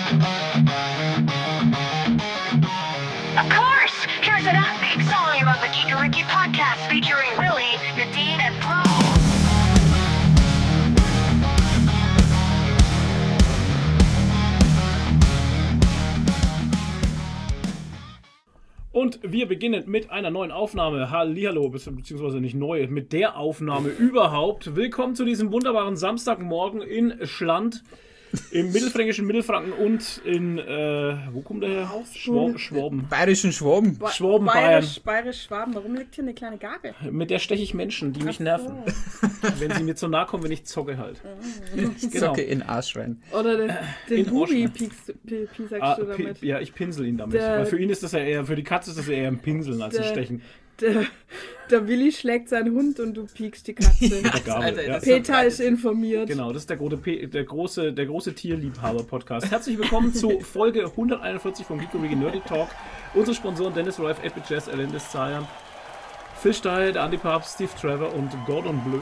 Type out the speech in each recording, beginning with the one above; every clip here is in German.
Of course! Here's an upbeat song about the Geekariki podcast featuring Willie, Nadine, and Flo. Und wir beginnen mit einer neuen Aufnahme. Hallihallo, beziehungsweise nicht neu, mit der Aufnahme überhaupt. Willkommen zu diesem wunderbaren Samstagmorgen in Schland, im mittelfränkischen Mittelfranken und in, wo kommt der her? Schwaben. Bayerischen Schwaben. Schwaben, Bayern. Bayerisch, Schwaben. Warum liegt hier eine kleine Gabel? Mit der steche ich Menschen, die mich nerven. Wenn sie mir zu nahe kommen, wenn ich zocke halt. Genau. Zocke in Arsch rein. Oder den Bubi piesagst du damit. Ja, ich pinsel ihn damit. Weil für ihn ist das ja eher, für die Katze ist das ja eher ein Pinseln als ein Stechen. Der Willi schlägt seinen Hund und du piekst die Katze. Mit der Gabel, Alter, ja. Peter ist informiert. Genau, das ist der große Tierliebhaber-Podcast. Herzlich willkommen zu Folge 141 vom Geekariki Nerdy Talk. Unsere Sponsoren Dennis Rife, 8-Bit Jazz, Elendis Zayan, Fischteil, der Andy Papst, Steve Trevor und Gordon Bleu.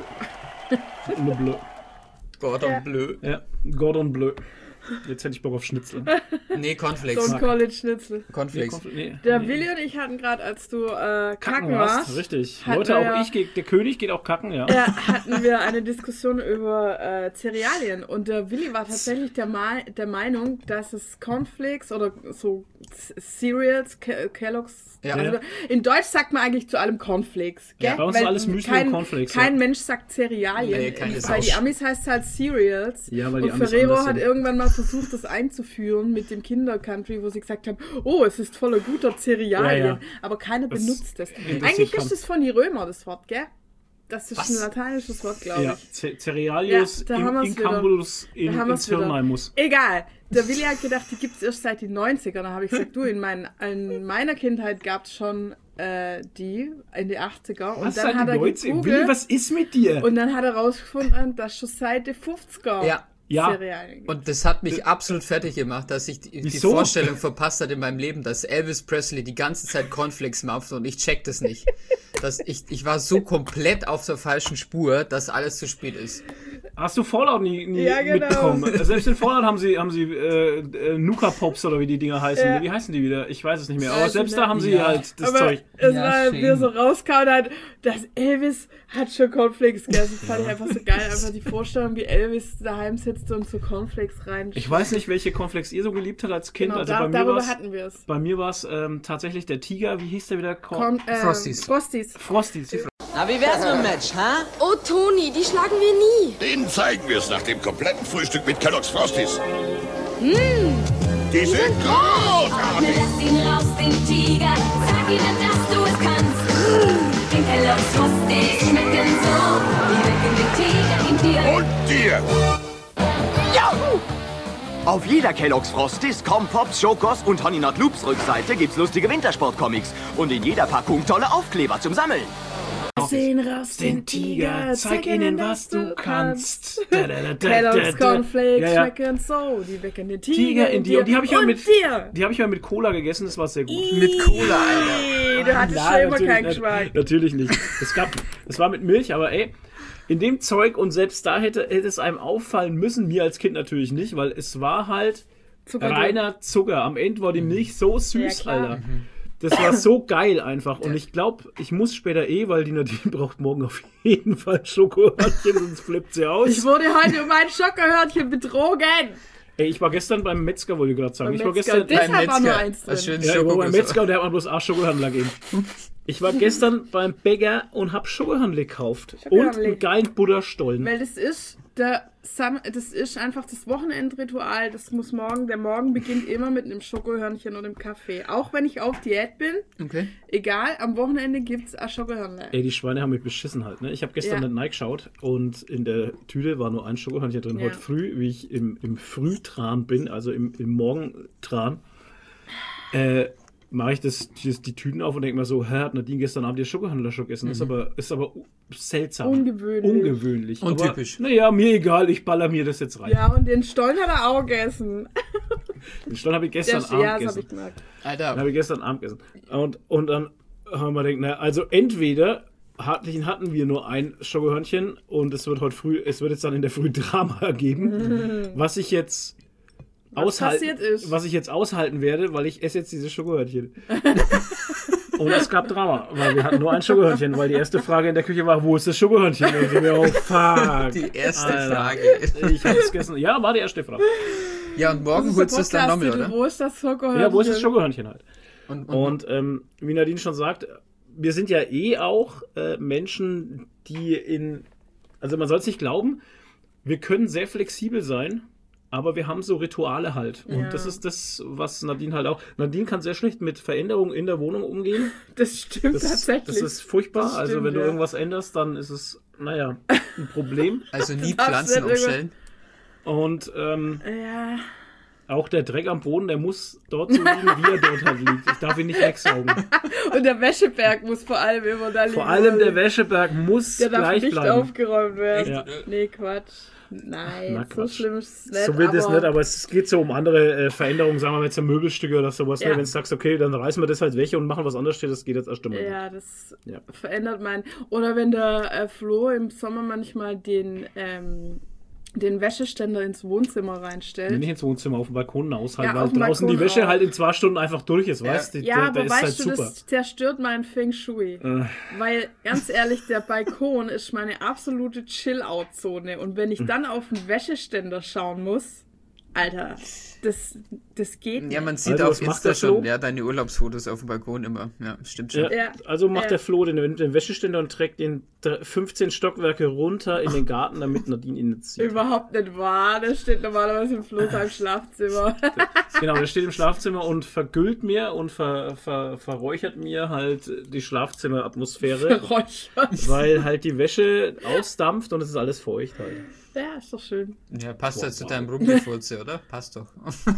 Le Bleu. Gordon Bleu. Ja, Gordon Bleu. Jetzt hätte ich Bock auf Schnitzel. Nee, Cornflakes. So ein College-Schnitzel. Cornflakes. Der Willi und ich hatten gerade, als du kacken warst. Richtig. Leute, auch der König geht auch kacken, ja. Hatten wir eine Diskussion über Cerealien. Und der Willi war tatsächlich der Meinung, dass es Cornflakes oder so Cereals, Kellogg's. Ja. Also in Deutsch sagt man eigentlich zu allem Cornflakes. Gell? Ja, bei uns ist alles Müsli und Cornflakes. Kein Mensch sagt Cerealien. Nee, keine bei die Amis heißt es halt Cereals. Ja, weil die und Amis Ferrero anders hat sind. irgendwann mal versucht, das einzuführen mit dem Kinder-Country, wo sie gesagt haben, oh, es ist voller guter Cerealien. Ja. Aber keiner benutzt es. interessiert Eigentlich keinen. ist es von die Römer, das Wort, gell? Das ist ein lateinisches Wort, glaube ich. Ja, Cerealius Ja, da haben wir's Incambulus ins Hirnheimus. Egal. Der Willi hat gedacht, die gibt es erst seit den 90ern. Da habe ich gesagt, du, in meiner Kindheit gab es schon die in die 80er. Und Was dann seit hat die er 90? gegoogelt Willi, was ist mit dir? und dann hat er rausgefunden, dass schon seit den 50er Ja. Cerealien gibt. Und das hat mich absolut fertig gemacht, dass ich die Wieso? Vorstellung verpasst hat in meinem Leben, dass Elvis Presley die ganze Zeit Cornflakes macht und ich check das nicht. Ich war so komplett auf der falschen Spur, dass alles zu spät ist. Hast du Fallout nie Ja, genau. mitbekommen? Selbst in Fallout haben sie Nuka Pops oder wie die Dinger heißen. Ja. Wie heißen die wieder? Ich weiß es nicht mehr. Aber Weiß selbst ich da nicht. haben sie Ja. halt das Aber Zeug. es Ja, war, wie er schön. so rauskaut hat, dass Elvis hat schon Cornflakes gegessen. Das fand ich einfach so geil. Einfach die Vorstellung, wie Elvis daheim sitzt und so Cornflakes rein. Ich weiß nicht, welche Cornflakes ihr so geliebt habt als Kind. Genau, Also bei mir darüber war's, hatten wir es. bei mir war es tatsächlich der Tiger. Wie hieß der wieder? Frosties. Frosties. Frosties. Na, wie wär's mit dem Match, ha? Oh, Toni, die schlagen wir nie. Denen zeigen wir es nach dem kompletten Frühstück mit Kellogg's Frosties. Die sind großartig! Lass ihn raus, den Tiger. Sag ihnen, dass du es kannst. Den Kellogg's Frosties schmecken so. Die wecken den Tiger in dir. Und dir! Auf jeder Kellogg's Frosties, Compops, Schokos und Honey Not Loops Rückseite gibt's lustige Wintersport-Comics und in jeder Packung tolle Aufkleber zum Sammeln. Lass ihn raus, den Tiger. Zeig ihnen, was du kannst. Kellogg's Cornflakes Ja, ja. schmecken so. Die wecken den Tiger in dir. Und die habe ich mal mit dir. Die habe ich mal mit Cola gegessen, das war sehr gut. Mit Cola, Alter. Du hattest schon immer keinen Geschmack. Natürlich nicht. Es war mit Milch, aber ey, in dem Zeug und selbst da hätte es einem auffallen müssen, mir als Kind natürlich nicht, weil es war halt Zucker reiner Zucker. Am Ende war die Milch so süß, Ja, klar. Alter. Das war so geil einfach. Und ich glaube, ich muss später weil die Nadine braucht morgen auf jeden Fall Schokohörnchen, sonst flippt sie aus. Ich wurde heute um ein Schokohörnchen betrogen. Ey, ich war gestern beim Metzger, wollte ich gerade sagen. Beim Ich war Metzger. gestern Deshalb war nur eins Was drin. schönes Ja, ich war beim Schokoguss. Metzger und der hat mir bloß 8 Schokohörnchen gegeben. Ich war gestern beim Bäcker und hab Schokohörnchen gekauft. Und Schokohörnchen. einen geilen Butterstollen. Weil das ist einfach das Wochenendritual. Der Morgen beginnt immer mit einem Schokohörnchen und einem Kaffee. Auch wenn ich auf Diät bin, Okay. egal, am Wochenende gibt's ein Schokohörnchen. Ey, die Schweine haben mich beschissen halt, ne? Ich habe gestern Ja. nicht reingeschaut und in der Tüte war nur ein Schokohörnchen drin. Ja. Heute früh, wie ich im Frühtran bin, also im Morgentran, mache ich die Tüten auf und denke mir so, hat Nadine gestern Abend ihr Schokohörnchen gegessen? Ist aber seltsam. Ungewöhnlich. Untypisch. Naja, mir egal, ich baller mir das jetzt rein. Ja, und den Stollen hat er auch gegessen. Den Stollen habe ich gestern Abend das gegessen. habe ich gemerkt. Den Alter. habe ich gestern Abend gegessen. Und dann haben wir gedacht, naja, also entweder hatten wir nur ein Schokohörnchen und es wird jetzt dann in der Früh Drama geben, was ich jetzt passiert ist. Was ich jetzt aushalten werde, weil ich esse jetzt diese Schokohörnchen. Und es gab Drama, weil wir hatten nur ein Schokohörnchen, weil die erste Frage in der Küche war, wo ist das Schokohörnchen? Und ich mir, oh fuck. Die erste Alter. Frage. Ich hab's gegessen. Ja, war die erste Frage. Ja, und morgen holst du es dann nochmal, oder? Wo ist das Schokohörnchen? Ja, wo ist das Schokohörnchen halt? Und Wie Nadine schon sagt, wir sind ja auch Menschen, die also man soll es nicht glauben, wir können sehr flexibel sein, aber wir haben so Rituale halt. Und das ist das, was Nadine halt auch. Nadine kann sehr schlecht mit Veränderungen in der Wohnung umgehen. Das stimmt tatsächlich. Das ist furchtbar. Das also stimmt, wenn du ja. irgendwas änderst, dann ist es, ein Problem. also nie darfst Pflanzen nicht umstellen. Und Ja. auch der Dreck am Boden, der muss dort so liegen, wie er dort halt liegt. Ich darf ihn nicht wegsaugen. Und der Wäscheberg muss vor allem immer da liegen. Vor allem der Wäscheberg muss Der darf gleich nicht bleiben. aufgeräumt werden. Ja. Nee, Quatsch. Nein, Na, so Quatsch. schlimm ist es nicht. So wird es nicht, aber es geht so um andere Veränderungen, sagen wir mal jetzt Möbelstücke oder sowas. Ja. Ne? Wenn du sagst, okay, dann reißen wir das halt weg und machen was anderes, steht, das geht jetzt erst einmal. Ja, das Ja. verändert meinen. Oder wenn der Flo im Sommer manchmal den Wäscheständer ins Wohnzimmer reinstellt. Nicht ins Wohnzimmer, auf dem Balkon hinaus halt, Ja, weil auf dem draußen Balkon die Wäsche auch. halt in 2 Stunden einfach durch ist, weißt du? Ja, aber ist weißt halt du, super. das zerstört meinen Feng Shui. Weil, ganz ehrlich, der Balkon ist meine absolute Chill-Out-Zone. Und wenn ich dann auf den Wäscheständer schauen muss, Alter, das geht nicht. Ja, man sieht Also, auf was macht Insta der Flo? schon, ja, deine Urlaubsfotos auf dem Balkon immer. Ja, stimmt schon. Ja, Ja. also macht Ja. der Flo den Wäscheständer und trägt den 15 Stockwerke runter in den Garten, damit Nadine ihn nicht sieht. Überhaupt nicht wahr. Das steht normalerweise im Flo seinem Schlafzimmer. Genau, der steht im Schlafzimmer und vergüllt mir und verräuchert mir halt die Schlafzimmeratmosphäre, Räuchert. weil halt die Wäsche ausdampft und es ist alles feucht halt. Ja, ist doch schön. Ja, passt ja zu deinem Rumgefurze, oder? Passt doch.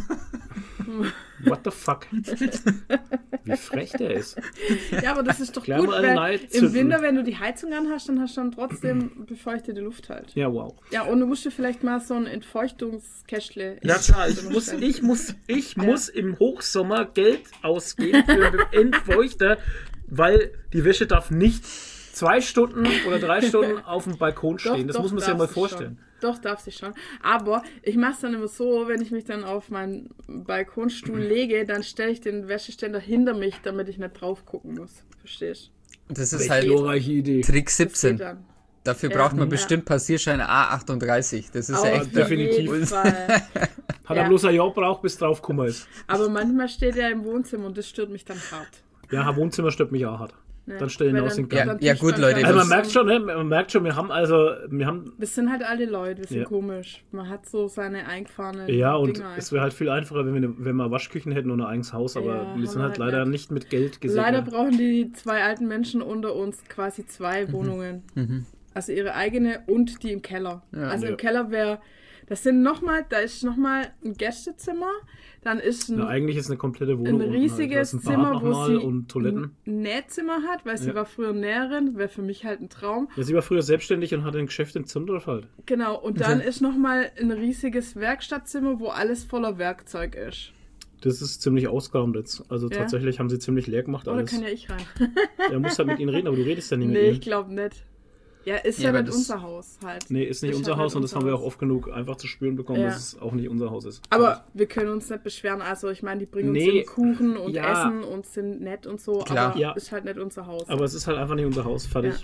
What the fuck? Wie frech der ist. Ja, aber das ist doch Gleich gut, mal eine weil Neid im zünden. Winter, wenn du die Heizung anhast, dann hast du dann trotzdem befeuchtete Luft halt. Ja, wow. Ja, und du musst dir vielleicht mal so ein Entfeuchtungskästle... Ja klar, ich muss im Hochsommer Geld ausgeben für einen Entfeuchter, weil die Wäsche darf nicht 2 Stunden oder 3 Stunden auf dem Balkon stehen. Das muss man sich ja mal darf sie vorstellen. schon. Doch, darf sie schon. Aber ich mache es dann immer so, wenn ich mich dann auf meinen Balkonstuhl lege, dann stelle ich den Wäscheständer hinter mich, damit ich nicht drauf gucken muss. Verstehst Das ist Welche halt glorreiche Idee. Trick du? 17. Geht dann. Dafür Ja. braucht man Ja. bestimmt Passierschein A38. Das ist Auf ja echt definitiv. jeden Fall. Hat Ja. er bloß ein Jahr braucht, bis drauf Kummer ist. Aber manchmal steht er im Wohnzimmer und das stört mich dann hart. Ja, Wohnzimmer stört mich auch hart. Ne? Dann stell ihn Weil aus dann- den Garten. Ja, dann gut, tust du dann Leute, Also ganz- man merkt schon, wir haben Wir sind halt alte Leute, wir sind Ja. komisch. Man hat so seine eingefahrenen ja, und Dinger. es wäre halt viel einfacher, wenn wir Waschküchen hätten und ein eigenes Haus, aber Ja, wir haben sind wir halt halt leider nicht. nicht mit Geld gesegnet. Leider brauchen die 2 alten Menschen unter uns quasi 2 Wohnungen. Also ihre eigene und die im Keller. Also Ja. im Keller da ist nochmal ein Gästezimmer, dann ist Ja, eigentlich ist eine komplette Wohnung. ein unten riesiges halt. Zimmer, noch wo mal sie und Toiletten. ein Nähzimmer hat, weil sie Ja. war früher Näherin, wäre für mich halt ein Traum. Ja, sie war früher selbstständig und hatte ein Geschäft in Zündorf halt. Genau, und dann ist nochmal ein riesiges Werkstattzimmer, wo alles voller Werkzeug ist. Das ist ziemlich ausgeräumt jetzt. Also Ja? tatsächlich haben sie ziemlich leer gemacht Oder alles. kann ja ich rein? Er muss halt mit ihnen reden, aber du redest ja nicht Nee, mit ich ihm. glaube nicht. Ja, ist Ja, ja aber nicht das- unser Haus halt. Nee, ist nicht Ist unser halt Haus nicht und das unser haben wir auch Haus. oft genug einfach zu spüren bekommen, Ja. dass es auch nicht unser Haus ist. Aber wir können uns nicht beschweren. Also ich meine, die bringen uns Nee, den Kuchen und ja. Essen und sind nett und so, Klar. aber Ja. ist halt nicht unser Haus. Aber es ist halt einfach nicht unser Haus, fertig.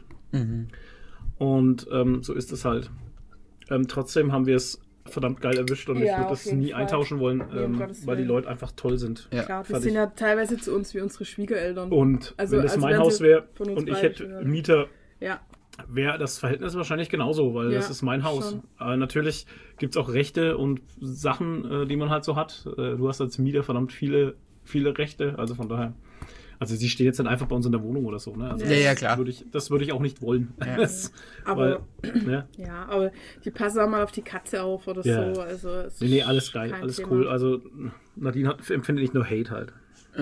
Und so ist es halt. Trotzdem haben wir es verdammt geil erwischt und ich Ja, würde auf das jeden nie Fall. eintauschen wollen, um Gottes weil die Willen. Leute einfach toll sind. Ja. Klar, die fertig. sind ja teilweise zu uns wie unsere Schwiegereltern. Und Also- wenn das also mein wenn Haus sie wäre von uns und ich beiden hätte schon- einen Mieter, Ja, wäre das Verhältnis wahrscheinlich genauso, weil Ja, das ist mein Haus. schon. Aber natürlich gibt es auch Rechte und Sachen, die man halt so hat. Du hast als Mieter verdammt viele Rechte, also von daher. Also sie steht jetzt dann einfach bei uns in der Wohnung oder so, ne? Also Ja, klar. Das würde ich auch nicht wollen. Das, Aber- ne? ja, aber die passen auch mal auf die Katze auf oder Ja. so. Also es Nee, ist alles geil, kein alles Thema. cool. Also Nadine empfindet nicht nur Hate halt.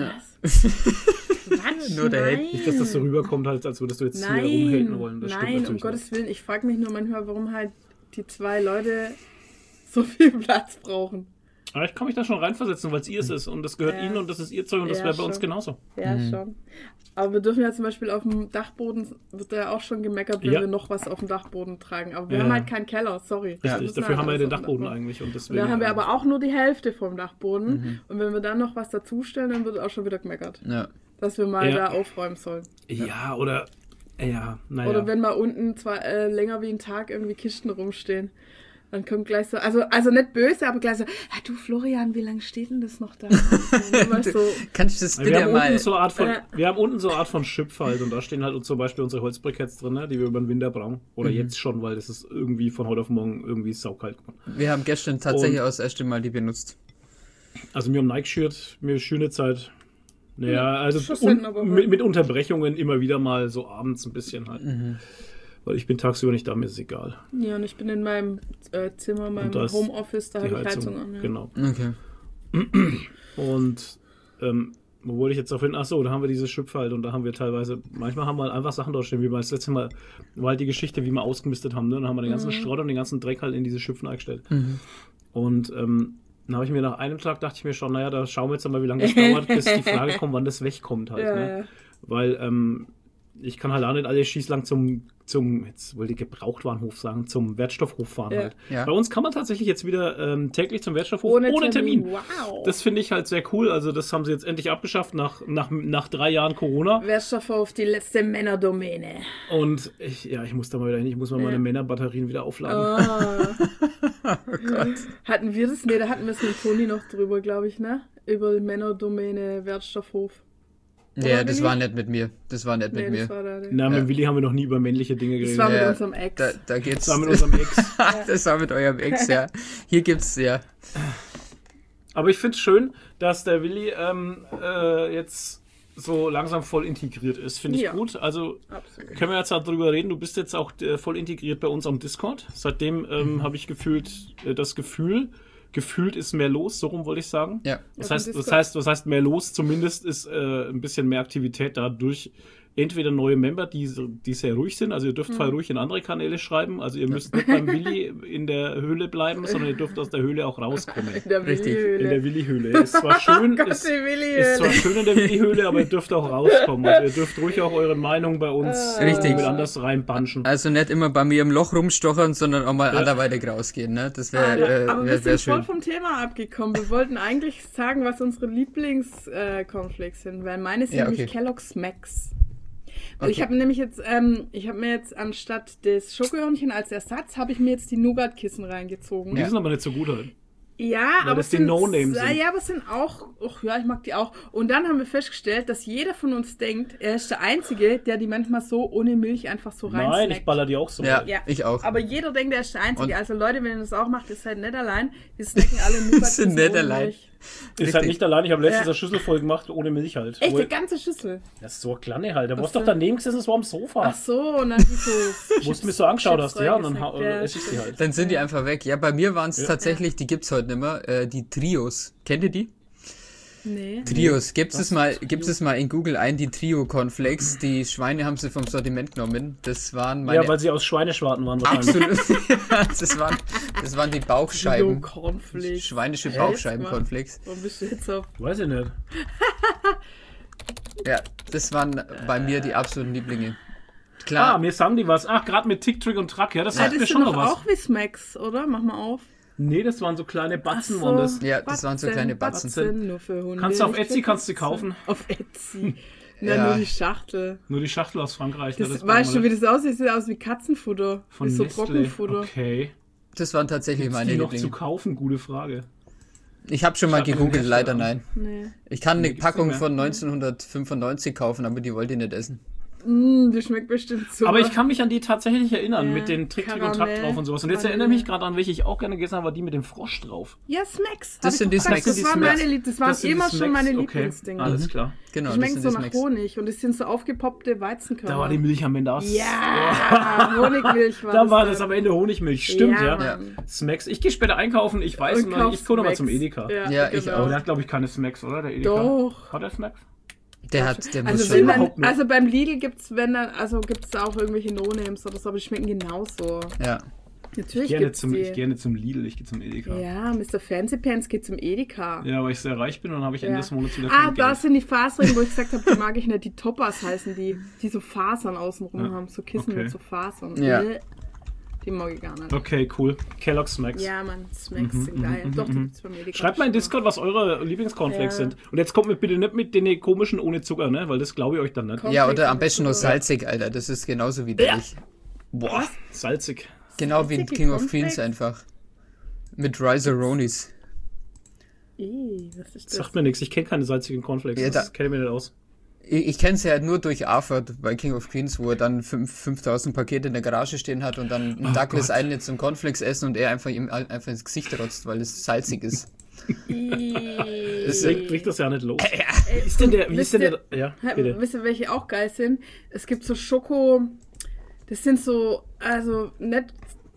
Quatsch, Nur der Hate. nein. Nicht, dass das so rüberkommt halt, als würdest du jetzt hier rumhaten wollen. Das stimmt nein, um natürlich Gottes Willen. Ich frage mich nur manchmal, warum halt die 2 Leute so viel Platz brauchen. Aber ich kann mich da schon reinversetzen, weil es ihr ist und das gehört ihnen und das ist ihr Zeug und das wäre bei uns genauso. Ja, schon. Aber wir dürfen ja zum Beispiel auf dem Dachboden, wird ja auch schon gemeckert, wenn wir noch was auf dem Dachboden tragen. Aber wir haben halt keinen Keller, sorry. Richtig, dafür haben wir ja den Dachboden eigentlich. Und deswegen, da haben wir aber auch nur die Hälfte vom Dachboden. Und wenn wir dann noch was dazustellen, dann wird auch schon wieder gemeckert. Ja. Dass wir mal da aufräumen sollen. Ja, oder... Ja, naja. Oder wenn mal unten länger wie ein Tag irgendwie Kisten rumstehen. Dann kommt gleich so, also nicht böse, aber gleich so, ja du Florian, wie lange steht denn das noch da? So, kannst du das bitte wir mal... Wir haben unten so eine Art von Schiff halt und da stehen halt zum Beispiel unsere Holzbriketts drin, die wir über den Winter brauchen. Oder jetzt schon, weil das ist irgendwie von heute auf morgen irgendwie saukalt geworden. Wir haben gestern tatsächlich auch das erste Mal die benutzt. Also wir haben Nike geschürt, mir ist schöne Zeit. Naja, also mit Unterbrechungen immer wieder mal so abends ein bisschen halt. Weil ich bin tagsüber nicht da, mir ist es egal. Ja, und ich bin in meinem Zimmer, meinem Homeoffice, da habe ich Heizung an. Ja. Genau. Okay. Und wo wollte ich jetzt auf hin? Achso, da haben wir dieses Schiff halt und da haben wir teilweise, manchmal haben wir halt einfach Sachen dort stehen, wie wir das letzte Mal, war halt die Geschichte, wie wir ausgemistet haben, ne? Dann haben wir den ganzen Schrott und den ganzen Dreck halt in diese Schöpfen eingestellt. Und dann habe ich mir nach einem Tag, dachte ich mir schon, naja, da schauen wir jetzt mal, wie lange das dauert, bis die Frage kommt, wann das wegkommt halt. Ja, ne? ja. Weil ich kann halt auch nicht alle schießlang zum jetzt wollte ich Gebrauchtwarenhof sagen, zum Wertstoffhof fahren halt. Ja. Bei uns kann man tatsächlich jetzt wieder täglich zum Wertstoffhof ohne Termin. Wow. Das finde ich halt sehr cool. Also das haben sie jetzt endlich abgeschafft nach 3 Jahren Corona. Wertstoffhof, die letzte Männerdomäne. Und ich muss da mal wieder hin. Ich muss mal meine Männerbatterien wieder aufladen. Oh Gott. Hatten wir das? Nee, da hatten wir es mit Toni noch drüber, glaube ich, ne? Über die Männerdomäne Wertstoffhof. Ja, das war nicht mit mir. Das war nicht mit mir. Das war da nicht. Na, mit Willi haben wir noch nie über männliche Dinge geredet. Das war mit unserem Ex. Da geht's. Das war mit unserem Ex. Das war mit eurem Ex, ja. Hier gibt's, ja. Aber ich finde es schön, dass der Willi jetzt so langsam voll integriert ist. Finde ich gut. Also absolut. Können wir jetzt darüber reden. Du bist jetzt auch voll integriert bei uns am Discord. Seitdem habe ich gefühlt gefühlt ist mehr los, so rum wollte ich sagen. Ja. Was heißt mehr los? Zumindest ist ein bisschen mehr Aktivität dadurch. Entweder neue Member, die sehr ruhig sind, also ihr dürft voll ruhig in andere Kanäle schreiben, also ihr müsst nicht beim Willi in der Höhle bleiben, sondern ihr dürft aus der Höhle auch rauskommen. In der Willi-Höhle. In der Willi-Höhle. Ist zwar schön, ist zwar schön in der Willi-Höhle, aber ihr dürft auch rauskommen. Also ihr dürft ruhig auch eure Meinung bei uns mit anders reinbanschen. Also nicht immer bei mir im Loch rumstochern, sondern auch mal anderweitig rausgehen, ne? Das wäre aber wir sind voll schön. vom Thema abgekommen. Wir wollten eigentlich sagen, was unsere Lieblings-Cornflakes sind, weil meine sind nämlich Kellogg's Max. Okay. Ich habe nämlich jetzt, mir jetzt anstatt des Schokohörnchen als Ersatz, habe ich mir jetzt die Nougat-Kissen reingezogen. Die sind aber nicht so gut halt. Ja, weil aber das die No-Names sind. Ja, aber es sind auch, ja, ich mag die auch. Und dann haben wir festgestellt, dass jeder von uns denkt, er ist der Einzige, der die manchmal so ohne Milch einfach so rein Nein, ich baller die auch so. Ja, ich auch. Aber jeder denkt, er ist der Einzige. Also Leute, wenn ihr das auch macht, ihr seid nicht allein. Wir snacken alle Nougat-Kissen sind nicht allein. Milch. Ist halt nicht allein, ich habe letztens eine Schüssel voll gemacht, ohne Milch halt. Echt, eine ganze Schüssel? Das ist so eine kleine halt. Da warst doch daneben gesessen, das war am Sofa. Ach so, und dann die so... Wo du mich so angeschaut hast, ja, und dann esse ich die halt. Dann sind die einfach weg. Ja, bei mir waren es tatsächlich, die gibt's heute nicht mehr, die Trios. Kennt ihr die? Nee. Trios, gibt es mal in Google ein, die Trio-Cornflakes. Die Schweine haben sie vom Sortiment genommen. Das waren meine... Ja, weil sie aus Schweineschwarten waren wahrscheinlich. Absolut. das waren die Bauchscheiben. Cornflakes. Schweinische Bauchscheiben-Cornflakes. Warum bist du jetzt auf... Weiß ich nicht. Ja, das waren bei mir die absoluten Lieblinge. Klar. Mir sagen die was. Ach, gerade mit Tick, Trick und Track. Ja, das sagt mir schon noch was. auch wie Smacks, oder? Mach mal auf. Nee, das waren so kleine Batzen. So, waren das. Ja, das waren so kleine Batzen. Nur für Hunde. Kannst du auf Etsy kaufen? Auf Etsy. Nur die Schachtel. Nur die Schachtel aus Frankreich. Das weißt du, wie das aussieht? Das sieht aus wie Katzenfutter. Von wie so Nestlé. Trockenfutter. Okay. Das waren tatsächlich meine die noch Lieblinge. zu kaufen? Gute Frage. Ich habe schon mal gegoogelt, leider nein. Nee. Ich kann eine Packung von 1995 kaufen, aber die wollt ihr nicht essen. Die schmeckt bestimmt super. Aber ich kann mich an die tatsächlich erinnern, mit den Trick, Trick und Track drauf und sowas. Und jetzt erinnere ich mich gerade an, welche ich auch gerne gegessen habe, war die mit dem Frosch drauf. Ja, Smacks. Das sind die Smacks. Das waren immer schon meine Lieblingsdinger. Alles klar. Genau, die schmecken so nach Honig und es sind so aufgepoppte Weizenkörner. Da war die Milch am Ende aus. Ja, Honigmilch war da war das am Ende Honigmilch. Stimmt, ja. Mann. Smacks. Ich gehe später einkaufen, ich weiß, ich komme mal zum Edeka. Ja, ich auch. Aber der hat, glaube ich, keine Smacks, oder? Der Edeka. Doch. Hat er Smacks? Der muss also, schon. also beim Lidl gibt's auch irgendwelche No-Names oder so, aber die schmecken genauso. Ja. Natürlich Ich gibt's die. gehe nicht zum Lidl, ich gehe zum Edeka. Ja, Mr. Fancy Pants geht zum Edeka. Ja, weil ich sehr reich bin und dann habe ich Ende des Monats wieder Ah, kein da Geld. sind die Fasern, wo ich gesagt habe, die mag ich nicht. Die Toppers heißen die so Fasern außenrum haben. So Kissen Okay. mit so Fasern. Ja. Die mag ich gar nicht. Okay, cool. Kellogg's Smacks. Ja, Mann, Smacks sind geil. Doch, die gibt's beim Edeka. Schreibt mal in Discord, was eure Lieblingscornflakes Ja. sind. Und jetzt kommt mir bitte nicht mit den komischen ohne Zucker, ne? Weil das glaube ich euch dann nicht. Ja, oder am besten nur salzig, Alter. Das ist genauso widerlich. Boah, salzig. Genau wie in Salzige King of Cornflakes? Queens einfach. Mit Rice-A-Ronis. Was ist das? Sagt mir nichts, ich kenne keine salzigen Cornflakes. Ja, Das kenne ich mir nicht aus. Ich kenne sie halt nur durch Arthur bei King of Queens, wo er dann 5000 Pakete in der Garage stehen hat und dann Douglas einen zum Cornflakes essen und er einfach ihm einfach ins Gesicht rotzt, weil es salzig ist. Deswegen bricht das ja nicht los. Wie ist denn der, ja, bitte. Wisst ihr, welche auch geil sind? Es gibt so Schoko... Das sind so... Also, nicht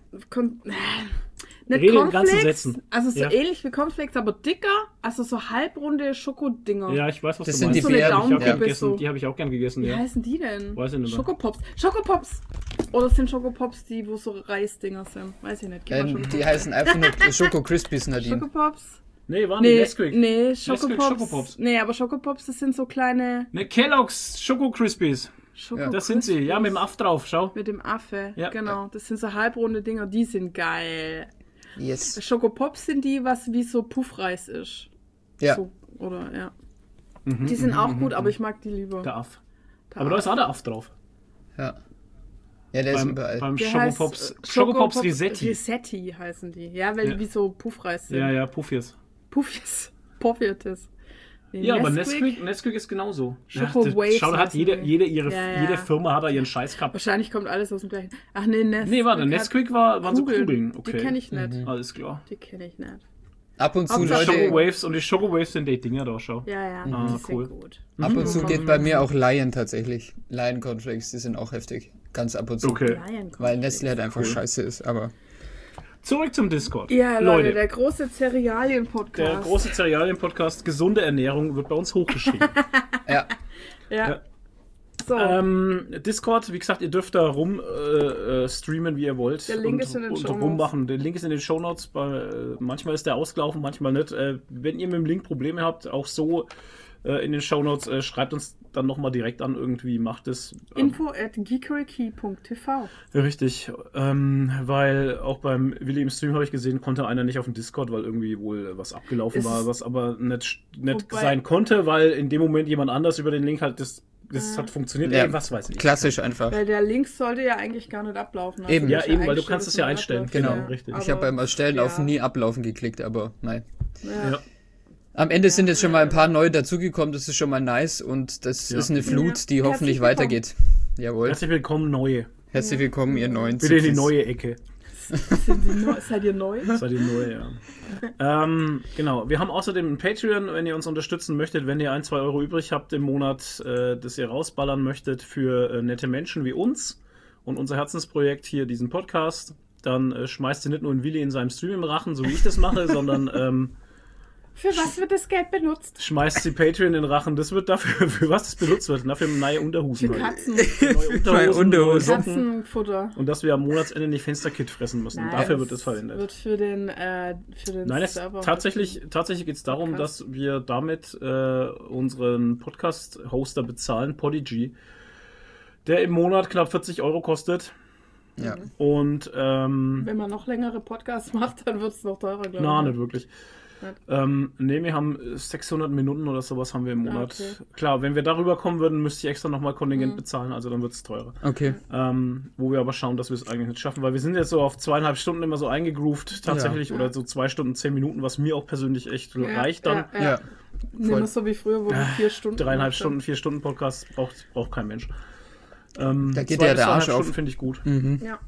Rede in ganzen Cornflakes, Sätzen. also so Ja. ähnlich wie Cornflakes, aber dicker. Also so halbrunde Schokodinger. Ja, ich weiß, was Das du sind meinst. die so eine Bären, Ich hab Daumenkuppe gern gegessen. so. Die habe ich auch gern gegessen, Wie ja. heißen die denn? Weiß ich nicht mehr. Schokopops. Schokopops! Oder sind Schokopops die, wo so Reisdinger sind? Weiß ich nicht. Gib mal Die heißen einfach nur Schoko Crispies, Nadine. Schokopops? Nee, waren die Nesquik. Nee, Nesquik Schokopops. Nee, aber Schokopops, das sind so kleine Ne, Kellogg's Schoko Crispies. Schoko Das sind sie. Ja, mit dem Aff drauf, schau. Mit dem Affe, Ja. genau. Das sind so halbrunde Dinger, die sind geil. Yes. Schokopops sind die, was wie so Puffreis ist. Ja. So, oder, ja. Die sind auch gut, aber ich mag die lieber. Der Aff. Aber da ist auch der Aff drauf. Ja. Ja, der ist überall. Beim Der Schokopops. heißt, Schokopops Risetti. Risetti heißen die. Ja, weil die wie so Puffreis sind. Ja, ja, Puffies. Puffies. Puffies. Nee, Ja, aber Nesquik ist genauso. Schoko Waves Schau, da hat heißen jede, die. jede, Ja. jede Firma hat da ihren Scheiß gehabt. Wahrscheinlich kommt alles aus dem gleichen. Ach nee, Nesquik. Nee, warte, hat Nesquik waren so Kugeln. Okay. Die kenne ich nicht. Alles klar. Die kenne ich nicht. Ab und zu, Hauptsache Leute, Schoko Waves und die Schoko Waves sind die Dinger da, schau. Ja, ja, Ah, die cool. sind gut. ab und zu geht bei mir auch Lion tatsächlich. Lion Cornflakes, die sind auch heftig. Ganz ab und zu. Okay. Weil Nestle halt einfach scheiße ist, aber... Zurück zum Discord. Ja, Leute, der große der Cerealien-Podcast. große Cerealien-Podcast Gesunde Ernährung wird bei uns hochgeschrieben. Ja. Ja. So, Discord, wie gesagt, ihr dürft da rum streamen, wie ihr wollt. Der Link ist in den und Shownotes. rummachen. Der Link ist in den Shownotes. Manchmal ist der ausgelaufen, manchmal nicht. Wenn ihr mit dem Link Probleme habt, auch so in den Shownotes, schreibt uns dann nochmal direkt an irgendwie, macht es. info@geekerykey.tv. Richtig, weil auch beim Willi im Stream habe ich gesehen, konnte einer nicht auf dem Discord, weil irgendwie wohl was abgelaufen war, was aber nicht Wobei- sein konnte, weil in dem Moment jemand anders über den Link halt das hat funktioniert. Ja. Irgendwas weiß ich nicht. Klassisch einfach. Weil der Link sollte ja eigentlich gar nicht ablaufen. Also Eben. Ja, ist eben, weil du eingestellt, kannst es dass ja man einstellen. abläuft. Genau. Ja, Richtig. Ich habe beim Erstellen auf ja. nie ablaufen geklickt, aber nein. Ja. Am Ende sind jetzt schon mal ein paar neue dazugekommen, das ist schon mal nice und das ist eine Flut, die hoffentlich Herzlich weitergeht. Jawohl. Herzlich willkommen, Neue. Herzlich willkommen, ihr neuen Bitte in die Zipfis. neue Ecke. Seid ihr neu? Seid ihr neu, ja. Genau. Wir haben außerdem ein Patreon, wenn ihr uns unterstützen möchtet, wenn ihr 1-2 Euro übrig habt im Monat, das ihr rausballern möchtet für nette Menschen wie uns und unser Herzensprojekt hier, diesen Podcast, dann schmeißt ihr nicht nur einen Willi in seinem Stream im Rachen, so wie ich das mache, sondern Für was wird das Geld benutzt? schmeißt sie Patreon in den Rachen. Das wird dafür, für was das benutzt wird. Dafür neue Unterhosen. Für halt. Katzen. Neue Unterhosen, neue Unterhosen. Socken. Katzenfutter. Und dass wir am Monatsende nicht Fensterkit fressen müssen. Nein, Dafür wird das verwendet. Wird für den Nein, Server. tatsächlich geht es darum, Podcast. dass wir damit unseren Podcast-Hoster bezahlen, Podigy, der im Monat knapp 40 Euro kostet. Ja. Und Wenn man noch längere Podcasts macht, dann wird es noch teurer, glaube ich. na, nicht wirklich. Nee, wir haben 600 Minuten oder sowas haben wir im Monat. Okay. Klar, wenn wir darüber kommen würden, müsste ich extra nochmal Kontingent bezahlen, also dann wird es teurer. Okay. Wo wir aber schauen, dass wir es eigentlich nicht schaffen, weil wir sind jetzt so auf 2,5 Stunden immer so eingegroovt tatsächlich, oder so 2 Stunden 10 Minuten, was mir auch persönlich echt reicht dann. Ja. Nicht mehr so wie früher, wo wir 4 Stunden 3,5 Stunden, 4 Stunden Podcast braucht kein Mensch. Da geht 2 ja bis der Arsch 2,5 auf. Stunden finde ich gut. Ja.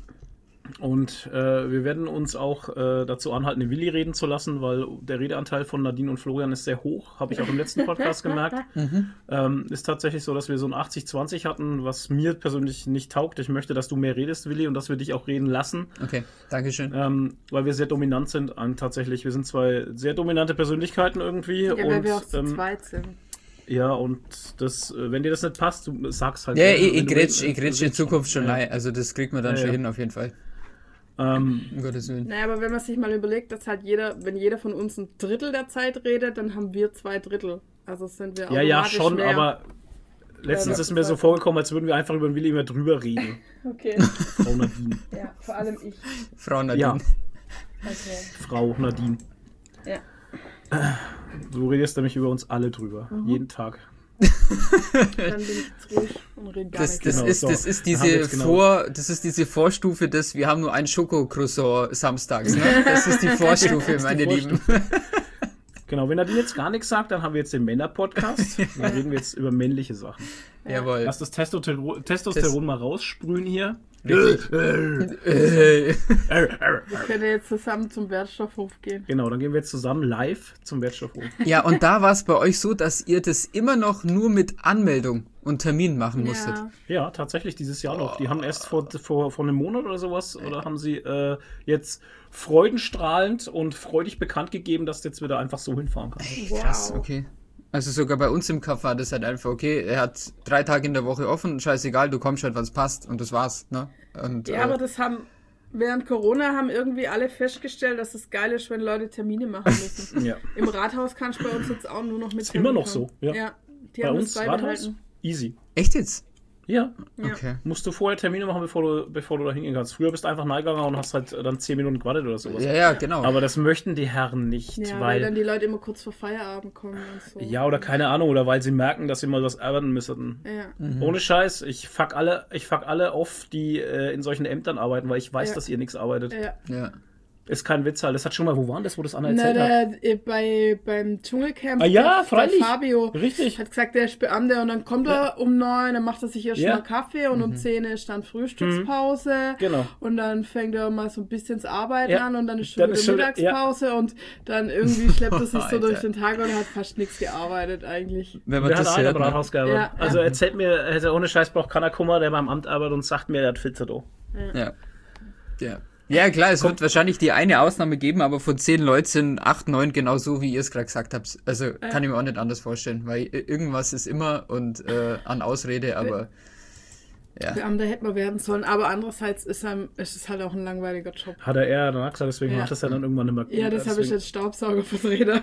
Und wir werden uns auch dazu anhalten, den Willi reden zu lassen, weil der Redeanteil von Nadine und Florian ist sehr hoch, habe ich auch im letzten Podcast gemerkt. Ist tatsächlich so, dass wir so ein 80-20 hatten, was mir persönlich nicht taugt. Ich möchte, dass du mehr redest, Willi, und dass wir dich auch reden lassen, Okay, Dankeschön. weil wir sehr dominant sind. Tatsächlich, wir sind zwei sehr dominante Persönlichkeiten irgendwie. Ja, weil und, wir auch zu zweit sind. ja, und das, wenn dir das nicht passt, du sagst halt. Ja, wenn ich du- grätsch in Zukunft schon Ja. rein. Also das kriegt man dann Ja, schon ja. hin, auf jeden Fall. Um Gottes Willen. Naja, aber wenn man sich mal überlegt, dass halt wenn jeder von uns ein Drittel der Zeit redet, dann haben wir 2 Drittel. Also sind wir automatisch Ja, schon, mehr. aber letztens ist mir so vorgekommen, als würden wir einfach über den Willi immer drüber reden. Okay. Frau Nadine. Ja, vor allem ich. Frau Nadine. Ja, Okay. Frau Nadine. Ja. Du redest nämlich über uns alle drüber. Jeden Tag. Dann bin ich jetzt ruhig und rede gar nicht. Genau, Das so. ist Da haben wir jetzt genau- das ist diese Vorstufe des, wir haben nur ein Schokocroissant samstags, ne? Das ist die Vorstufe, meine Lieben. Genau, wenn Nadine jetzt gar nichts sagt, dann haben wir jetzt den Männer-Podcast. Dann reden wir jetzt über männliche Sachen. Jawohl. Lass das Testosteron mal raussprühen hier. Wir können jetzt zusammen zum Wertstoffhof gehen. Genau, dann gehen wir jetzt zusammen live zum Wertstoffhof. Ja, und da war es bei euch so, dass ihr das immer noch nur mit Anmeldung und Termin machen musstet. Ja. Ja, tatsächlich dieses Jahr noch. Die haben erst vor einem Monat oder sowas, oder haben sie jetzt freudenstrahlend und freudig bekannt gegeben, dass du jetzt wieder einfach so hinfahren kannst. Krass, okay. Also sogar bei uns im Kaff war das halt einfach, okay, er hat 3 Tage in der Woche offen, scheißegal, du kommst halt, wann's passt, und das war's, ne? Und, Ja, aber während Corona haben irgendwie alle festgestellt, dass es geil ist, wenn Leute Termine machen müssen. Ja. Im Rathaus kannst du bei uns jetzt auch nur noch mit Ist immer noch so, ja. Ja, die Bei haben uns das Rathaus? beibehalten. Easy. echt jetzt? Ja. Ja. Okay. Musst du vorher Termine machen, bevor du da hingehen kannst. Früher bist du einfach reingegangen und hast halt dann 10 Minuten gewartet oder sowas. Ja, genau. Aber das möchten die Herren nicht, Ja, weil weil... dann die Leute immer kurz vor Feierabend kommen und so. Ja, oder keine Ahnung, oder weil sie merken, dass sie mal was arbeiten müssten. Ja. Ohne Scheiß, ich fuck alle auf, die in solchen Ämtern arbeiten, weil ich weiß, Ja. dass ihr nichts arbeitet. Ja. Ja. Ist kein Witz halt. Das hat schon mal, wo waren das, wo das Anna Na, erzählt hat? beim Dschungelcamp, Ah ja, der freilich. Fabio Richtig. hat gesagt, der ist Beamter und dann kommt er um 9, dann macht er sich erst Ja. mal Kaffee und um 10 ist dann Frühstückspause. Genau. Und dann fängt er mal so ein bisschen das Arbeiten Ja. an und dann ist schon Dann wieder ist schon- Mittagspause und dann irgendwie schleppt er sich so Alter. durch den Tag und hat fast nichts gearbeitet eigentlich. Wenn man Der hat das einer hört, im ne? Rathaus gearbeitet. Ja. Also erzählt mir, ohne Scheiß braucht keiner Kummer, der beim Amt arbeitet und sagt mir, der hat Filze da. Ja. Ja. Ja, klar, es wird wahrscheinlich die eine Ausnahme geben, aber von 10 Leuten sind 8, 9 genau so, wie ihr es gerade gesagt habt. Also kann ich mir auch nicht anders vorstellen, weil irgendwas ist immer und an Ausrede, aber ja. Beamter hätte man werden sollen, aber andererseits ist es halt auch ein langweiliger Job. Hat er eher danach gesagt, deswegen Ja. macht das ja dann irgendwann nicht mehr gut. Ja, das habe ich als Staubsaugervertreter.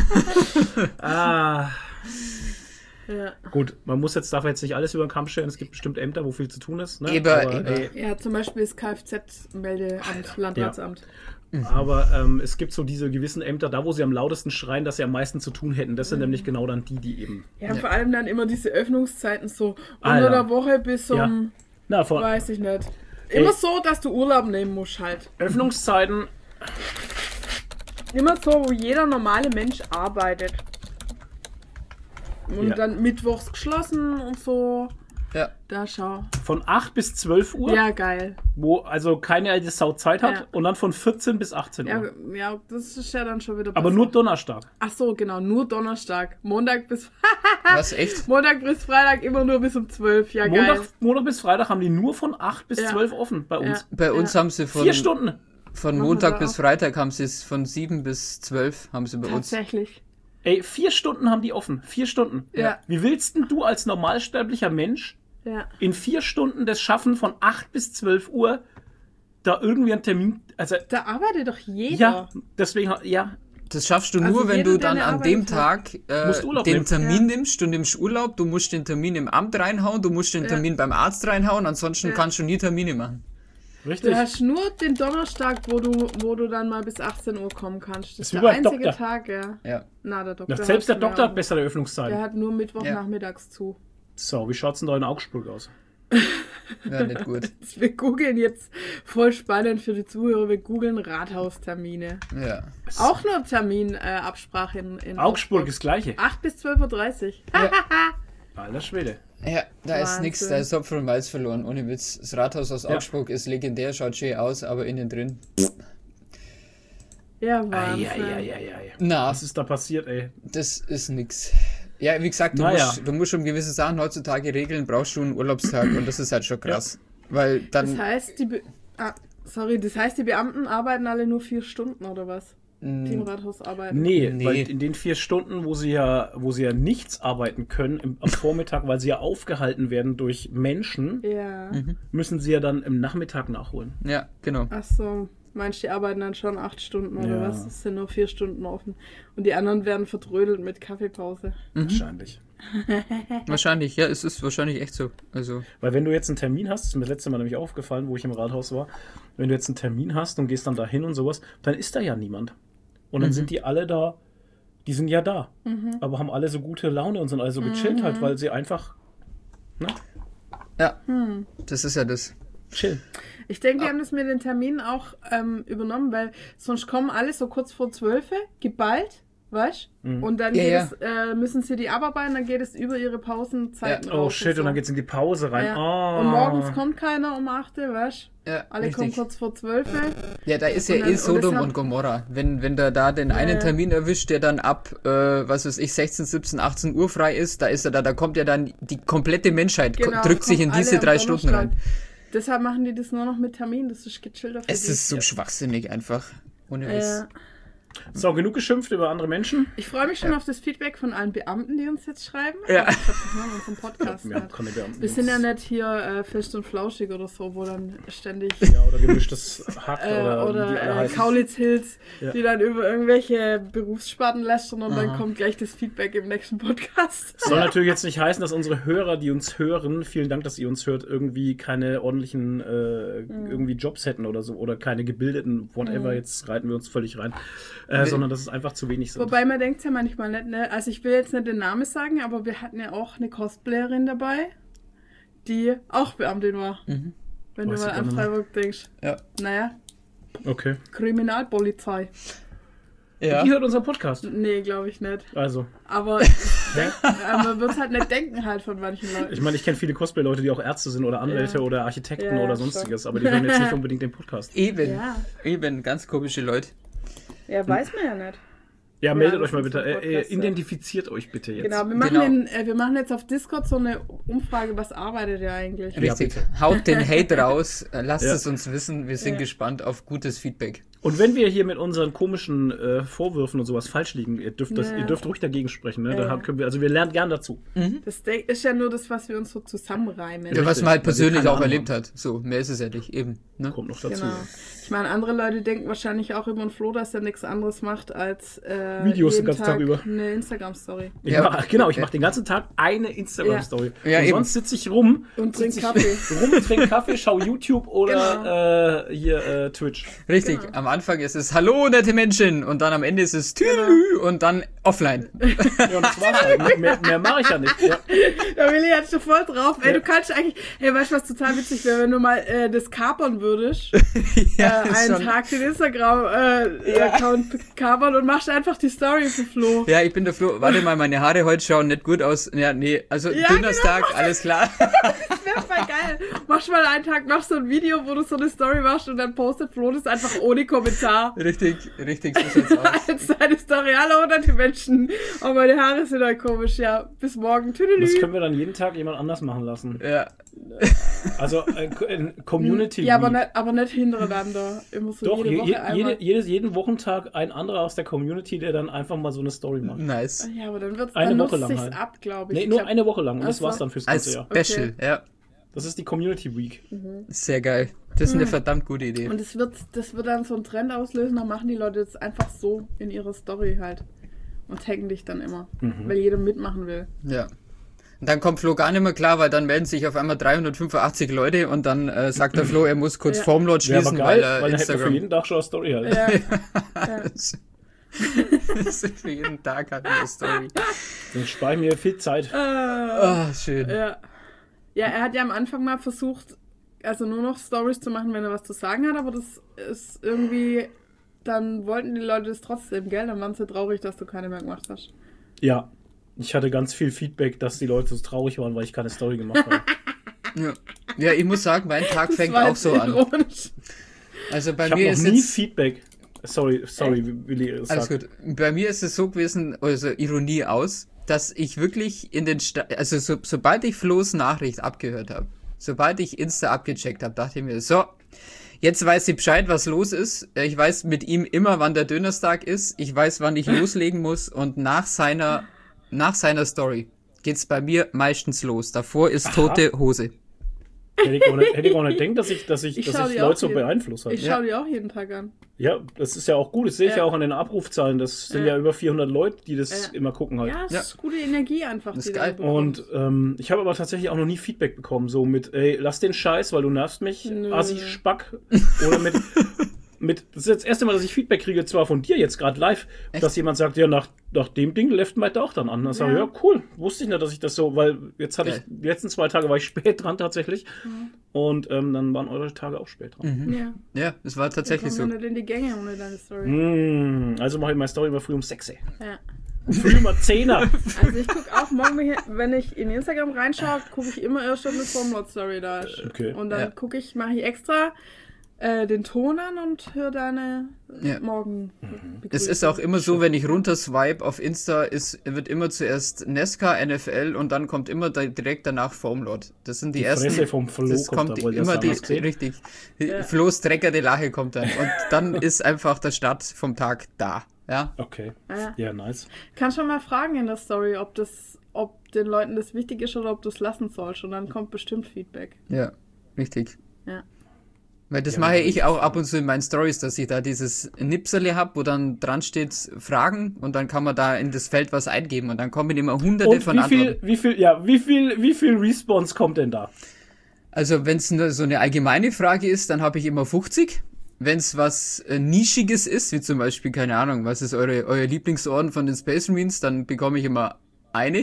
Ah, Ja. gut, darf jetzt nicht alles über den Kamm stellen, es gibt bestimmt Ämter, wo viel zu tun ist. Ne? Eber. Ja, zum Beispiel das Kfz-Meldeamt, Landratsamt. Aber es gibt so diese gewissen Ämter, da wo sie am lautesten schreien, dass sie am meisten zu tun hätten. Das sind nämlich genau dann die eben. Ja, und vor allem dann immer diese Öffnungszeiten so Alter. unter der Woche bis Ja. um, Na, vor weiß ich nicht. Immer so, dass du Urlaub nehmen musst halt. Öffnungszeiten, Immer so, wo jeder normale Mensch arbeitet. Und Ja. dann mittwochs geschlossen und so. Ja. Da schau. von 8 bis 12 Uhr, Ja, geil. wo also keine alte Sau Zeit hat, Ja. und dann von 14 bis 18 Ja, Uhr. ja, das ist ja dann schon wieder Aber besser. nur Donnerstag. Ach so, genau, nur Donnerstag. Montag bis Was, echt? Montag bis Freitag immer nur bis um 12. Ja, geil. Montag bis Freitag haben die nur von 8 bis Ja. 12 offen bei uns. Bei uns haben sie 4 Stunden. von Machen Montag wir bis auch. Freitag haben sie es von 7 bis 12 haben sie bei uns. Tatsächlich. Ey, 4 Stunden haben die offen. 4 Stunden. Ja. Wie willst denn du als normalsterblicher Mensch Ja. in 4 Stunden das schaffen, von 8 bis 12 Uhr da irgendwie einen Termin, also Da arbeitet doch jeder. ja, deswegen, ja, Das schaffst du Also nur, wenn jeder, du der dann eine an dem Arbeit Tag Musst Urlaub den nehmen. Termin nimmst, du nimmst Urlaub, du musst den Termin im Amt reinhauen, du musst den Termin beim Arzt reinhauen, ansonsten kannst du nie Termine machen. richtig. Du hast nur den Donnerstag, wo du dann mal bis 18 Uhr kommen kannst. Das ist wie der beim einzige Doktor. Tag, ja. Ja. Na, der Doktor. Na, selbst der hat Doktor mehr hat bessere Öffnungszeiten. Der hat nur Mittwochnachmittags zu. So, wie schaut's denn da in Augsburg aus? Ja, nicht gut. Wir googeln jetzt, voll spannend für die Zuhörer, wir googeln Rathaustermine. Ja. Auch nur Terminabsprache in Augsburg ist das Gleiche. 8 bis 12.30 Uhr. Alter Schwede. Ja, da ist Wahnsinn. nichts, da ist Hopfen und Malz verloren, ohne Witz. Das Rathaus aus Augsburg ist legendär, schaut schön aus, aber innen drin. Ja, Wahnsinn. Eieieiei. Na, Was ist da passiert, ey? das ist nix. Ja, wie gesagt, Naja. du musst schon gewisse Sachen heutzutage regeln, brauchst du einen Urlaubstag und das ist halt schon krass. Weil dann, Das heißt, die Beamten arbeiten alle nur 4 Stunden oder was? die im Rathaus arbeiten. Nee, Nee. weil in den 4 Stunden, wo sie ja nichts arbeiten können, am Vormittag, weil sie ja aufgehalten werden durch Menschen, Ja. müssen sie ja dann im Nachmittag nachholen. Ja, genau. Ach so. Meinst du, die arbeiten dann schon 8 Stunden oder Ja. was? Es sind nur 4 Stunden offen. Und die anderen werden vertrödelt mit Kaffeepause. Wahrscheinlich. Wahrscheinlich, ja, es ist wahrscheinlich echt so. Also, Weil wenn du jetzt einen Termin hast, das ist mir das letzte Mal nämlich aufgefallen, wo ich im Rathaus war, wenn du jetzt einen Termin hast und gehst dann da hin und sowas, dann ist da ja niemand. Und dann sind die alle da, die sind ja da, aber haben alle so gute Laune und sind alle so gechillt halt, weil sie einfach, ja, das ist ja das. chillen. Ich denke, die haben das mit den Terminen auch übernommen, weil sonst kommen alle so kurz vor 12, geballt, weißt du? Und dann müssen sie die abarbeiten, dann geht es über ihre Pausenzeiten Oh raus shit, so. und dann geht's in die Pause rein. Ja. Oh. Und morgens kommt keiner um 8, weißt du? Ja, Alle kommen richtig. kurz vor 12. Ja, da ist ja Und dann- Sodom deshalb- und Gomorra. Wenn da den einen Termin erwischt, der dann ab, 16, 17, 18 Uhr frei ist, da kommt ja dann die komplette Menschheit, Genau, drückt sich in kommt diese alle am 3 Stunden rein. Donnerstag. Deshalb machen die das nur noch mit Termin, das ist gechillter für Es die. ist so schwachsinnig einfach. Ohne Witz. So, genug geschimpft über andere Menschen. Ich freue mich schon auf das Feedback von allen Beamten, die uns jetzt schreiben. Ja. Ich glaube, das hören wir uns im Podcast. Ja, keine Beamten. Wir sind ja nicht hier fest und flauschig oder so, wo dann ständig Ja, oder gemischtes Hack oder wie die alle heißen. Kaulitz Hills, Ja. die dann über irgendwelche Berufssparten lästern und dann kommt gleich das Feedback im nächsten Podcast. Soll natürlich jetzt nicht heißen, dass unsere Hörer, die uns hören, vielen Dank, dass ihr uns hört, irgendwie keine ordentlichen irgendwie Jobs hätten oder so oder keine gebildeten, whatever, jetzt reiten wir uns völlig rein, sondern dass es einfach zu wenig sind. Wobei man denkt ja manchmal nicht, ne? Also ich will jetzt nicht den Namen sagen, aber wir hatten ja auch eine Cosplayerin dabei, die auch Beamtin war. Wenn Weiß du ich mal gar an nicht mehr. Freiburg denkst. Ja. Naja, Okay. Kriminalpolizei. Ja. Die hört unseren Podcast. Nee, glaube ich nicht. Also, Aber man wird halt nicht denken halt von manchen Leuten. ich meine, ich kenne viele Cosplay-Leute, die auch Ärzte sind oder Anwälte Ja. oder Architekten Ja, oder schon. sonstiges, aber die hören jetzt nicht unbedingt den Podcast. Eben. Ja. Eben, ganz komische Leute. Ja, weiß man ja nicht. Ja, meldet Ja, euch mal das ist bitte. ein Podcast, ja. Identifiziert euch bitte jetzt. Genau, wir machen jetzt auf Discord so eine Umfrage, was arbeitet ihr eigentlich? Richtig. bitte. Haut den Hate raus, lasst Ja. es uns wissen, wir sind gespannt auf gutes Feedback. Und wenn wir hier mit unseren komischen Vorwürfen und sowas falsch liegen, ihr dürft ruhig dagegen sprechen. Ne? Da können wir, wir lernen gern dazu. Das ist ja nur das, was wir uns so zusammenreimen. Ja, was man halt weil wir persönlich keine auch Ahnung erlebt hat. So, mehr ist es ja nicht. Eben. Ne? Kommt noch dazu. Genau. Ich meine, andere Leute denken wahrscheinlich auch über den Flo, dass er nichts anderes macht als Videos den jeden ganzen Tag über. eine Instagram-Story. Ja. Ich mache den ganzen Tag eine Instagram-Story. Ja, und eben. sonst sitze ich rum. Und trink sitz ich Kaffee. Rum, trink Kaffee, schau YouTube oder hier Twitch. Richtig, am Anfang ist es Hallo, nette Menschen und dann am Ende ist es Tülü und dann offline. Ja, und das war's halt. Mehr mache ich ja nicht. Ja. Da will ich jetzt schon voll drauf. Ey, du kannst eigentlich, weißt du, was total witzig wäre, wenn du mal das kapern würdest. Einen schon. Tag den Instagram-Account kapern und machst einfach die Story für Flo. Ja, ich bin der Flo. Warte mal, meine Haare heute schauen nicht gut aus. Ja, nee, also Ja, Donnerstag, alles klar. Das wäre voll geil. Machst mal einen Tag, machst so ein Video, wo du so eine Story machst und dann postet Flo das einfach ohne Kommentar. richtig, so schaut's aus. Als seine Story, hallo, hunderte Menschen. Oh, meine Haare sind halt komisch. Ja, bis morgen. Tüdelü. Das können wir dann jeden Tag jemand anders machen lassen. Ja, Also Community Ja, Week. aber nicht hintereinander. Immer so Doch, jede Woche einmal. jeden Wochentag ein anderer aus der Community, der dann einfach mal so eine Story macht. nice. Ja, aber dann wird's Eine dann Woche nutzt lang sich's halt. ab, glaube ich. Nee, Ich nur glaub- eine Woche lang und das Ach so. war's dann fürs Als ganze Jahr. Special, ja. Das ist die Community Week. Sehr geil. Das ist eine verdammt gute Idee. Und das wird dann so einen Trend auslösen, dann machen die Leute das einfach so in ihrer Story halt. Und taggen dich dann immer. Weil jeder mitmachen will. Ja. Und dann kommt Flo gar nicht mehr klar, weil dann melden sich auf einmal 385 Leute und dann sagt der Flo, er muss kurz Ja. Formlot Ja, aber schließen, geil, weil er weil dann hätten wir für Instagram... jeden Tag schon eine Story halt. Ja. Das ist für jeden Tag halt eine Story. Dann spare ich mir viel Zeit. Ah, schön. Ja. Ja, er hat ja am Anfang mal versucht, also nur noch Stories zu machen, wenn er was zu sagen hat, aber das ist irgendwie, dann wollten die Leute das trotzdem, gell? Dann waren sie traurig, dass du keine mehr gemacht hast. Ja, ich hatte ganz viel Feedback, dass die Leute so traurig waren, weil ich keine Story gemacht habe. Ja. Ja, ich muss sagen, mein Tag fängt war auch jetzt so an. ironisch. Also bei Ich habe mir noch ist nie jetzt... Feedback. Sorry, Willi. Alles Sag. gut. Bei mir ist es so gewesen, also Ironie aus, dass ich wirklich in den sobald ich Flo's Nachricht abgehört habe, sobald ich Insta abgecheckt habe, dachte ich mir, so, Jetzt weiß ich Bescheid, was los ist. Ich weiß mit ihm immer, wann der Dönerstag ist. Ich weiß, wann ich loslegen muss. Und nach seiner Story geht's bei mir meistens los. Davor ist tote Hose. Hätte ich auch nicht gedacht, dass ich Leute so beeinflusst habe. Ich schaue die auch jeden Tag an. Ja, das ist ja auch gut. Das sehe ich ja auch an den Abrufzahlen. Das sind ja über 400 Leute, die das immer gucken halt. Ja, das ist gute Energie einfach. Das ist die geil. du bekommst. Und ich habe aber tatsächlich auch noch nie Feedback bekommen, so mit, ey, lass den Scheiß, weil du nervst mich, Assi-Spack. Oder mit, das ist jetzt das erste Mal, dass ich Feedback kriege, zwar von dir jetzt gerade live, dass jemand sagt, ja, nach dem Ding läuft mein auch dann an. Dann sage ich, ja, cool, wusste ich nicht, dass ich das so, weil jetzt hatte ich, die letzten 2 Tage war ich spät dran tatsächlich. Und dann waren eure Tage auch spät dran. Ja, es war tatsächlich so. Ich komme nicht in die Gänge ohne deine Story. Also mache ich meine Story immer früh um 6. Ja. Früh um 10er. Also ich gucke auch morgen, wenn ich in Instagram reinschaue, gucke ich immer erst, ob eine Formlord-Story da ist. Okay. Und dann mache ich extra den Ton an und höre deine morgen. Es ist auch immer so, wenn ich runterswipe auf Insta, wird immer zuerst Nesca, NFL und dann kommt immer direkt danach Formlord. Das sind die ersten. Fresse vom Flo das kommt da, immer richtig. Flo's dreckerte Lache kommt dann. Und dann ist einfach der Start vom Tag da. Ja. Okay. Ja. Ja, nice. Kannst schon mal fragen in der Story, ob den Leuten das wichtig ist oder ob du es lassen sollst. Und dann kommt bestimmt Feedback. Ja, richtig. Ja. Weil das mache ich auch ab und zu in meinen Stories, dass ich da dieses Nipserle habe, wo dann dran steht Fragen und dann kann man da in das Feld was eingeben und dann kommen immer hunderte und von Antworten. Wie viel Response kommt denn da? Also wenn es so eine allgemeine Frage ist, dann habe ich immer 50. Wenn es was Nischiges ist, wie zum Beispiel, keine Ahnung, was ist euer Lieblingsorden von den Space Marines, dann bekomme ich immer eine.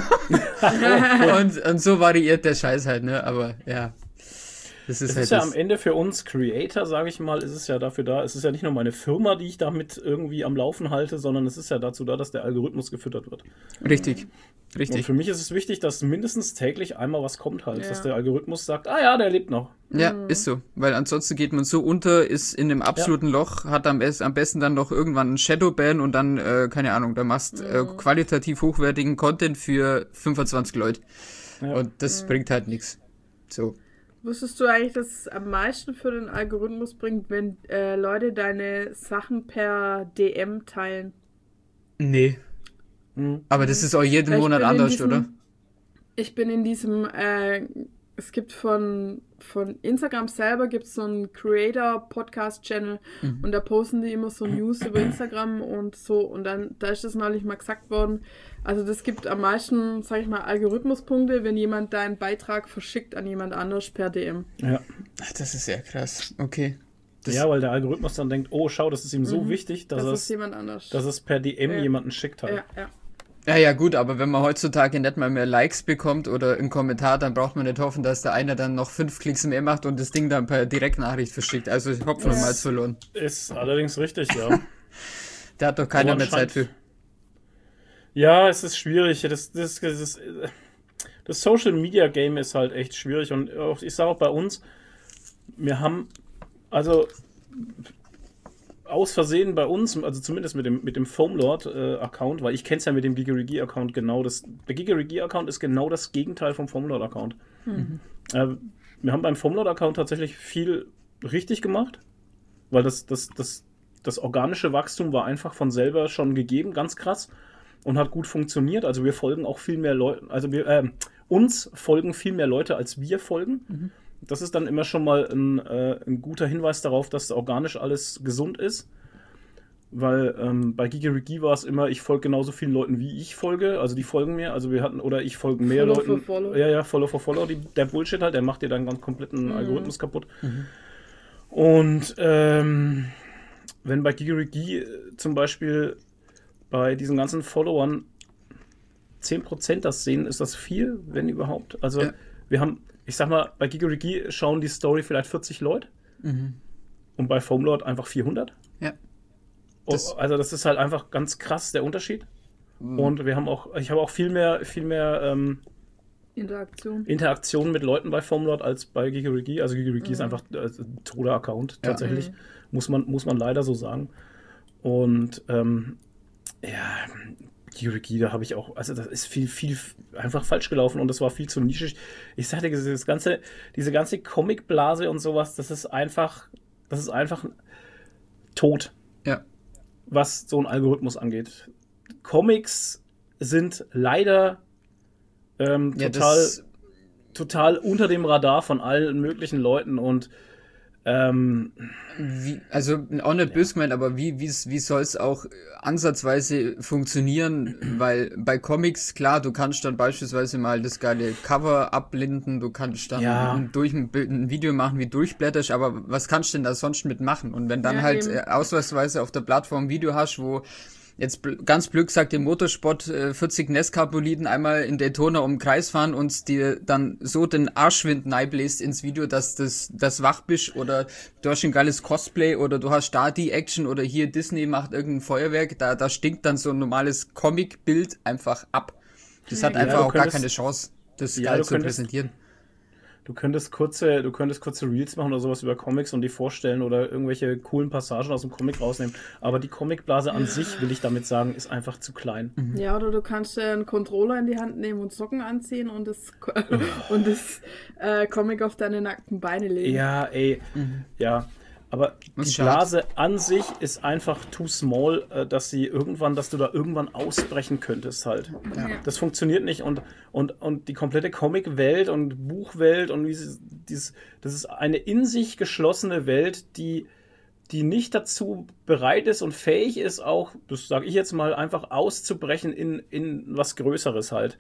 und so variiert der Scheiß halt, ne? Aber ja. Das ist halt ja am Ende für uns Creator, sage ich mal, ist es ja dafür da, es ist ja nicht nur meine Firma, die ich damit irgendwie am Laufen halte, sondern es ist ja dazu da, dass der Algorithmus gefüttert wird. Richtig. Und für mich ist es wichtig, dass mindestens täglich einmal was kommt halt, dass der Algorithmus sagt, ja, der lebt noch. Ja, ist so, weil ansonsten geht man so unter, ist in einem absoluten Loch, hat am besten dann noch irgendwann einen Shadowban und dann, keine Ahnung, da machst qualitativ hochwertigen Content für 25 Leute. Ja. Und das bringt halt nichts. So. Wusstest du eigentlich, dass es am meisten für den Algorithmus bringt, wenn Leute deine Sachen per DM teilen? Nee. Aber das ist auch jeden Monat anders, oder? Ich bin in diesem, es gibt von Instagram selber gibt's so einen Creator-Podcast-Channel und da posten die immer so News über Instagram und so und dann, da ist das neulich mal gesagt worden, also das gibt am meisten, sag ich mal, Algorithmuspunkte, wenn jemand deinen Beitrag verschickt an jemand anders per DM. Ja. Ach, das ist sehr krass. Okay. Ja, weil der Algorithmus dann denkt, oh, schau, das ist ihm so wichtig, dass es per DM jemanden schickt halt. Ja, gut, aber wenn man heutzutage nicht mal mehr Likes bekommt oder einen Kommentar, dann braucht man nicht hoffen, dass der eine dann noch 5 Klicks mehr macht und das Ding dann per Direktnachricht verschickt. Also Hopfen und Malz verloren. Ist allerdings richtig, ja. Da hat doch keiner mehr Zeit für. Ja, es ist schwierig. Das Social Media Game ist halt echt schwierig und ich sage auch bei uns, wir haben also aus Versehen bei uns, also zumindest mit dem Foamlord-Account, weil ich kenne es ja mit dem Gigerigi-Account genau. Der Gigerigi-Account ist genau das Gegenteil vom Foamlord-Account. Wir haben beim Foamlord-Account tatsächlich viel richtig gemacht, weil das organische Wachstum war einfach von selber schon gegeben, ganz krass und hat gut funktioniert. Also wir folgen auch viel mehr Leute, also uns folgen viel mehr Leute, als wir folgen. Das ist dann immer schon mal ein guter Hinweis darauf, dass organisch alles gesund ist. Weil bei Gigerigi war es immer, ich folge genauso vielen Leuten, wie ich folge. Also die folgen mir. Also ich folge mehr Follow Leuten. for Follow. Ja, Follow for Follow. Der Bullshit halt, der macht dir dann ganz kompletten Algorithmus kaputt. Und wenn bei Gigerigi zum Beispiel bei diesen ganzen Followern 10% das sehen, ist das viel, wenn überhaupt. Also wir haben, ich sag mal, bei Gigerigi schauen die Story vielleicht 40 Leute und bei Foamlord einfach 400. Ja. Also das ist halt einfach ganz krass der Unterschied. Und ich habe auch viel mehr Interaktion mit Leuten bei Foamlord als bei Gigerigi. Also Gigerigi ist einfach ein toter Account, tatsächlich. Muss man leider so sagen. Und Gigerigi, da habe ich auch, also das ist viel einfach falsch gelaufen und das war viel zu nischig. Ich sagte, diese ganze Comic-Blase und sowas, das ist einfach einfach tot, was so ein Algorithmus angeht. Comics sind leider total unter dem Radar von allen möglichen Leuten und also auch nicht böse gemeint, aber wie soll es auch ansatzweise funktionieren? Weil bei Comics, klar, du kannst dann beispielsweise mal das geile Cover abblenden, du kannst dann durch ein Video machen, wie durchblätterst, aber was kannst du denn da sonst mitmachen? Und wenn dann ausnahmsweise auf der Plattform ein Video hast, wo jetzt ganz blöd gesagt im Motorsport 40 NASCAR-Boliden einmal in Daytona um den Kreis fahren und dir dann so den Arschwind neibläst ins Video, dass das wach bist, oder du hast ein geiles Cosplay oder du hast da die Action oder hier Disney macht irgendein Feuerwerk, da stinkt dann so ein normales Comic-Bild einfach ab. Das hat einfach auch gar keine Chance, das geil zu präsentieren. Du könntest kurze Reels machen oder sowas über Comics und die vorstellen oder irgendwelche coolen Passagen aus dem Comic rausnehmen. Aber die Comicblase an sich, will ich damit sagen, ist einfach zu klein. Ja, oder du kannst einen Controller in die Hand nehmen und Socken anziehen und das Comic auf deine nackten Beine legen. Ja, ja. Aber die Blase an sich ist einfach too small, dass du da irgendwann ausbrechen könntest halt. Ja. Das funktioniert nicht und die komplette Comic-Welt und Buchwelt und das ist eine in sich geschlossene Welt, die nicht dazu bereit ist und fähig ist, auch, das sage ich jetzt mal, einfach auszubrechen in was Größeres halt.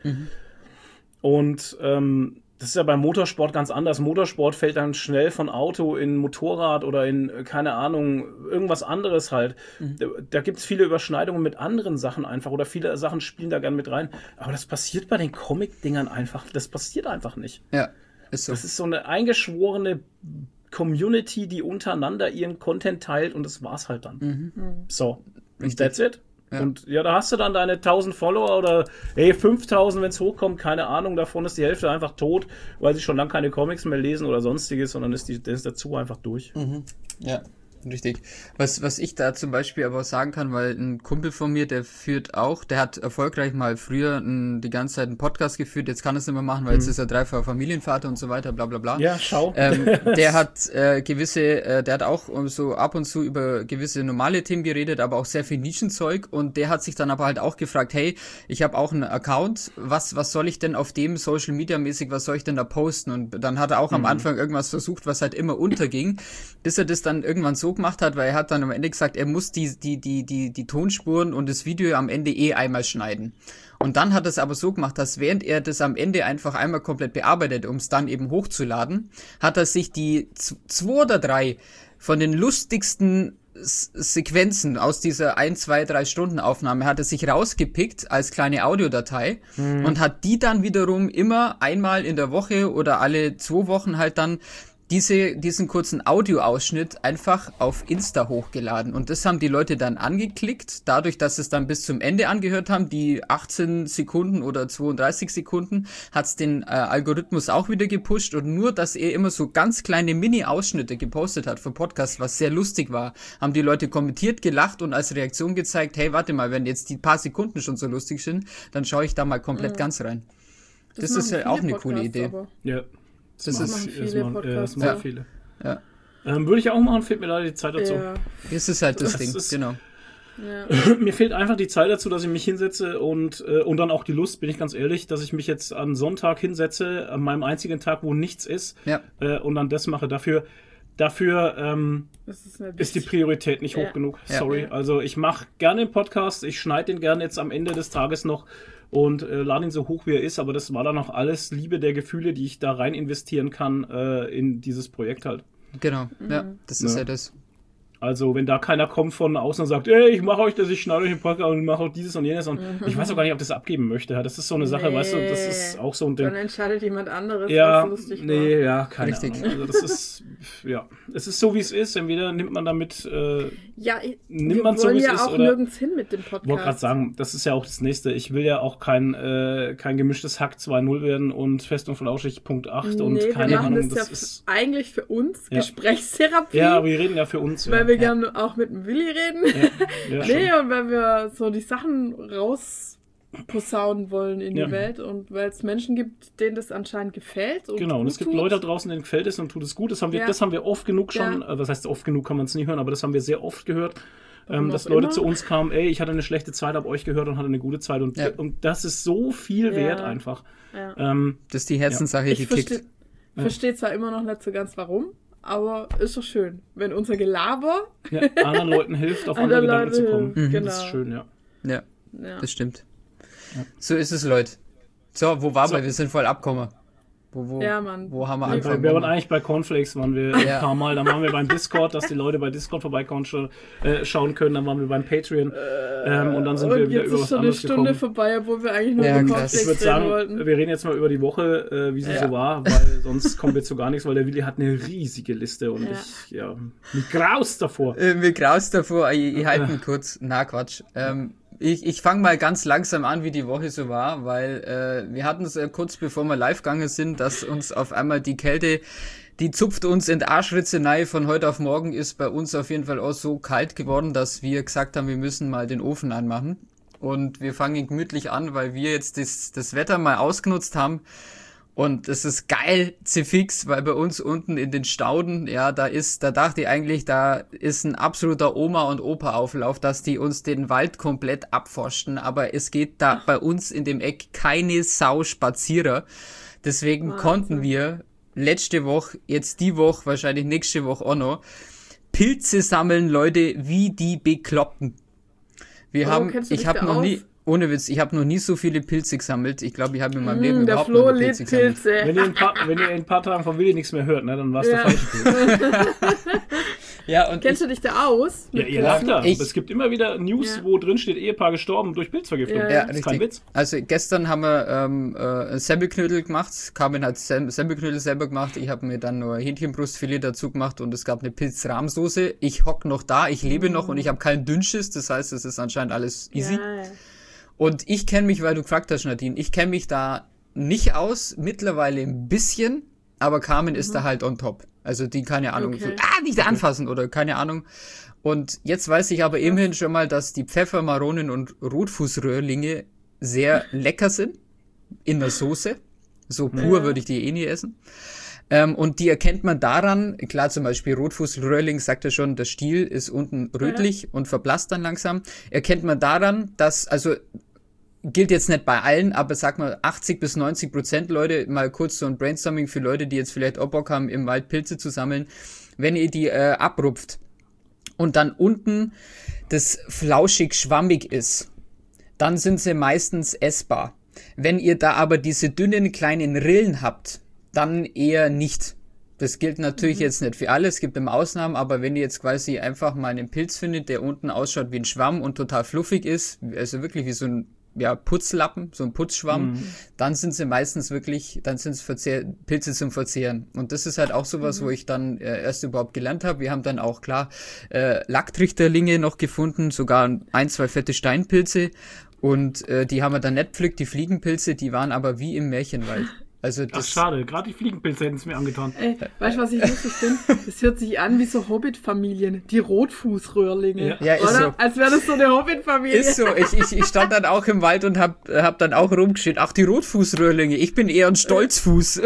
Und das ist ja beim Motorsport ganz anders. Motorsport fällt dann schnell von Auto in Motorrad oder in, keine Ahnung, irgendwas anderes halt. Da gibt es viele Überschneidungen mit anderen Sachen einfach oder viele Sachen spielen da gern mit rein. Aber das passiert bei den Comic-Dingern einfach. Das passiert einfach nicht. Ja, ist so. Das ist so eine eingeschworene Community, die untereinander ihren Content teilt und das war's halt dann. So, that's it. Ja. Und ja, da hast du dann deine 1000 Follower oder 5000, wenn es hochkommt, keine Ahnung, davon ist die Hälfte einfach tot, weil sie schon lange keine Comics mehr lesen oder sonstiges, sondern ist dazu einfach durch. Ja, richtig. Was ich da zum Beispiel aber sagen kann, weil ein Kumpel von mir, der hat erfolgreich mal früher die ganze Zeit einen Podcast geführt, jetzt kann er es nicht mehr machen, weil jetzt ist er dreifacher Familienvater und so weiter, bla bla bla. Ja, schau. Der hat der hat auch so ab und zu über gewisse normale Themen geredet, aber auch sehr viel Nischenzeug, und der hat sich dann aber halt auch gefragt, hey, ich habe auch einen Account, was soll ich denn auf dem Social Media mäßig, was soll ich denn da posten? Und dann hat er auch am Anfang irgendwas versucht, was halt immer unterging, bis er das dann irgendwann so gemacht hat, weil er hat dann am Ende gesagt, er muss die Tonspuren und das Video am Ende einmal schneiden. Und dann hat er es aber so gemacht, dass während er das am Ende einfach einmal komplett bearbeitet, um es dann eben hochzuladen, hat er sich die 2 oder 3 von den lustigsten Sequenzen aus dieser 1, 2, 3 Stunden Aufnahme hat er sich rausgepickt als kleine Audiodatei und hat die dann wiederum immer einmal in der Woche oder alle 2 Wochen halt dann diesen kurzen Audioausschnitt einfach auf Insta hochgeladen. Und das haben die Leute dann angeklickt. Dadurch, dass es dann bis zum Ende angehört haben, die 18 Sekunden oder 32 Sekunden, hat es den Algorithmus auch wieder gepusht. Und nur, dass er immer so ganz kleine Mini-Ausschnitte gepostet hat für Podcasts, was sehr lustig war, haben die Leute kommentiert, gelacht und als Reaktion gezeigt, hey, warte mal, wenn jetzt die paar Sekunden schon so lustig sind, dann schaue ich da mal komplett ganz rein. Das ist ja auch eine coole Idee. Ja. Das machen viele. Ja. Würde ich auch machen, fehlt mir leider die Zeit dazu. Ja. Das ist halt das Ding, genau. Ja. Mir fehlt einfach die Zeit dazu, dass ich mich hinsetze und dann auch die Lust, bin ich ganz ehrlich, dass ich mich jetzt an Sonntag hinsetze, an meinem einzigen Tag, wo nichts ist, und dann das mache. Dafür ist die Priorität nicht hoch genug. Sorry. Also ich mache gerne den Podcast, ich schneide den gerne jetzt am Ende des Tages noch und lade ihn so hoch, wie er ist, aber das war dann auch alles Liebe der Gefühle, die ich da rein investieren kann in dieses Projekt halt. Genau, das ist ja das. Also, wenn da keiner kommt von außen und sagt, ey, ich mache euch das, ich schneide euch den Podcast und mache auch dieses und jenes und ich weiß auch gar nicht, ob das abgeben möchte. Das ist so eine Sache, weißt du, das ist auch so ein Ding. Dann entscheidet jemand anderes, was lustig war. Ja, keine Ahnung. Also das ist, es ist so, wie es ist. Entweder nimmt man damit, nimmt man so, wie es ist. Wir wollen ja auch nirgends hin mit dem Podcast. Ich wollte gerade sagen, das ist ja auch das Nächste. Ich will ja auch kein gemischtes Hack 2.0 werden und Fest und Flauschig Punkt 8 und keine Ahnung. Das ist eigentlich für uns Gesprächstherapie. Ja, wir reden ja für uns. Weil wir gerne auch mit dem Willi reden. Und weil wir so die Sachen posaunen wollen in Ja. die Welt und weil es Menschen gibt, denen das anscheinend gefällt. Und Genau, und es gut gibt tut. Leute da draußen, denen gefällt es und tut es gut. Das haben wir oft genug schon, was heißt oft genug, kann man es nicht hören, aber das haben wir sehr oft gehört, dass auch Leute immer. zu uns kamen, ey, ich hatte eine schlechte Zeit, hab euch gehört und hatte eine gute Zeit und das ist so viel wert einfach. Ja. Das ist die Herzenssache, die Ich kickt. verstehe zwar immer noch nicht so ganz warum, aber ist doch schön, wenn unser Gelaber Anderen Leuten hilft, auf andere anderen Gedanken zu kommen. Leute hilft. Das ist schön, ja. Ja, Ja. das stimmt. So ist es, Leute. So, wo waren wir? Wir sind voll abgekommen. Ja, Mann. Wo haben wir Wir angefangen? waren eigentlich bei Cornflakes, waren wir ein Ja. paar Mal. Dann waren wir beim Discord, dass die Leute bei Discord vorbeikommen, schauen können. Dann waren wir beim Patreon. Und dann sind wir Und wieder jetzt über ist was schon eine anderes Stunde gekommen. vorbei, obwohl wir eigentlich nur Ja, über krass. Ich würde Cornflakes reden sagen, wollten. wir reden jetzt mal über die Woche, wie sie so war, weil sonst kommen wir zu gar nichts, weil der Willi hat eine riesige Liste und mich graust davor. Mir graust davor, ich halte mich kurz. Na, Quatsch. Ich fange mal ganz langsam an, wie die Woche so war, weil wir hatten es kurz bevor wir live gegangen sind, dass uns auf einmal die Kälte, die zupft uns in die Arschritze rein. Von heute auf morgen ist bei uns auf jeden Fall auch so kalt geworden, dass wir gesagt haben, wir müssen mal den Ofen anmachen. Und wir fangen gemütlich an, weil wir jetzt das Wetter mal ausgenutzt haben. Und es ist geil, fix, weil bei uns unten in den Stauden, da dachte ich eigentlich, da ist ein absoluter Oma- und Opa-Auflauf, dass die uns den Wald komplett abforsten, aber es geht da bei uns in dem Eck keine Sau Spazierer. Deswegen konnten wir letzte Woche, jetzt die Woche, wahrscheinlich nächste Woche auch noch, Pilze sammeln, Leute, wie die Bekloppten. kennst du dich Ich habe da noch nie... aus? Ohne Witz, ich habe noch nie so viele Pilze gesammelt. Ich glaube, ich habe in meinem Leben Der überhaupt Flo noch nie liebt Pilze gesammelt. Pilze. Wenn ihr in ein paar Tagen von Willi nichts mehr hört, ne, dann war es der falsche Pilz. Ja, und Kennst du dich da aus? Ja, mit ihr Pilzen? lacht da. Ich- Es gibt immer wieder News, wo drin steht, Ehepaar gestorben durch Pilzvergiftung. Ja, Das ist kein Witz. Also gestern haben wir Semmelknödel gemacht. Carmen hat Semmelknödel selber gemacht. Ich habe mir dann nur Hähnchenbrustfilet dazu gemacht und es gab eine Pilzrahmsoße. Ich hock noch da, ich lebe noch und ich habe keinen Dünnschiss. Das heißt, es ist anscheinend alles easy. Ja. Und ich kenne mich, weil du gefragt hast, Nadine, ich kenne mich da nicht aus. Mittlerweile ein bisschen, aber Carmen ist da halt on top. Also die, keine Ahnung, Okay. so, nicht anfassen oder keine Ahnung. Und jetzt weiß ich aber immerhin schon mal, dass die Pfeffer, Maronen und Rotfußröhrlinge sehr lecker sind in der Soße. So pur würde ich die nie essen. Und die erkennt man daran, klar zum Beispiel Rotfußröhrling, sagt er schon, der Stiel ist unten rötlich und verblasst dann langsam. Erkennt man daran, dass, also gilt jetzt nicht bei allen, aber sag mal 80-90% Leute, mal kurz so ein Brainstorming für Leute, die jetzt vielleicht auch Bock haben, im Wald Pilze zu sammeln, wenn ihr die abrupft und dann unten das flauschig schwammig ist, dann sind sie meistens essbar. Wenn ihr da aber diese dünnen kleinen Rillen habt, dann eher nicht. Das gilt natürlich jetzt nicht für alle, es gibt immer Ausnahmen, aber wenn ihr jetzt quasi einfach mal einen Pilz findet, der unten ausschaut wie ein Schwamm und total fluffig ist, also wirklich wie so ein Putzlappen, so ein Putzschwamm, dann sind sie meistens wirklich, dann sind es Pilze zum Verzehren. Und das ist halt auch sowas, wo ich dann erst überhaupt gelernt habe. Wir haben dann auch klar Lacktrichterlinge noch gefunden, sogar 1, 2 fette Steinpilze und die haben wir dann nicht pflückt, die Fliegenpilze, die waren aber wie im Märchenwald. Also Ach, das, schade. Gerade die Fliegenpilze hätten es mir angetan. Ey, weißt du, was ich lustig finde? Das hört sich an wie so Hobbit-Familien. Die Rotfußröhrlinge. Ja, ist oder? so. Als wäre das so eine Hobbit-Familie. Ist so, ich stand dann auch im Wald und hab dann auch rumgeschrien, ach, die Rotfußröhrlinge, ich bin eher ein Stolzfuß.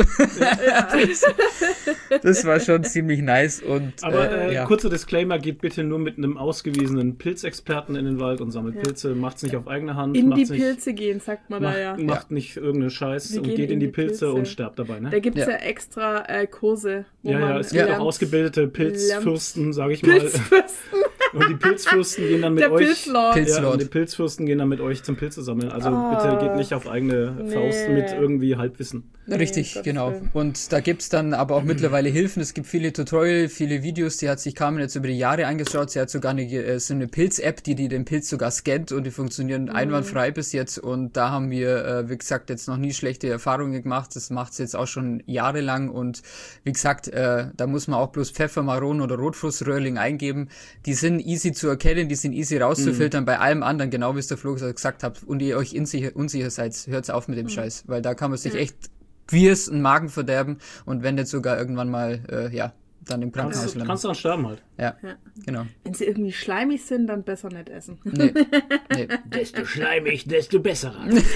Das war schon ziemlich nice. Und, Aber ja. kurzer Disclaimer, geht bitte nur mit einem ausgewiesenen Pilzexperten in den Wald und sammelt Pilze, macht's nicht auf eigene Hand, In die macht's nicht, Pilze gehen, sagt man da ja. macht nicht irgendeinen Scheiß Wir und gehen geht in die Pilze und sterbt dabei, ne? Da gibt es Ja. ja extra Kurse, wo Ja, man es gibt lernt. auch ausgebildete Pilzfürsten, sage ich mal. Pilzfürsten. Und die Pilzfürsten gehen dann mit Der euch. Pilzlord. Pilz- Ja, und die Pilzfürsten gehen dann mit euch zum Pilze sammeln. Also bitte geht nicht auf eigene Faust mit irgendwie Halbwissen. Richtig, Gottes genau. Willen. Und da gibt's dann aber auch mittlerweile Hilfen. Es gibt viele Tutorials, viele Videos, die hat sich Carmen jetzt über die Jahre angeschaut. Sie hat sogar so eine Pilz-App, die den Pilz sogar scannt und die funktionieren einwandfrei bis jetzt. Und da haben wir, wie gesagt, jetzt noch nie schlechte Erfahrungen gemacht. Das macht's jetzt auch schon jahrelang. Und wie gesagt, da muss man auch bloß Pfeffer, Maronen oder Rotfußröhrling eingeben. Die sind easy zu erkennen, die sind easy rauszufiltern. Bei allem anderen, genau wie es der Flo gesagt hat, und ihr euch unsicher seid, hört's auf mit dem Scheiß. Weil da kann man sich echt Quiers und Magen verderben und wenn nicht sogar irgendwann mal, dann im Krankenhaus landen. Kannst du dann sterben halt. Ja, genau. Wenn sie irgendwie schleimig sind, dann besser nicht essen. Nee. Desto schleimig, desto besser.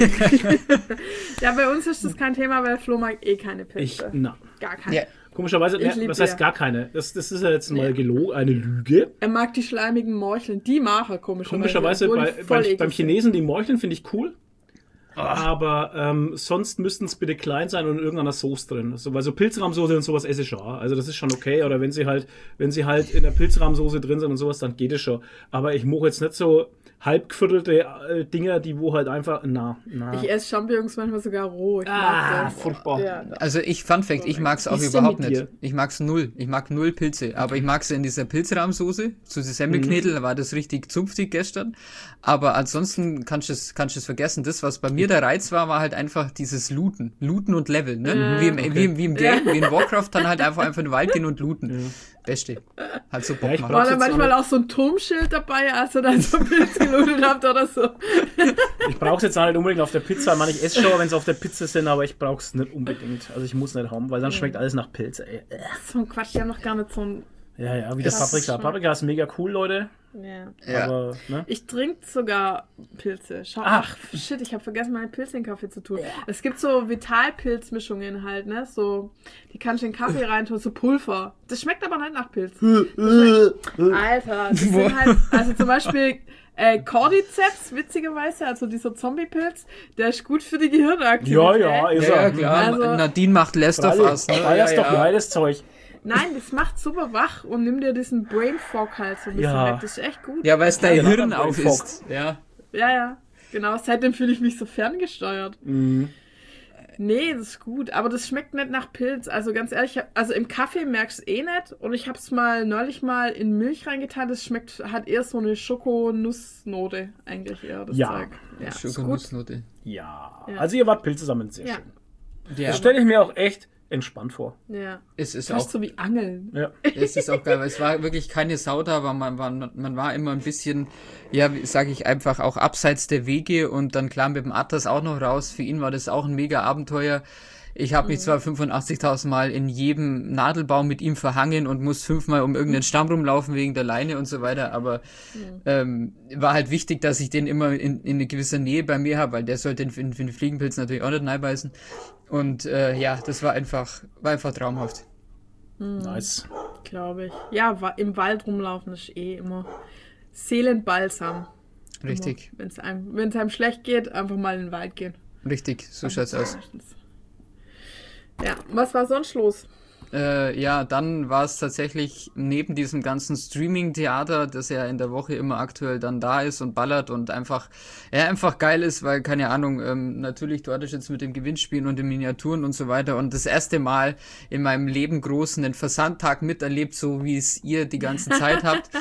Ja, bei uns ist das kein Thema, weil Flo mag keine Pilze. Gar keine. Ja. Komischerweise, was heißt gar keine? Das ist ja jetzt mal eine Lüge. Er mag die schleimigen Morcheln, die mag er komischerweise. Beim Chinesen, die Morcheln finde ich cool. Aber sonst müssten es bitte klein sein und in irgendeiner Soße drin. Also, weil so Pilzrahmsoße und sowas esse ich schon. Also das ist schon okay. Oder wenn sie halt in der Pilzrahmsoße drin sind und sowas, dann geht es schon. Aber ich mache jetzt nicht so halbgeviertelte Dinger, die wo halt einfach, Ich esse Champignons manchmal sogar roh. Ich mag das. Furchtbar. Ja. Also Fun Fact, ich mag es auch überhaupt nicht. Ich mag es null. Ich mag null Pilze. Aber ich mag sie in dieser Pilzrahmsoße. Zu den Semmelknödel, da war das richtig zunftig gestern. Aber ansonsten kannst du es vergessen. Das, was bei mir der Reiz war halt einfach dieses Looten. Looten und Level, ne? Wie im Game, wie in Warcraft, dann halt einfach in den Wald gehen und looten. Ja. Beste. Halt so Bock machen. War da manchmal auch so ein Turmschild dabei, als ihr dann so ein Pilz gelootet habt oder so? Ich brauch's jetzt auch nicht unbedingt auf der Pizza. Ich esse schon, wenn es auf der Pizza sind, aber ich brauch's nicht unbedingt. Also ich muss nicht haben, weil dann schmeckt alles nach Pilz, ey. So ein Quatsch, die haben noch gar nicht so ein... Ja, wie das Paprika. Paprika ist mega cool, Leute. Ja. Aber, ne? Ich trinke sogar Pilze. Ach, shit, ich habe vergessen, meine Pilze in den Kaffee zu tun. Ja. Es gibt so Vitalpilzmischungen halt, ne? So, die kannst du in den Kaffee reintun, so Pulver. Das schmeckt aber nicht nach Pilz. Alter, das sind halt, also zum Beispiel Cordyceps, witzigerweise, also dieser Zombie-Pilz, der ist gut für die Gehirnaktivität. Ja, ist er. Ja, klar. Also, Nadine macht Last of Us. Ne? Das ist doch geiles Zeug. Nein, das macht super wach und nimm dir diesen Brain Fog halt so ein bisschen weg. Das ist echt gut. Ja, weil es dein Hirn auf ist. Ja. Genau, seitdem fühle ich mich so ferngesteuert. Mhm. Nee, das ist gut, aber das schmeckt nicht nach Pilz. Also ganz ehrlich, also im Kaffee merkst du eh nicht. Und ich habe es neulich mal in Milch reingetan. Das hat eher so eine Schokonussnote eigentlich eher, das Zeug. Ja, Schokonussnote. Ja, also ihr wart Pilze sammeln, sehr schön. Ja. Das stelle ich mir auch echt entspannt vor. Ja. Es ist fast auch so wie Angeln. Ja. Es ist auch geil, weil es war wirklich keine Sau da, aber man war immer ein bisschen, sage ich einfach, auch abseits der Wege und dann klar mit dem Atlas auch noch raus. Für ihn war das auch ein mega Abenteuer. Ich habe mich zwar 85.000 Mal in jedem Nadelbaum mit ihm verhangen und muss 5-mal um irgendeinen Stamm rumlaufen wegen der Leine und so weiter, aber war halt wichtig, dass ich den immer in eine gewisse Nähe bei mir habe, weil der sollte in den Fliegenpilz natürlich auch nicht reinbeißen. Und das war einfach traumhaft. Nice. Glaube ich. Ja, im Wald rumlaufen ist immer Seelenbalsam. Richtig. Wenn es einem schlecht geht, einfach mal in den Wald gehen. Richtig, so schaut's aus. Ja, was war sonst los? Dann war es tatsächlich neben diesem ganzen Streaming-Theater, das ja in der Woche immer aktuell dann da ist und ballert und einfach geil ist, weil, keine Ahnung, natürlich dort ist jetzt mit dem Gewinnspielen und den Miniaturen und so weiter und das erste Mal in meinem Leben großen den Versandtag miterlebt, so wie es ihr die ganze Zeit habt.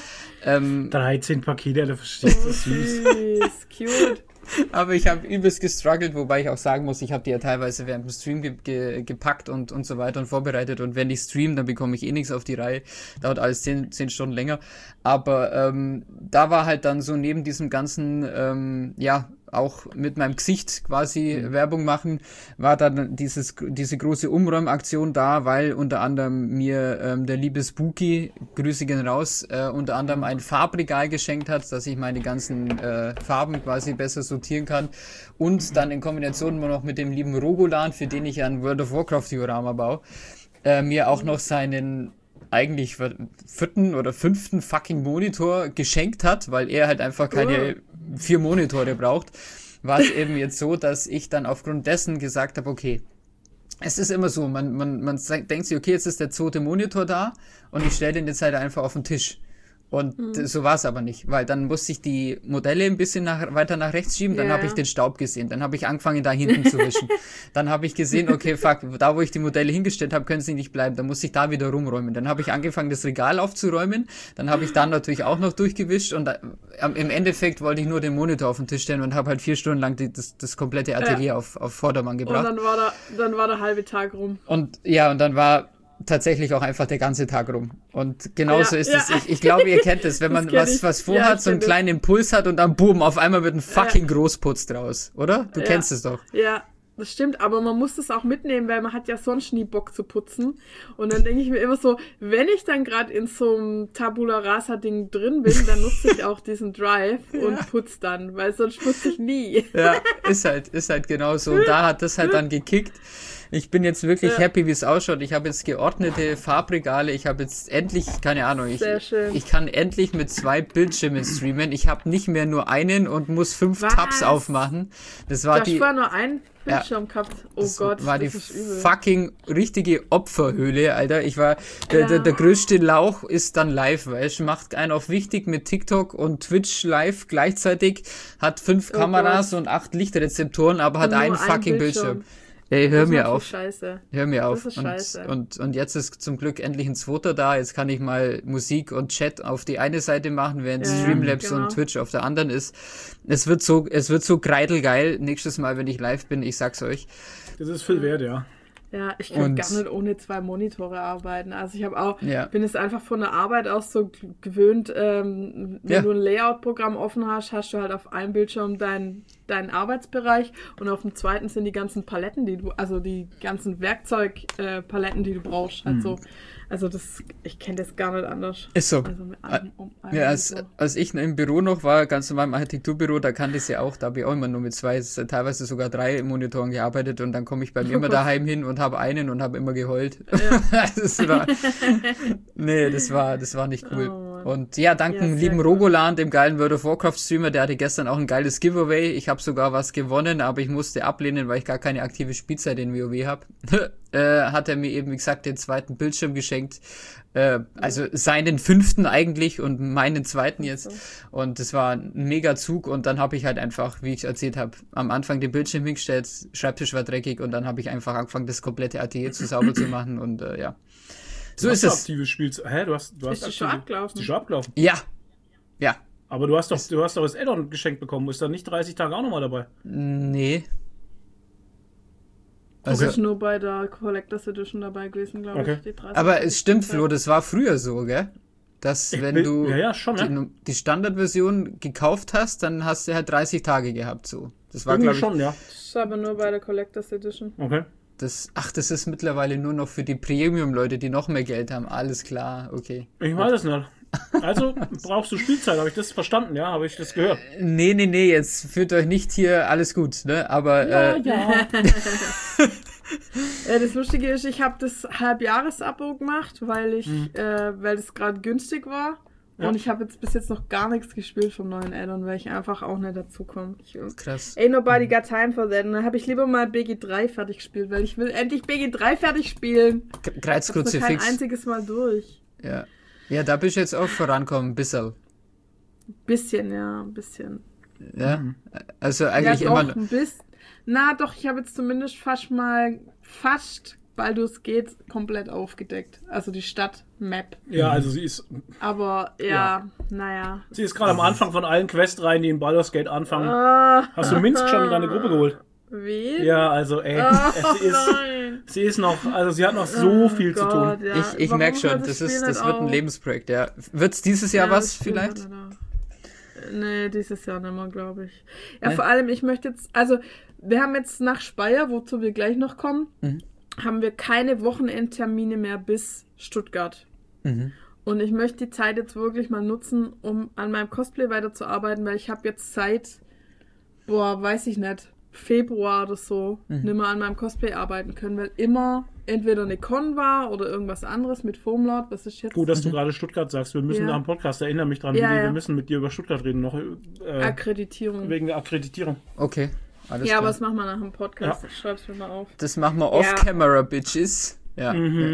13 Pakete, da verstehst du, süß. Cute. Aber ich habe übelst gestruggelt, wobei ich auch sagen muss, ich habe die ja teilweise während dem Stream gepackt und so weiter und vorbereitet und wenn ich stream, dann bekomme ich eh nichts auf die Reihe. Dauert alles 10 Stunden länger. Aber da war halt dann so neben diesem ganzen, auch mit meinem Gesicht quasi Werbung machen, war dann diese große Umräumaktion da, weil unter anderem mir der liebe Spooky, Grüße gehen raus, unter anderem ein Farbregal geschenkt hat, dass ich meine ganzen Farben quasi besser sortieren kann und dann in Kombination noch mit dem lieben Rogolan, für den ich ja ein World of Warcraft Diorama baue, mir auch noch seinen eigentlich 4. oder 5. fucking Monitor geschenkt hat, weil er halt einfach keine 4 Monitore braucht, war es eben jetzt so, dass ich dann aufgrund dessen gesagt habe, okay, es ist immer so, man denkt sich, okay, jetzt ist der 2. Monitor da und ich stelle den jetzt halt einfach auf den Tisch. Und so war es aber nicht, weil dann musste ich die Modelle ein bisschen weiter nach rechts schieben, dann habe ich den Staub gesehen, dann habe ich angefangen, da hinten zu wischen. Dann habe ich gesehen, okay, fuck, da wo ich die Modelle hingestellt habe, können sie nicht bleiben, dann muss ich da wieder rumräumen. Dann habe ich angefangen, das Regal aufzuräumen, dann habe ich dann natürlich auch noch durchgewischt und im Endeffekt wollte ich nur den Monitor auf den Tisch stellen und habe halt 4 Stunden lang das komplette Atelier auf Vordermann gebracht. Und dann war der halbe Tag rum. Und dann war tatsächlich auch einfach der ganze Tag rum. Und genauso ist es. Ich glaube, ihr kennt es, wenn man was vorhat, so einen kleinen Impuls hat und dann boom, auf einmal wird ein fucking Großputz draus, oder? Du kennst es doch. Ja. Das stimmt, aber man muss das auch mitnehmen, weil man hat ja sonst nie Bock zu putzen. Und dann denke ich mir immer so, wenn ich dann gerade in so einem Tabula Rasa-Ding drin bin, dann nutze ich auch diesen Drive und putze dann, weil sonst putze ich nie. Ja, ist halt genau so. Und da hat das halt dann gekickt. Ich bin jetzt wirklich happy, wie es ausschaut. Ich habe jetzt geordnete Farbregale. Ich habe jetzt endlich, keine Ahnung, ich kann endlich mit 2 Bildschirmen streamen. Ich habe nicht mehr nur einen und muss 5 Tabs aufmachen. Das war Ich war nur ein Bildschirm gehabt. Oh Gott, war das die ist übel. fucking richtige Opferhöhle, Alter. Ich war, der größte Lauch ist dann live, weißt du, macht einen auf wichtig mit TikTok und Twitch live gleichzeitig, hat 5 Kameras und 8 Lichtrezeptoren, aber hat einen fucking Bildschirm. Ey, hör mir auf. Scheiße. Hör mir auf. Das ist scheiße. Und jetzt ist zum Glück endlich ein zweiter da. Jetzt kann ich mal Musik und Chat auf die eine Seite machen, während Streamlabs und Twitch auf der anderen ist. Es wird so kreidelgeil nächstes Mal, wenn ich live bin. Ich sag's euch. Das ist viel wert, ja. Ja, ich kann gar nicht ohne 2 Monitore arbeiten. Also ich habe auch, bin es einfach von der Arbeit aus so gewöhnt, wenn du ein Layout-Programm offen hast, hast du halt auf einem Bildschirm deinen Arbeitsbereich und auf dem zweiten sind die ganzen Paletten, die ganzen Werkzeugpaletten, die du brauchst. Halt so. Also ich kenne das gar nicht anders. Ist so. Also mit als ich im Büro noch war, ganz normal im Architekturbüro, da kannte ich es ja auch, da habe ich auch immer nur mit 2, teilweise sogar 3 Monitoren gearbeitet und dann komme ich bei mir immer daheim hin und habe einen und habe immer geheult. Ja. das war nicht cool. Und ja, dank dem lieben Rogolan, dem geilen World of Warcraft Streamer, der hatte gestern auch ein geiles Giveaway. Ich habe sogar was gewonnen, aber ich musste ablehnen, weil ich gar keine aktive Spielzeit in WoW habe. Hat er mir eben, wie gesagt, den 2. Bildschirm geschenkt. Also seinen 5. eigentlich und meinen 2. jetzt. Und das war ein mega Zug und dann habe ich halt einfach, wie ich erzählt habe, am Anfang den Bildschirm hingestellt, Schreibtisch war dreckig und dann habe ich einfach angefangen, das komplette Atelier zu sauber zu machen und ja. So ist es. Aktives Spielzeit. Hä, du hast ist die schon abgelaufen? Ist die schon abgelaufen? Ja. Aber du hast doch das Add-on geschenkt bekommen. Ist da nicht 30 Tage auch nochmal dabei? Nee. Also ist nur bei der Collectors Edition dabei gewesen, glaube ich. Die 30 aber es stimmt, Flo, das war früher so, gell? Dass wenn du die Standardversion gekauft hast, dann hast du halt 30 Tage gehabt, so. Das war, glaube ich, schon, ja. Das ist aber nur bei der Collectors Edition. Okay. Das ist mittlerweile nur noch für die Premium-Leute, die noch mehr Geld haben. Alles klar, okay. Ich weiß es nicht. Also brauchst du Spielzeit, habe ich das verstanden, ja? Habe ich das gehört? Nee, jetzt führt euch nicht hier alles gut, ne? Aber Ja. Das Lustige ist, ich habe das Halbjahresabo gemacht, weil das gerade günstig war. Ja. Und ich habe bis jetzt noch gar nichts gespielt vom neuen Add-on, weil ich einfach auch nicht dazu komme. Krass. Ain't nobody got time for that. Und dann habe ich lieber mal BG3 fertig gespielt, weil ich will endlich BG3 fertig spielen. Kreuzkruzifix. Kein einziges Mal durch. Ja. Ja, da bist du jetzt auch vorankommen, ein bisschen. Ein bisschen. Ja, also eigentlich immer... Doch, ich habe jetzt zumindest fast, Baldur's Gate komplett aufgedeckt. Also die Stadt-Map. Ja, also sie ist... Aber, naja. Sie ist gerade am Anfang von allen Questreihen, die in Baldur's Gate anfangen. Hast du Minsk schon in deine Gruppe geholt? Wie? Ja, also, sie ist noch, also sie hat noch so viel zu tun. Ja. Ich merke schon, das wird ein Lebensprojekt, ja. Wird's dieses Jahr was vielleicht? Nee, dieses Jahr nicht mehr, glaube ich. Ja, vor allem, ich möchte jetzt, also, wir haben jetzt nach Speyer, wozu wir gleich noch kommen, haben wir keine Wochenendtermine mehr bis Stuttgart. Und ich möchte die Zeit jetzt wirklich mal nutzen, um an meinem Cosplay weiterzuarbeiten, weil ich habe jetzt seit, weiß ich nicht, Februar oder so nicht mehr an meinem Cosplay arbeiten können, weil immer entweder eine Con war oder irgendwas anderes mit Foamlord. Was ist jetzt? Gut, dass du gerade Stuttgart sagst. Wir müssen nach dem Podcast, erinnere mich dran, wir müssen mit dir über Stuttgart reden. Noch Akkreditierung. Wegen der Akkreditierung. Okay, alles klar. Ja, aber das machen wir nach dem Podcast. Ich schreib's mir mal auf. Das machen wir off-camera, Bitches. Ja.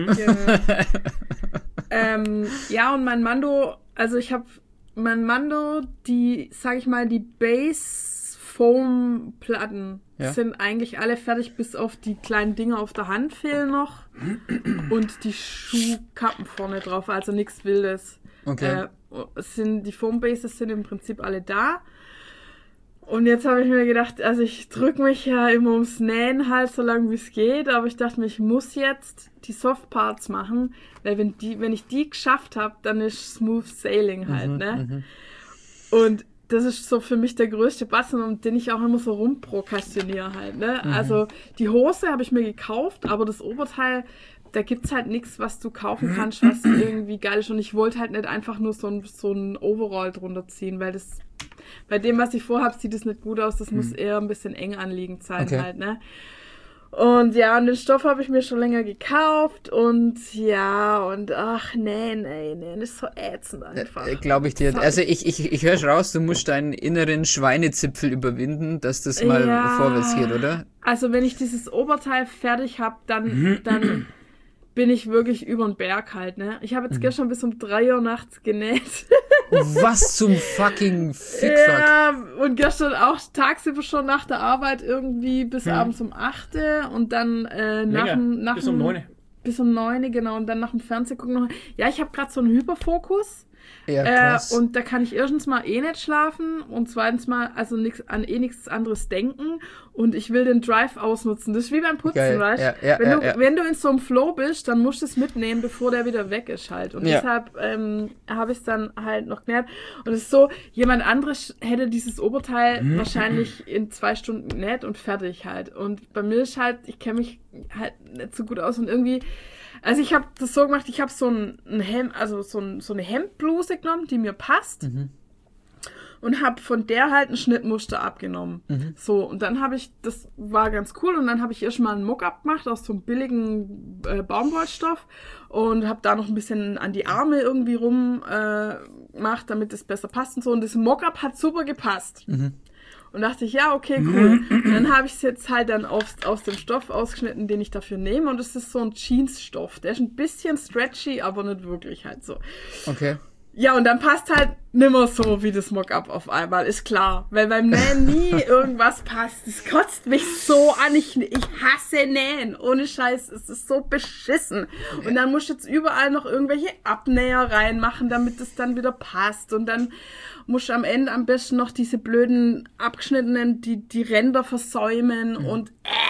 Ja, und mein Mando, also ich habe mein Mando, die, sag ich mal, die Base-Foam-Platten sind eigentlich alle fertig, bis auf die kleinen Dinger auf der Hand fehlen noch und die Schuhkappen vorne drauf, also nichts Wildes. Okay. Die Foam-Bases sind im Prinzip alle da. Und jetzt habe ich mir gedacht, also ich drücke mich ja immer ums Nähen halt so lange wie es geht, aber ich dachte mir, ich muss jetzt die Softparts machen, weil wenn ich die geschafft habe, dann ist Smooth Sailing halt, ne? Und das ist so für mich der größte Batzen, um den ich auch immer so rumprokrastiniere halt, ne? Also die Hose habe ich mir gekauft, aber das Oberteil, da gibt's halt nichts, was du kaufen kannst, was irgendwie geil ist. Und ich wollte halt nicht einfach nur so ein Overall drunter ziehen, weil das, bei dem, was ich vorhabe, sieht es nicht gut aus. Das muss eher ein bisschen eng anliegend sein halt, ne? Und ja, und den Stoff habe ich mir schon länger gekauft und ach, nee, das ist so ätzend einfach. Glaube ich dir. Also ich höre raus, du musst deinen inneren Schweinezipfel überwinden, dass das mal vorwärts geht, oder? Also wenn ich dieses Oberteil fertig habe, dann bin ich wirklich über den Berg halt, ne? Ich habe jetzt gestern bis um 3 Uhr nachts genäht. Was zum fucking Fickfuck? Ja, und gestern auch tagsüber schon nach der Arbeit irgendwie bis abends um 8 und dann nach bis um 9. Bis um 9, genau, und dann nach dem Fernsehen gucken noch. Ja, ich habe gerade so einen Hyperfokus. Ja, krass. Und da kann ich erstens mal nicht schlafen und zweitens mal also nichts anderes denken und ich will den Drive ausnutzen. Das ist wie beim Putzen, weißt du? Wenn du in so einem Flow bist, dann musst du es mitnehmen, bevor der wieder weg ist halt. Und deshalb habe ich es dann halt noch genäht. Und es ist so, jemand anderes hätte dieses Oberteil wahrscheinlich in 2 Stunden genäht und fertig halt. Und bei mir ist halt, ich kenne mich halt nicht so gut aus und irgendwie. Also ich habe das so gemacht, ich habe so ein Hemd, also so eine Hemdbluse genommen, die mir passt und habe von der halt ein Schnittmuster abgenommen. So, und dann habe ich, das war ganz cool, und dann habe ich erstmal einen Mock-up gemacht aus so einem billigen Baumwollstoff und habe da noch ein bisschen an die Arme irgendwie rum gemacht, damit es besser passt und so. Und das Mock-up hat super gepasst. Und dachte ich, ja, okay, cool. Und dann habe ich es jetzt halt dann aus dem Stoff ausgeschnitten, den ich dafür nehme. Und es ist so ein Jeansstoff. Der ist ein bisschen stretchy, aber nicht wirklich halt so. Okay. Ja, und dann passt halt nimmer so wie das Mock-up auf einmal, ist klar. Weil beim Nähen nie irgendwas passt. Das kotzt mich so an. Ich hasse Nähen. Ohne Scheiß, es ist so beschissen. Und dann musst du jetzt überall noch irgendwelche Abnäher reinmachen, damit es dann wieder passt. Und dann musst du am Ende am besten noch diese blöden abgeschnittenen, die Ränder versäumen. Und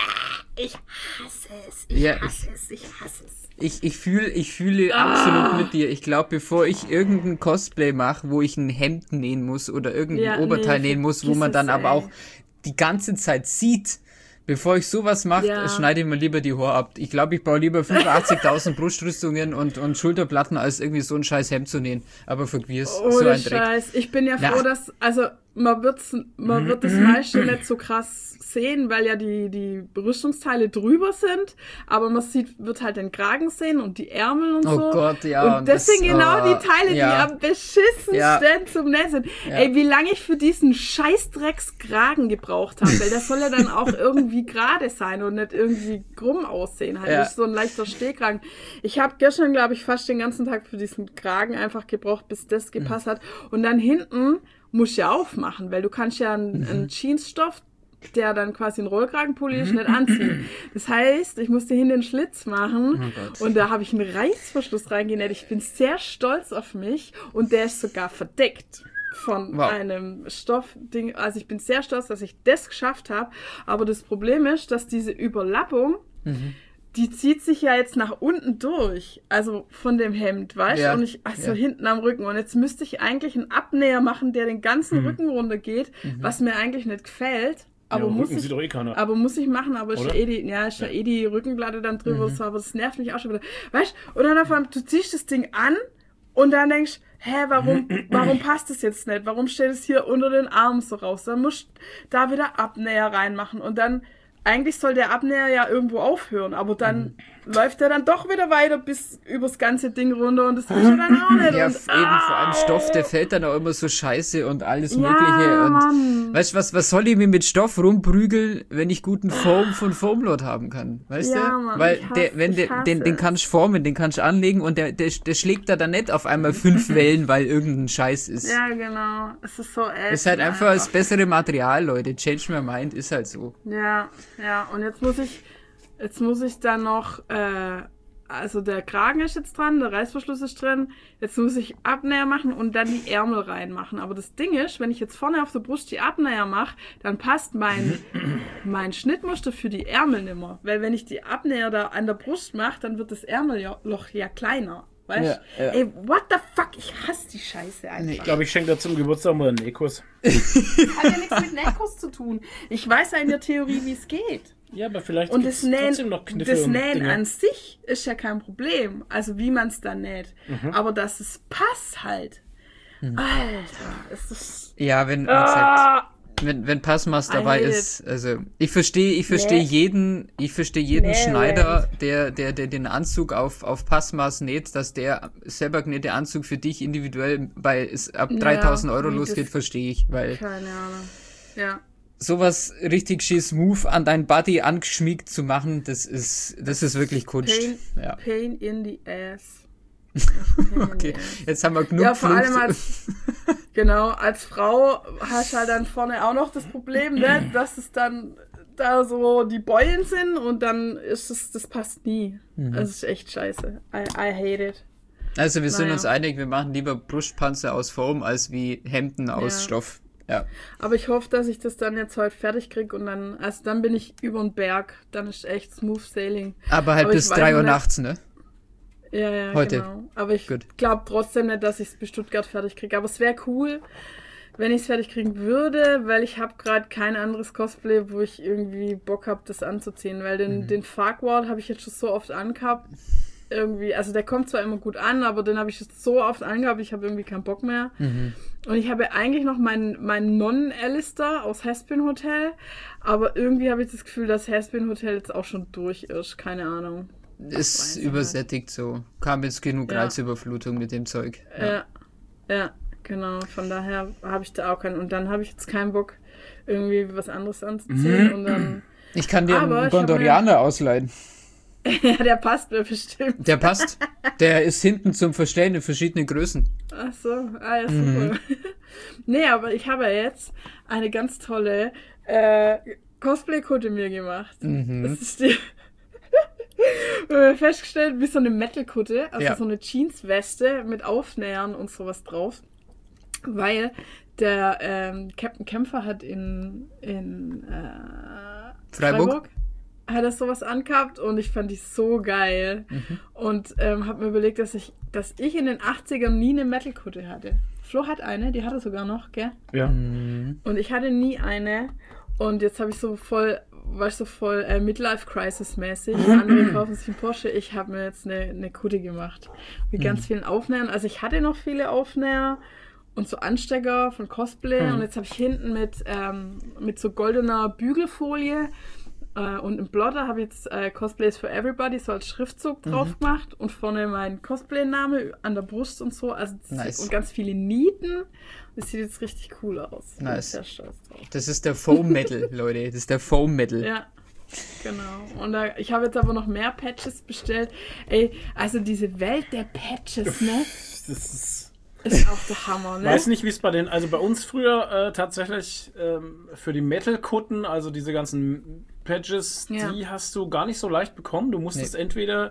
ich hasse es. Ich hasse es. Ich fühle absolut mit dir. Ich glaube, bevor ich irgendein Cosplay mache, wo ich ein Hemd nähen muss oder irgendein Oberteil nähen muss, wo man dann aber auch die ganze Zeit sieht, bevor ich sowas mache, schneide ich mir lieber die Haare ab. Ich glaube, ich brauche lieber 85.000 Brustrüstungen und Schulterplatten, als irgendwie so ein scheiß Hemd zu nähen. Aber für Quiers, so ein Dreck. Scheiß. Ich bin ja froh, dass, also man wird das meiste nicht so krass sehen, weil ja die Rüstungsteile drüber sind, aber man wird halt den Kragen sehen und die Ärmel und so. Oh Gott, ja. Und das sind genau die Teile, die am beschissensten zum Nähen sind. Ja. Ey, wie lange ich für diesen Scheißdreckskragen gebraucht habe, weil das soll ja dann auch irgendwie gerade sein und nicht irgendwie krumm aussehen. Halt. Das ist so ein leichter Stehkragen. Ich habe gestern, glaube ich, fast den ganzen Tag für diesen Kragen einfach gebraucht, bis das gepasst hat. Und dann hinten musst du ja aufmachen, weil du kannst ja einen Jeansstoff, der dann quasi ein Rollkragenpulli ist, nicht anziehen. Das heißt, ich musste hinten den Schlitz machen und da habe ich einen Reißverschluss reingenäht. Ich bin sehr stolz auf mich und der ist sogar verdeckt von einem Stoffding. Also ich bin sehr stolz, dass ich das geschafft habe. Aber das Problem ist, dass diese Überlappung, die zieht sich ja jetzt nach unten durch, also von dem Hemd, weißt du? Und hinten am Rücken. Und jetzt müsste ich eigentlich einen Abnäher machen, der den ganzen Rücken runter geht, was mir eigentlich nicht gefällt. Aber muss ich machen, aber ist ja die Rückenplatte dann drüber, so, aber das nervt mich auch schon wieder. Weißt du? Und dann auf einmal, du ziehst das Ding an und dann denkst, warum passt das jetzt nicht? Warum steht es hier unter den Armen so raus? Dann musst du da wieder Abnäher reinmachen und dann, eigentlich soll der Abnäher ja irgendwo aufhören, aber dann läuft er dann doch wieder weiter bis übers ganze Ding runter und das will ich ja dann auch nicht. Ja, und, eben vor allem Stoff, der fällt dann auch immer so scheiße und alles Mögliche. Und Mann. weißt du, was soll ich mir mit Stoff rumprügeln, wenn ich guten Foam von Foamlord haben kann? Weißt du? Mann, weil den kannst du formen, den kannst du anlegen und der schlägt da dann nicht auf einmal 5 Wellen, weil irgendein Scheiß ist. Ja, genau. Es ist so ätzend. Es ist halt einfach das bessere Material, Leute. Change my mind, ist halt so. Ja, und jetzt muss ich dann noch, also der Kragen ist jetzt dran, der Reißverschluss ist drin, jetzt muss ich Abnäher machen und dann die Ärmel reinmachen. Aber das Ding ist, wenn ich jetzt vorne auf der Brust die Abnäher mache, dann passt mein Schnittmuster für die Ärmel nimmer. Weil wenn ich die Abnäher da an der Brust mache, dann wird das Ärmelloch ja kleiner. weißt du? Ja. Ey, what the fuck? Ich hasse die Scheiße einfach. Ich glaube, ich schenke dir zum Geburtstag mal einen Nähkurs. Hat ja nichts mit Nähkurs zu tun. Ich weiß ja in der Theorie, wie es geht. Ja, aber vielleicht Und gibt's das Nähen, trotzdem noch Kniffe das und Nähen Dinge. an sich ist ja kein Problem. Also wie man es dann näht. Aber dass es passt halt. Alter, ist das... Ja, wenn Passmaß dabei hate ist, also ich verstehe Nee. jeden Schneider, der den Anzug auf Passmaß näht, dass der selber genähte Anzug für dich individuell ab 3.000 Euro wie losgeht, das- verstehe ich, weil Keine Ahnung. Ja. sowas richtig schön smooth an dein Body angeschmiegt zu machen, das ist wirklich Kunst. Ja. Pain in the ass. Okay, jetzt haben wir genug Ja, vor allem Flucht. als Frau hast du halt dann vorne auch noch das Problem, ne, dass es dann da so die Beulen sind und dann ist es, das passt nie. Das ist echt scheiße. I hate it. Also wir sind Naja. uns einig, wir machen lieber Brustpanzer aus Foam als wie Hemden aus Ja. Stoff. Ja. Aber ich hoffe, dass ich das dann jetzt heute fertig kriege und dann bin ich über den Berg. Dann ist echt smooth sailing. Aber halt Aber ich bis weiß 3 Uhr nicht- nachts, ne? Ja, Heute. genau. Aber ich Gut. glaube trotzdem nicht, dass ich es bis Stuttgart fertig kriege. Aber es wäre cool, wenn ich es fertig kriegen würde, weil ich habe gerade kein anderes Cosplay, wo ich irgendwie Bock habe, das anzuziehen. Weil den Farquaad habe ich jetzt schon so oft angehabt. Irgendwie, also der kommt zwar immer gut an, aber den habe ich jetzt so oft angehabt, ich habe irgendwie keinen Bock mehr. Und ich habe eigentlich noch meinen Nonnen-Alistair aus Haspin Hotel, aber irgendwie habe ich das Gefühl, dass Haspin Hotel jetzt auch schon durch ist. Keine Ahnung. Ist weiß übersättigt so. Kam jetzt genug Ja. Reizüberflutung mit dem Zeug. Ja, genau. Von daher habe ich da auch keinen. Und dann habe ich jetzt keinen Bock, irgendwie was anderes anzuziehen. Und dann. Ich kann dir Aber einen ich hab Gondorianer ausleihen. Ja, der passt mir bestimmt. Der passt. Der ist hinten zum Verstellen in verschiedenen Größen. Ach so, ja, super. Nee, aber ich habe ja jetzt eine ganz tolle Cosplay-Kutte mir gemacht. Das ist die. Festgestellt, wie so eine Metal-Kutte, also Ja. so eine Jeans-Weste mit Aufnähern und sowas drauf. Weil der Captain Kämpfer hat in Freiburg? hat er sowas angehabt und ich fand die so geil. Und habe mir überlegt, dass ich in den 80ern nie eine Metal-Kutte hatte. Flo hat eine, die hat er sogar noch, gell? Ja. Und ich hatte nie eine. Und jetzt habe ich so voll Midlife-Crisis-mäßig. Andere kaufen sich einen Porsche. Ich habe mir jetzt eine Kutte gemacht. Mit ganz vielen Aufnähern. Also ich hatte noch viele Aufnäher und so Anstecker von Cosplay. Und jetzt habe ich hinten mit so goldener Bügelfolie und im Blotter habe ich jetzt Cosplays for Everybody so als Schriftzug drauf gemacht. Und vorne mein Cosplay-Name an der Brust und so. Also Nice. und ganz viele Nieten. Das sieht jetzt richtig cool aus. Bin Nice. sehr stolz drauf. Das ist der Foam Metal, Leute. Das ist der Foam Metal. Ja, genau. Und ich habe jetzt aber noch mehr Patches bestellt. Ey, also diese Welt der Patches, ne? Das Ist auch der Hammer, ne? weiß nicht, wie es bei uns früher tatsächlich für die Metal-Kutten, also diese ganzen Patches, Ja. die hast du gar nicht so leicht bekommen. Du musstest entweder,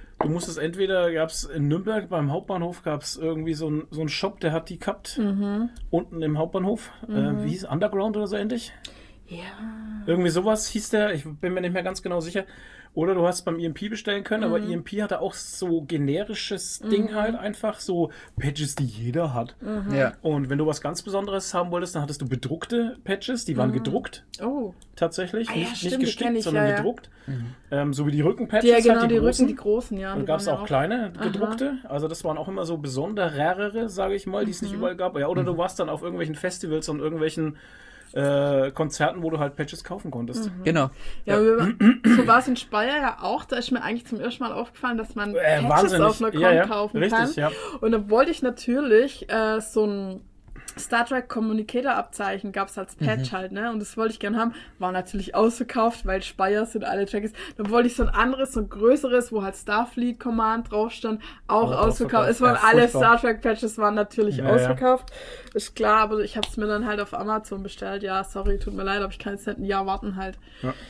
gab es in Nürnberg beim Hauptbahnhof, gab es irgendwie so einen Shop, der hat die gehabt, unten im Hauptbahnhof. Wie hieß Underground oder so ähnlich? Ja. Irgendwie sowas hieß der, ich bin mir nicht mehr ganz genau sicher. Oder du hast beim EMP bestellen können, aber EMP hatte auch so generisches Ding halt einfach, so Patches, die jeder hat. Ja. Und wenn du was ganz Besonderes haben wolltest, dann hattest du bedruckte Patches, die waren gedruckt, Oh. tatsächlich, Ah ja, nicht stimmt, die kenn gestickt, ich, sondern ja, ja. gedruckt. So wie die Rückenpatches, Ja, genau, halt die großen. Rücken, die großen, ja. Und die gab es waren ja auch kleine gedruckte, also das waren auch immer so besonderere, sage ich mal, die es nicht überall gab. Ja, oder du warst dann auf irgendwelchen Festivals und irgendwelchen Konzerten, wo du halt Patches kaufen konntest. Genau. Ja, so war es in Speyer ja auch. Da ist mir eigentlich zum ersten Mal aufgefallen, dass man Patches wahnsinnig. auf einer Con Ja, ja, kaufen richtig, kann. ja. Und da wollte ich natürlich so ein Star Trek Communicator Abzeichen gab es als Patch halt, ne? Und das wollte ich gern haben. War natürlich ausverkauft, weil Speyer sind alle Trekkies. Dann wollte ich so ein anderes, so ein größeres, wo halt Starfleet Command drauf stand, auch ausverkauft. Es waren Ja, alle furchtbar. Star Trek Patches waren natürlich Ja, ausverkauft. Ist klar, aber ich habe es mir dann halt auf Amazon bestellt. Ja, sorry, tut mir leid, aber ich kann jetzt nicht ein Jahr warten halt.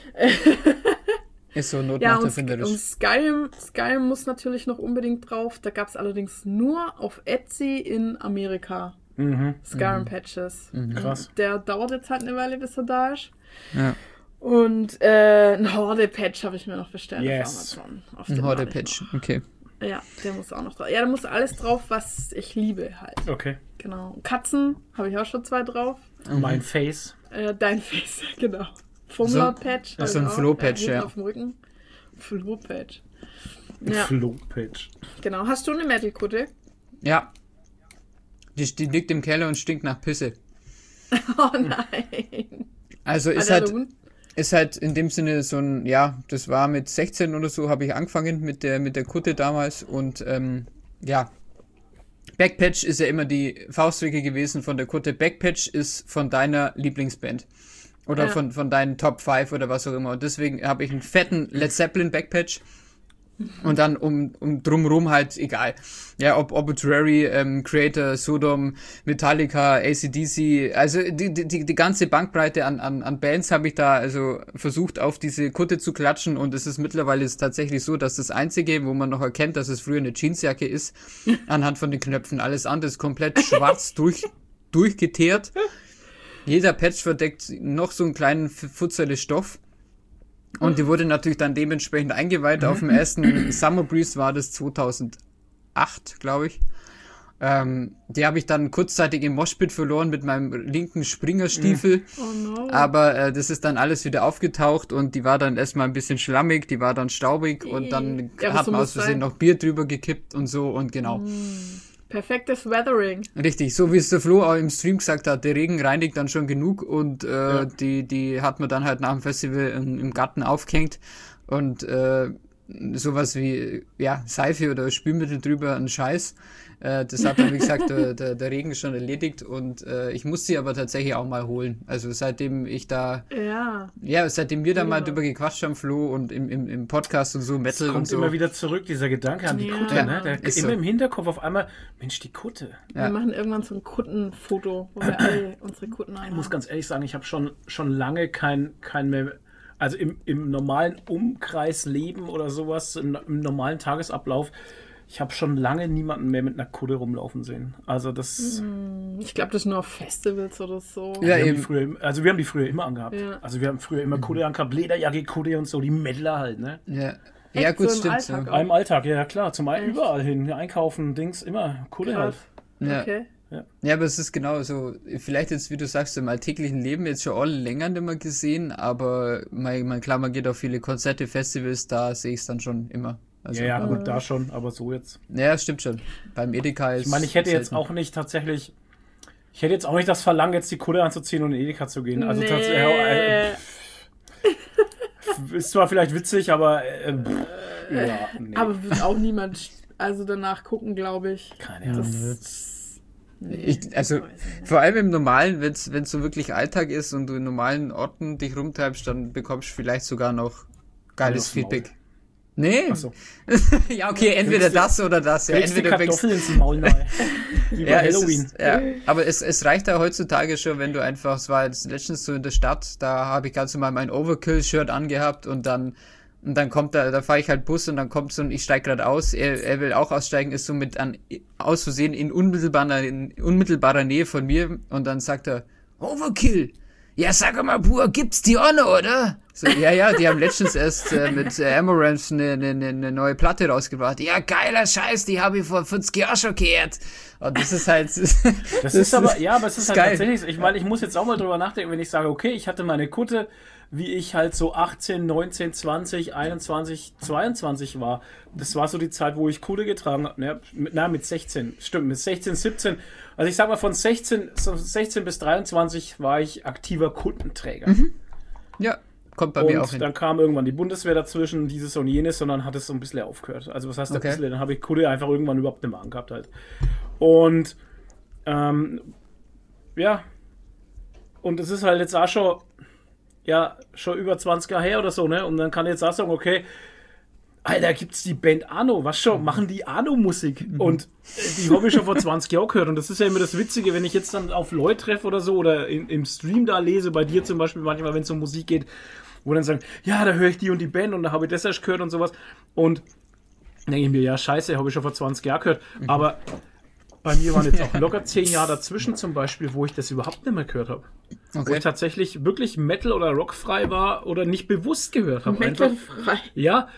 Ist so Not Ja, macht und erfinderisch. Skyrim muss natürlich noch unbedingt drauf. Da gab es allerdings nur auf Etsy in Amerika Skyrim-Patches. Krass. Der dauert jetzt halt eine Weile, bis er da ist. Ja. Und ein Horde-Patch habe ich mir noch bestellt Yes. auf Amazon. Auf Ein den warte ich Horde-Patch. noch. Okay. Ja, der muss auch noch drauf. Ja, da muss alles drauf, was ich liebe halt. Okay. Genau. Katzen habe ich auch schon 2 drauf. Mein Face. Dein Face, genau. Fummler-Patch. Das ist so ein Flo-Patch, hinten ja. auf dem Rücken. Flo-Patch. Ja, Flo-Patch. genau. Hast du eine Metal-Kutte? Ja. Die liegt im Keller und stinkt nach Pisse. Oh nein. Also ist halt in dem Sinne so ein, ja, das war mit 16 oder so, habe ich angefangen mit der Kutte damals und ja, Backpatch ist ja immer die Faustregel gewesen von der Kutte. Backpatch ist von deiner Lieblingsband oder von deinen Top 5 oder was auch immer und deswegen habe ich einen fetten Led Zeppelin Backpatch. Und dann um drumrum halt egal. Ja, ob Obituary, Creator, Sodom, Metallica, AC/DC, also die ganze Bandbreite an Bands habe ich da also versucht auf diese Kutte zu klatschen und es ist mittlerweile tatsächlich so, dass das Einzige, wo man noch erkennt, dass es früher eine Jeansjacke ist, anhand von den Knöpfen, alles andere ist komplett schwarz durchgeteert. Jeder Patch verdeckt noch so einen kleinen Futzerle Stoff. Und die wurde natürlich dann dementsprechend eingeweiht. Auf dem ersten Summer Breeze war das 2008, glaube ich. Die habe ich dann kurzzeitig im Moshpit verloren mit meinem linken Springerstiefel. Oh no. Aber das ist dann alles wieder aufgetaucht und die war dann erstmal ein bisschen schlammig, die war dann staubig und dann hat so man aus Versehen noch Bier drüber gekippt und so und genau. Perfektes Weathering. Richtig, so wie es der Flo auch im Stream gesagt hat, der Regen reinigt dann schon genug und die hat man dann halt nach dem Festival im Garten aufgehängt und sowas wie Seife oder Spülmittel drüber, ein Scheiß. Das hat dann, wie gesagt, der Regen schon erledigt und ich muss sie aber tatsächlich auch mal holen. Also seitdem ich da, seitdem wir da mal drüber gequatscht haben, Flo, und im Podcast und so, Metal und so. Kommt immer wieder zurück, dieser Gedanke an die Kutte, ne? Der ist immer im Hinterkopf auf einmal, Mensch, die Kutte. Wir machen irgendwann so ein Kuttenfoto, wo wir alle unsere Kutten haben. Ich muss ganz ehrlich sagen, ich habe schon lange kein mehr, also im normalen Umkreis leben oder sowas, im normalen Tagesablauf, ich habe schon lange niemanden mehr mit einer Kutte rumlaufen sehen. Also das... Ich glaube, das ist nur auf Festivals oder so. Ja, wir haben die früher immer angehabt. Ja. Also wir haben früher immer Kutte angehabt, Lederjacke, Kutte und so, die Mettler halt, ne? Ja, gut, so stimmt. Alltag Im Alltag, ja klar. Zum einen überall hin, einkaufen, Dings, immer Kutte halt. Ja. Okay. Ja, aber es ist genau so, vielleicht jetzt, wie du sagst, im alltäglichen Leben jetzt schon alle länger nicht mehr gesehen, aber klar, man geht auf viele Konzerte, Festivals, da sehe ich es dann schon immer. Also, ja, gut, da schon, aber so jetzt. Ja, stimmt schon. Beim Edeka ist... Ich meine, ich hätte jetzt auch nicht tatsächlich... Ich hätte jetzt auch nicht das Verlangen, jetzt die Kutte anzuziehen und in Edeka zu gehen. Also tatsächlich... ist zwar vielleicht witzig, aber... nee. Aber wird auch niemand danach gucken, glaube ich. Keine Ahnung. Vor allem im Normalen, wenn es so wirklich Alltag ist und du in normalen Orten dich rumtreibst, dann bekommst du vielleicht sogar noch geiles Feedback. Nee. Ach so. Ja, okay, entweder das oder das. Ja, entweder Kartoffeln ins Maul nahe. Wie bei Halloween. Aber es reicht ja heutzutage schon, wenn du einfach, es war jetzt letztens so in der Stadt, da habe ich ganz normal mein Overkill-Shirt angehabt und dann kommt da fahre ich halt Bus und dann kommt so ein, ich steige gerade aus, er will auch aussteigen, ist so aus Versehen in unmittelbarer Nähe von mir und dann sagt er, Overkill! Ja, sag mal, Bur, gibt's die auch noch, oder? So, ja, die haben letztens erst mit Amaranth eine neue Platte rausgebracht. Ja, geiler Scheiß, die habe ich vor 50 Jahren schon gehört. Und das ist halt... aber es ist halt geil. Tatsächlich, ich meine, ich muss jetzt auch mal drüber nachdenken, wenn ich sage, okay, ich hatte meine Kutte, wie ich halt so 18, 19, 20, 21, 22 war. Das war so die Zeit, wo ich Kutte getragen habe. Mit 16. Stimmt, mit 16, 17. Also ich sag mal, von 16 bis 23 war ich aktiver Kuttenträger. Mhm. Ja, kommt bei mir auch hin. Und dann kam irgendwann die Bundeswehr dazwischen, dieses und jenes, und dann hat es so ein bisschen aufgehört. Also was heißt ein bisschen? Dann habe ich Kutte einfach irgendwann überhaupt nicht mehr angehabt halt. Und und es ist halt jetzt auch schon über 20 Jahre her oder so, ne? Und dann kann ich jetzt auch sagen, okay, Alter, gibt's die Band Arno, was schon, machen die Arno-Musik? Und die habe ich schon vor 20 Jahren gehört. Und das ist ja immer das Witzige, wenn ich jetzt dann auf Leute treffe oder so, oder im Stream da lese, bei dir zum Beispiel manchmal, wenn es um Musik geht, wo dann sagen, ja, da höre ich die und die Band und da habe ich das erst gehört und sowas. Und dann denke ich mir, ja, scheiße, habe ich schon vor 20 Jahren gehört. Aber bei mir waren jetzt auch locker 10 Jahre dazwischen zum Beispiel, wo ich das überhaupt nicht mehr gehört habe. Okay. Wo ich tatsächlich wirklich Metal- oder Rockfrei war oder nicht bewusst gehört habe. Metalfrei? Ja,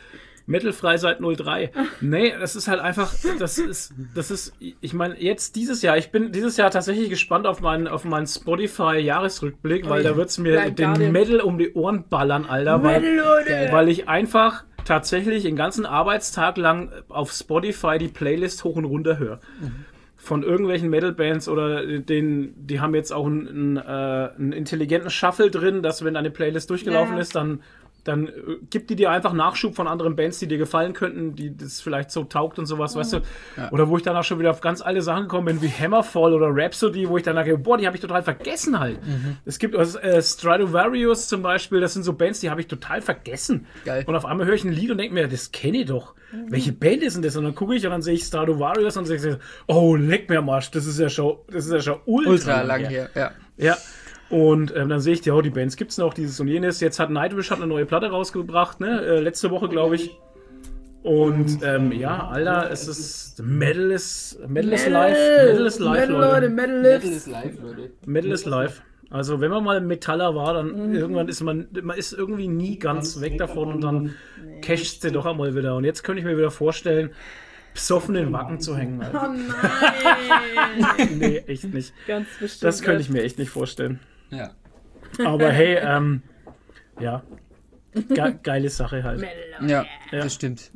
Metalfrei seit 03. Nee, das ist halt einfach, ich meine, jetzt dieses Jahr, ich bin dieses Jahr tatsächlich gespannt auf meinen Spotify-Jahresrückblick, weil da wird's mir den Metal um die Ohren ballern, Alter, weil ich einfach tatsächlich den ganzen Arbeitstag lang auf Spotify die Playlist hoch und runter höre. Von irgendwelchen Metal-Bands oder die haben jetzt auch einen intelligenten Shuffle drin, dass wenn deine Playlist durchgelaufen ist, dann gibt die dir einfach Nachschub von anderen Bands, die dir gefallen könnten, die das vielleicht so taugt und sowas, weißt du? Ja. Oder wo ich dann auch schon wieder auf ganz alte Sachen gekommen bin, wie Hammerfall oder Rhapsody, wo ich dann denke, boah, die habe ich total vergessen halt. Es gibt Stradivarius zum Beispiel, das sind so Bands, die habe ich total vergessen. Geil. Und auf einmal höre ich ein Lied und denke mir, das kenne ich doch. Welche Band ist denn das? Und dann gucke ich und dann sehe ich Stradivarius und sehe, oh, leck mir am Arsch, das ist ja schon ultra lang hier. Ja. Und dann sehe ich, die Bands gibt's noch, dieses und jenes. Jetzt hat Nightwish eine neue Platte rausgebracht, ne? Letzte Woche, glaube ich. Und Alter, es ist Metal is live, Leute. Metal is live. Also wenn man mal Metaller war, dann irgendwann ist man ist irgendwie nie ganz weg davon und dann casht sie doch einmal wieder. Und jetzt könnte ich mir wieder vorstellen, besoffen in den Wacken zu hängen. Alter. Oh nein! Nee, echt nicht. Ganz bestimmt. Das könnte ich mir echt nicht vorstellen. Ja. Aber hey, geile Sache halt. Ja, das stimmt.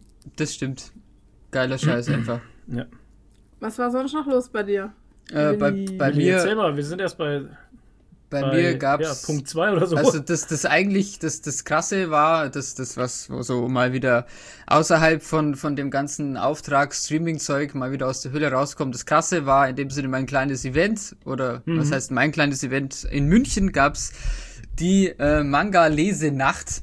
Geiler Scheiß einfach. Ja. Was war sonst noch los bei dir? Bei mir... Erzähl mal, wir sind erst bei mir gab's Punkt 2 oder so. Also das Krasse war, das was so mal wieder außerhalb von dem ganzen Auftrag-Streaming-Zeug mal wieder aus der Hülle rauskommt. Das Krasse war in dem Sinne mein kleines Event, oder was heißt mein kleines Event? In München gab's die Manga-Lesenacht.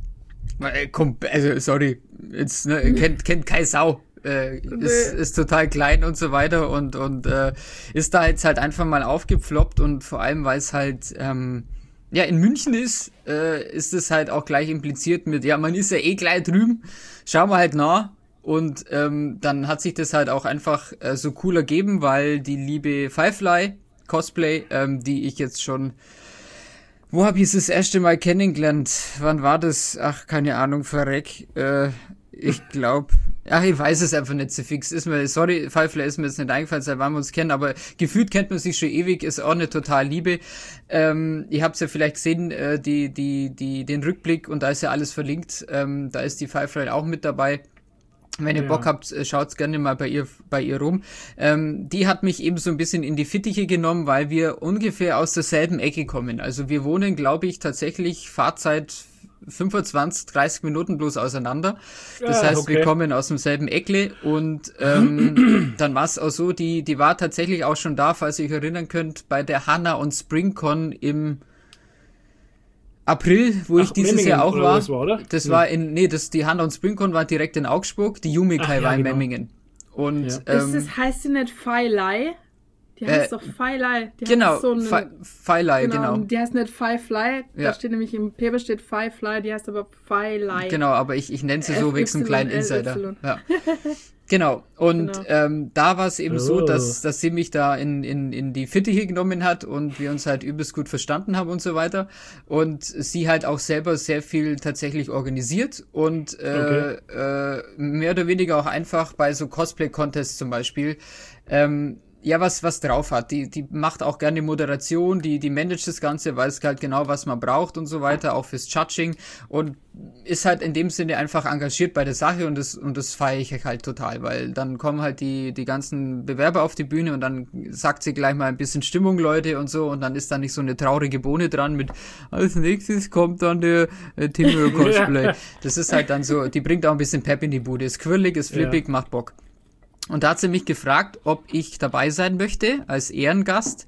Also sorry, jetzt kennt keine Sau. Ist total klein und so weiter und ist da jetzt halt einfach mal aufgepfloppt und vor allem, weil es halt in München ist es halt auch gleich impliziert mit, man ist ja eh gleich drüben, schauen wir halt nach und dann hat sich das halt auch einfach so cool ergeben, weil die liebe Firefly Cosplay, die ich jetzt schon, wo habe ich es das erste Mal kennengelernt? Wann war das? Ach, keine Ahnung, verreck. Ich glaube, ich weiß es einfach nicht so fix. Firefly ist mir jetzt nicht eingefallen, seit wann wir uns kennen, aber gefühlt kennt man sich schon ewig, ist auch eine total Liebe. Ihr habt es ja vielleicht gesehen, den Rückblick und da ist ja alles verlinkt. Da ist die Firefly auch mit dabei. Wenn ihr Bock habt, schaut's gerne mal bei ihr rum. Die hat mich eben so ein bisschen in die Fittiche genommen, weil wir ungefähr aus derselben Ecke kommen. Also wir wohnen, glaube ich, tatsächlich Fahrzeit 25, 30 Minuten bloß auseinander. Das heißt, wir kommen aus demselben Eckle und dann war es auch so, die war tatsächlich auch schon da, falls ihr euch erinnern könnt, bei der Hanna und SpringCon im April, wo ich dieses Memmingen Jahr auch war. Das war, oder? Die Hanna und SpringCon war direkt in Augsburg, die Yumikai war in Memmingen. Und heißt die nicht Firefly? Die heißt doch Firefly. Genau, Firefly, genau. Die heißt nicht Firefly, da steht nämlich im Paper steht Firefly, die heißt aber Firefly. Genau, aber ich nenne sie so wegen einem kleinen Insider. Ja. Genau, und da war es eben so, dass sie mich da in die Fittiche genommen hat und wir uns halt übelst gut verstanden haben und so weiter. Und sie halt auch selber sehr viel tatsächlich organisiert und mehr oder weniger auch einfach bei so Cosplay-Contests zum Beispiel was drauf hat. Die macht auch gerne Moderation, die managt das Ganze, weiß halt genau, was man braucht und so weiter, auch fürs Judging und ist halt in dem Sinne einfach engagiert bei der Sache und das feiere ich halt total, weil dann kommen halt die ganzen Bewerber auf die Bühne und dann sagt sie gleich mal ein bisschen Stimmung, Leute, und so, und dann ist da nicht so eine traurige Bohne dran mit als nächstes kommt dann der Timur Cosplay. Das ist halt dann so, die bringt auch ein bisschen Pep in die Bude, ist quirlig, ist flippig, macht Bock. Und da hat sie mich gefragt, ob ich dabei sein möchte als Ehrengast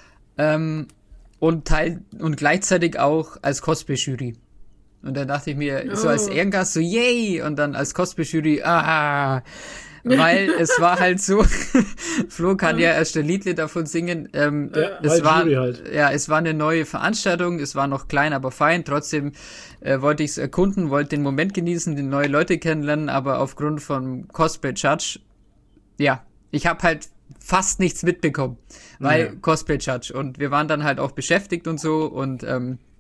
und gleichzeitig auch als Cosplay-Jury. Und dann dachte ich mir, so als Ehrengast, so yay! Und dann als Cosplay-Jury, weil es war halt so, Flo kann ja erst ein Liedle davon singen, es war eine neue Veranstaltung, es war noch klein, aber fein, trotzdem wollte ich es erkunden, wollte den Moment genießen, die neue Leute kennenlernen, aber aufgrund von Cosplay-Judge ich habe halt fast nichts mitbekommen, weil Cosplay Judge und wir waren dann halt auch beschäftigt und so und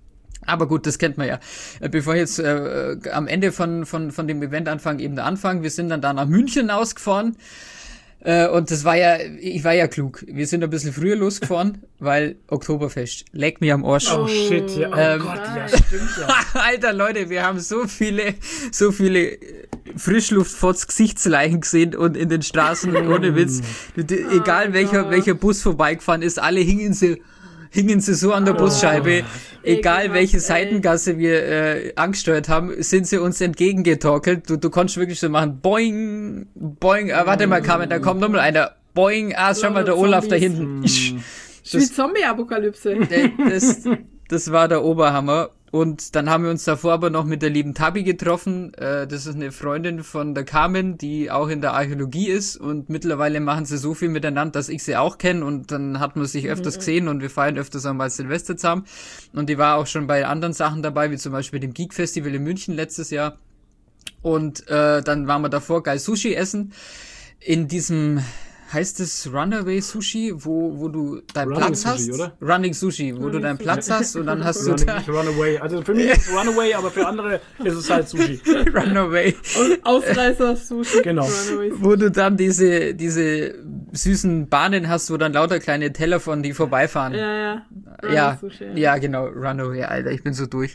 Aber gut, das kennt man ja. Bevor ich jetzt am Ende von dem Event anfange, eben der Anfang. Wir sind dann da nach München ausgefahren. Und ich war ja klug. Wir sind ein bisschen früher losgefahren, weil Oktoberfest. Leck mich am Arsch. Oh shit, ja. Oh Gott, ja, stimmt ja. Alter, Leute, wir haben so viele Frischluftfotz Gesichtsleichen gesehen und in den Straßen, ohne Witz. Egal welcher Bus vorbeigefahren ist, alle hingen sie so an der Busscheibe. Egal welche Seitengasse wir angesteuert haben, sind sie uns entgegengetorkelt. Du konntest wirklich so machen, boing, boing, warte mal, Carmen, da kommt nochmal einer, boing, schau mal, der Olaf da hinten. Wie Zombie-Apokalypse. Das war der Oberhammer. Und dann haben wir uns davor aber noch mit der lieben Tabi getroffen. Das ist eine Freundin von der Carmen, die auch in der Archäologie ist. Und mittlerweile machen sie so viel miteinander, dass ich sie auch kenne. Und dann hat man sich öfters gesehen und wir feiern öfters einmal Silvester zusammen. Und die war auch schon bei anderen Sachen dabei, wie zum Beispiel dem Geek Festival in München letztes Jahr. Und dann waren wir davor geil Sushi essen. In diesem... Heißt es Runaway Sushi, wo du deinen Platz hast? Oder? Running Sushi, wo du deinen Platz hast und dann hast du da... Runaway. Also für mich ist es Runaway, aber für andere ist es halt Sushi. Runaway. Ausreißer Sushi. Genau. Wo du dann diese süßen Bahnen hast, wo dann lauter kleine Teller von die vorbeifahren. Ja, genau. Runaway, Alter, ich bin so durch.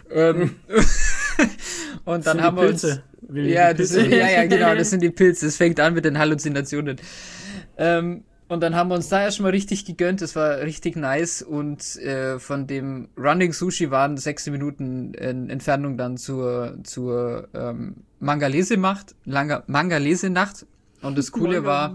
Und dann haben wir uns... Ja, genau, das sind die Pilze. Es fängt an mit den Halluzinationen. Und dann haben wir uns da erstmal richtig gegönnt. Das war richtig nice. Und von dem Running Sushi waren 6 Minuten Entfernung dann zur Mangalesenacht. Und das Coole war,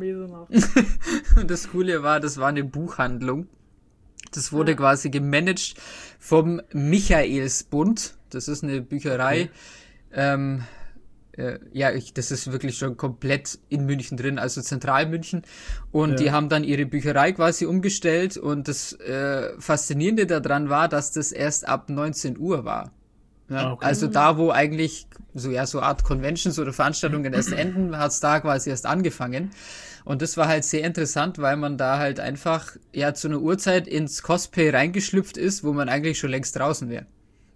das war eine Buchhandlung. Das wurde quasi gemanagt vom Michaelsbund. Das ist eine Bücherei. Okay. Das ist wirklich schon komplett in München drin, also zentral München. Und die haben dann ihre Bücherei quasi umgestellt. Und das Faszinierende daran war, dass das erst ab 19 Uhr war. Ja? Okay. Also da, wo eigentlich so eine Art Conventions oder Veranstaltungen erst enden, hat es da quasi erst angefangen. Und das war halt sehr interessant, weil man da halt einfach zu einer Uhrzeit ins Cosplay reingeschlüpft ist, wo man eigentlich schon längst draußen wäre.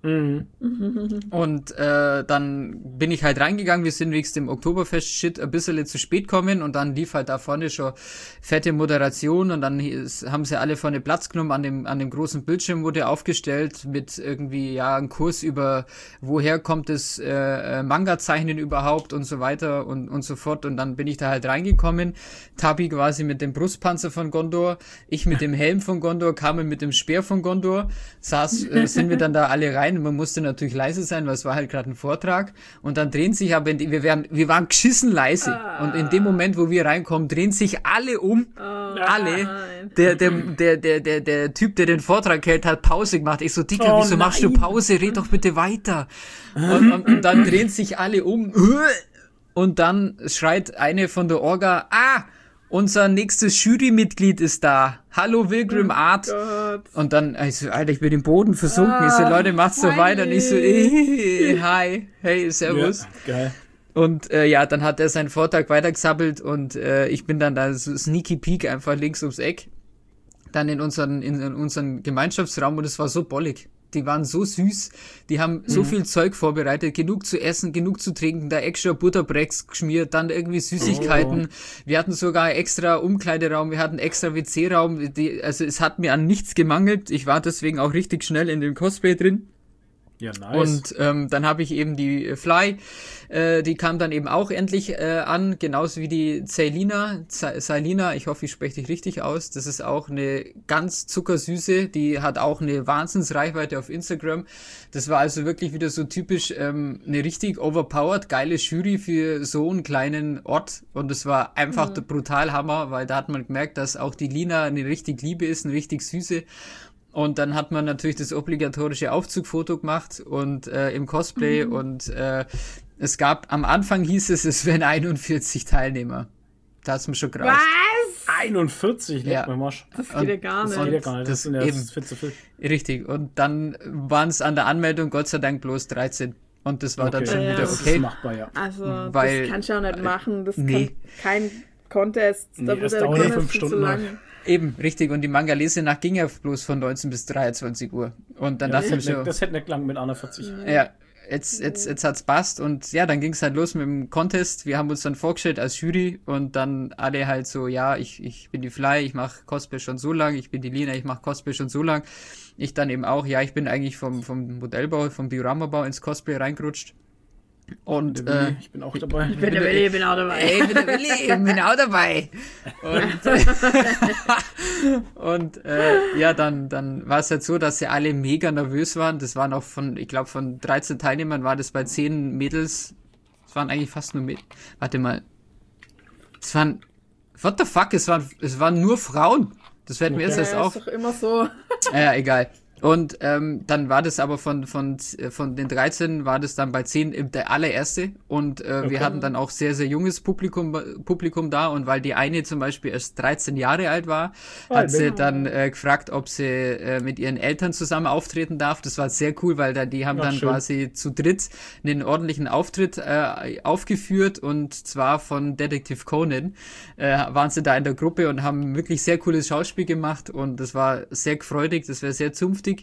Und dann bin ich halt reingegangen, wir sind wegen dem Oktoberfest-Shit ein bisschen zu spät gekommen und dann lief halt da vorne schon fette Moderation und dann haben sie alle vorne Platz genommen, an dem großen Bildschirm wurde aufgestellt mit irgendwie einem Kurs über woher kommt das Manga-Zeichnen überhaupt und so weiter und so fort und dann bin ich da halt reingekommen, Tabi quasi mit dem Brustpanzer von Gondor, ich mit dem Helm von Gondor, Carmen mit dem Speer von Gondor, sind wir dann da alle rein. Man musste natürlich leise sein, weil es war halt gerade ein Vortrag. Und dann drehen sich aber, wir waren geschissen leise. Und in dem Moment, wo wir reinkommen, drehen sich alle um. Alle. Der Typ, der den Vortrag hält, hat Pause gemacht. Ich so, Dicker, wieso machst du Pause? Red doch bitte weiter. Und dann drehen sich alle um. Und dann schreit eine von der Orga, unser nächstes Jurymitglied ist da. Hallo Wilgrim Art. Und dann, Alter, ich bin im Boden versunken. Ich so, Leute, macht's so weiter. Und ich so, hi, hey, servus. Ja, geil. Und dann hat er seinen Vortrag weitergesabbelt und ich bin dann da so sneaky peek einfach links ums Eck. Dann in unseren Gemeinschaftsraum und es war so bollig. Die waren so süß, die haben so viel Zeug vorbereitet, genug zu essen, genug zu trinken, da extra Butterbrecks geschmiert, dann irgendwie Süßigkeiten. Wir hatten sogar extra Umkleideraum, wir hatten extra WC-Raum, also es hat mir an nichts gemangelt. Ich war deswegen auch richtig schnell in dem Cosplay drin. Ja, nice. Und dann habe ich eben die Fly, die kam dann eben auch endlich an, genauso wie die Zailina, ich hoffe, ich spreche dich richtig aus, das ist auch eine ganz zuckersüße, die hat auch eine Wahnsinnsreichweite auf Instagram, das war also wirklich wieder so typisch eine richtig overpowered, geile Jury für so einen kleinen Ort und es war einfach brutal Hammer, weil da hat man gemerkt, dass auch die Lina eine richtig Liebe ist, eine richtig süße. Und dann hat man natürlich das obligatorische Aufzugfoto gemacht und im Cosplay und es gab, am Anfang hieß es wären 41 Teilnehmer. Da hat's mir schon graust. Was? 41? Ja. Das geht ja gar nicht. Das geht ja gar nicht. Das sind ja viel zu viel. Richtig. Und dann waren es an der Anmeldung Gott sei Dank bloß 13. Und das war dann schon wieder Das ist machbar, ja. Also, das kannst du auch nicht machen. Das kann kein Contest. Da das dauert 5 Stunden. Eben, richtig. Und die Manga-Lesenacht ging ja bloß von 19 bis 23 Uhr. Und dann dachte ich mir das hätte nicht lang mit 41. Ja, jetzt hat's passt. Und ja, dann ging es halt los mit dem Contest. Wir haben uns dann vorgestellt als Jury und dann alle halt so, ja, ich bin die Fly, ich mache Cosplay schon so lang, ich bin die Lina, ich mache Cosplay schon so lang. Ich dann eben auch, ja, ich bin eigentlich vom Modellbau, vom Dioramabau ins Cosplay reingerutscht. Und ich bin auch dabei. Ich bin der Willi, ich bin auch dabei. Ich bin der Willi, ich bin auch dabei. Und ja, dann war es halt so, dass sie alle mega nervös waren. Das waren auch von 13 Teilnehmern war das bei 10 Mädels. Es waren eigentlich fast nur Mädels. Warte mal. Es waren, what the fuck, es waren nur Frauen. Das fällt mir jetzt auf. Ist doch immer so. Ja, egal. Und dann war das aber von den 13 war das dann bei 10 der allererste und wir hatten dann auch sehr, sehr junges Publikum da und weil die eine zum Beispiel erst 13 Jahre alt war, hat sie dann gefragt, ob sie mit ihren Eltern zusammen auftreten darf. Das war sehr cool, weil die haben dann quasi zu dritt einen ordentlichen Auftritt aufgeführt und zwar von Detective Conan waren sie da in der Gruppe und haben wirklich sehr cooles Schauspiel gemacht und das war sehr freudig, das wäre sehr zunftig.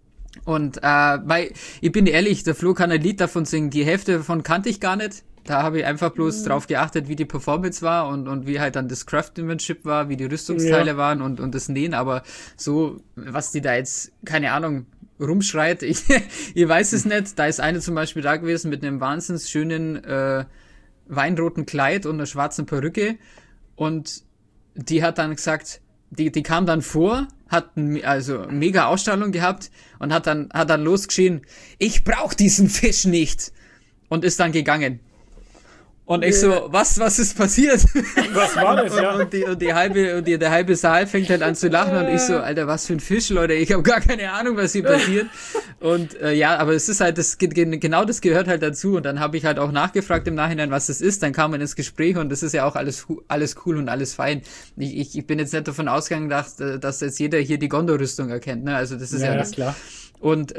Und weil, ich bin ehrlich, der Flo kann ein Lied davon singen, die Hälfte davon kannte ich gar nicht. Da habe ich einfach bloß drauf geachtet, wie die Performance war und wie halt dann das Craftsmanship war, wie die Rüstungsteile waren und das Nähen, aber so, was die da jetzt, keine Ahnung, rumschreit, ich weiß es nicht. Da ist eine zum Beispiel da gewesen mit einem wahnsinnig schönen weinroten Kleid und einer schwarzen Perücke und die hat dann gesagt, die kam dann vor, hat also mega Ausstrahlung gehabt und hat dann losgeschrien, ich brauch diesen Fisch nicht und ist dann gegangen. Und ich so, was ist passiert? Was war das, ja? Und der halbe Saal fängt halt an zu lachen und ich so, Alter, was für ein Fisch, Leute, ich habe gar keine Ahnung, was hier passiert. Und ja, aber es ist halt, genau das gehört halt dazu und dann habe ich halt auch nachgefragt im Nachhinein, was das ist, dann kam man ins Gespräch und das ist ja auch alles cool und alles fein. Ich bin jetzt nicht davon ausgegangen, dass jetzt jeder hier die Gondor-Rüstung erkennt, ne, also das ist ja das. Klar. Und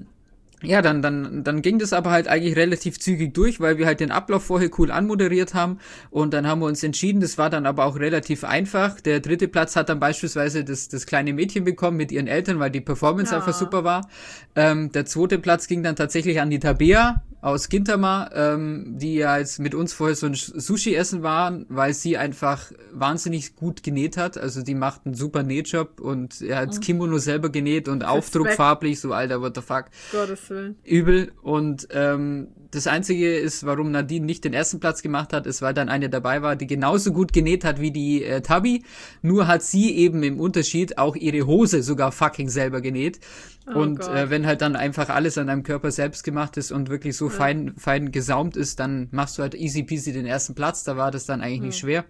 ja, dann ging das aber halt eigentlich relativ zügig durch, weil wir halt den Ablauf vorher cool anmoderiert haben und dann haben wir uns entschieden, das war dann aber auch relativ einfach. Der 3. Platz hat dann beispielsweise das kleine Mädchen bekommen mit ihren Eltern, weil die Performance einfach super war. Der 2. Platz ging dann tatsächlich an die Tabea aus Gintama, die ja jetzt mit uns vorher so ein Sushi-Essen waren, weil sie einfach wahnsinnig gut genäht hat. Also die macht einen super Nähjob und er hat das Kimono selber genäht und Aufdruck farblich, so Alter, what the fuck. Gottes Willen. Übel. Und das Einzige ist, warum Nadine nicht den 1. Platz gemacht hat, ist, weil dann eine dabei war, die genauso gut genäht hat wie die Tabi. Nur hat sie eben im Unterschied auch ihre Hose sogar fucking selber genäht. Und wenn halt dann einfach alles an deinem Körper selbst gemacht ist und wirklich so fein gesaumt ist, dann machst du halt easy peasy den 1. Platz. Da war das dann eigentlich nicht schwer.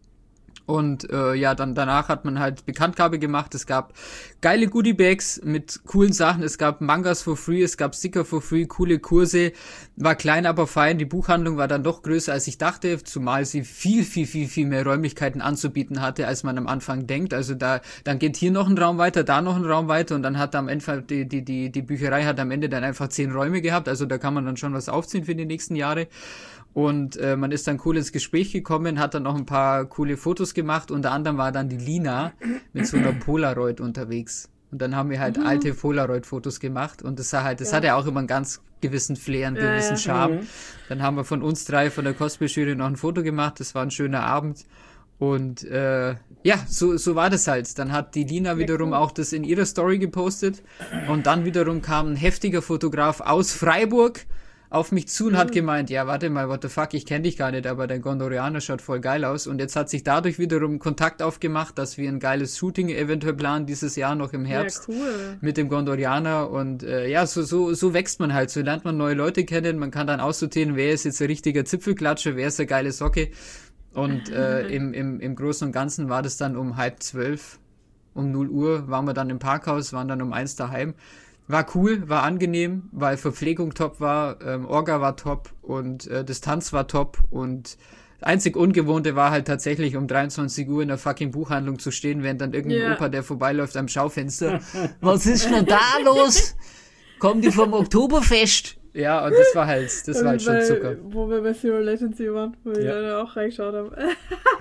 Und ja, dann danach hat man halt Bekanntgabe gemacht. Es gab geile Goodiebags mit coolen Sachen. Es gab Mangas for free, es gab Sticker for free, coole Kurse. War klein, aber fein. Die Buchhandlung war dann doch größer, als ich dachte, zumal sie viel mehr Räumlichkeiten anzubieten hatte, als man am Anfang denkt. Also dann geht hier noch ein Raum weiter, da noch ein Raum weiter und dann hat am Ende die Bücherei hat am Ende dann einfach 10 Räume gehabt. Also da kann man dann schon was aufziehen für die nächsten Jahre. Und man ist dann cool ins Gespräch gekommen, hat dann noch ein paar coole Fotos gemacht. Unter anderem war dann die Lina mit so einer Polaroid unterwegs. Und dann haben wir halt alte Polaroid-Fotos gemacht. Und das hat ja auch immer einen ganz gewissen Flair, einen gewissen Charme. Dann haben wir von uns 3 von der Cosplay-Jury noch ein Foto gemacht. Das war ein schöner Abend. Und ja, so war das halt. Dann hat die Lina wiederum auch das in ihrer Story gepostet. Und dann wiederum kam ein heftiger Fotograf aus Freiburg auf mich zu und hat gemeint, ja, warte mal, what the fuck, ich kenne dich gar nicht, aber dein Gondorianer schaut voll geil aus. Und jetzt hat sich dadurch wiederum Kontakt aufgemacht, dass wir ein geiles Shooting eventuell planen dieses Jahr noch im Herbst mit dem Gondorianer. Und ja, so wächst man halt, so lernt man neue Leute kennen, man kann dann aussortieren, wer ist jetzt ein richtiger Zipfelklatscher, wer ist eine geile Socke. Und im Großen und Ganzen war das dann um 11:30, um 0 Uhr waren wir dann im Parkhaus, waren dann um 1 daheim. War cool, war angenehm, weil Verpflegung top war, Orga war top und Distanz war top und das einzig Ungewohnte war halt tatsächlich um 23 Uhr in der fucking Buchhandlung zu stehen, während dann irgendein Opa, der vorbeiläuft am Schaufenster. Was ist denn da los? Kommen die vom Oktoberfest? Ja, und das war halt schon Zucker. Wo wir bei Zero Latency waren, wo wir da auch reingeschaut haben.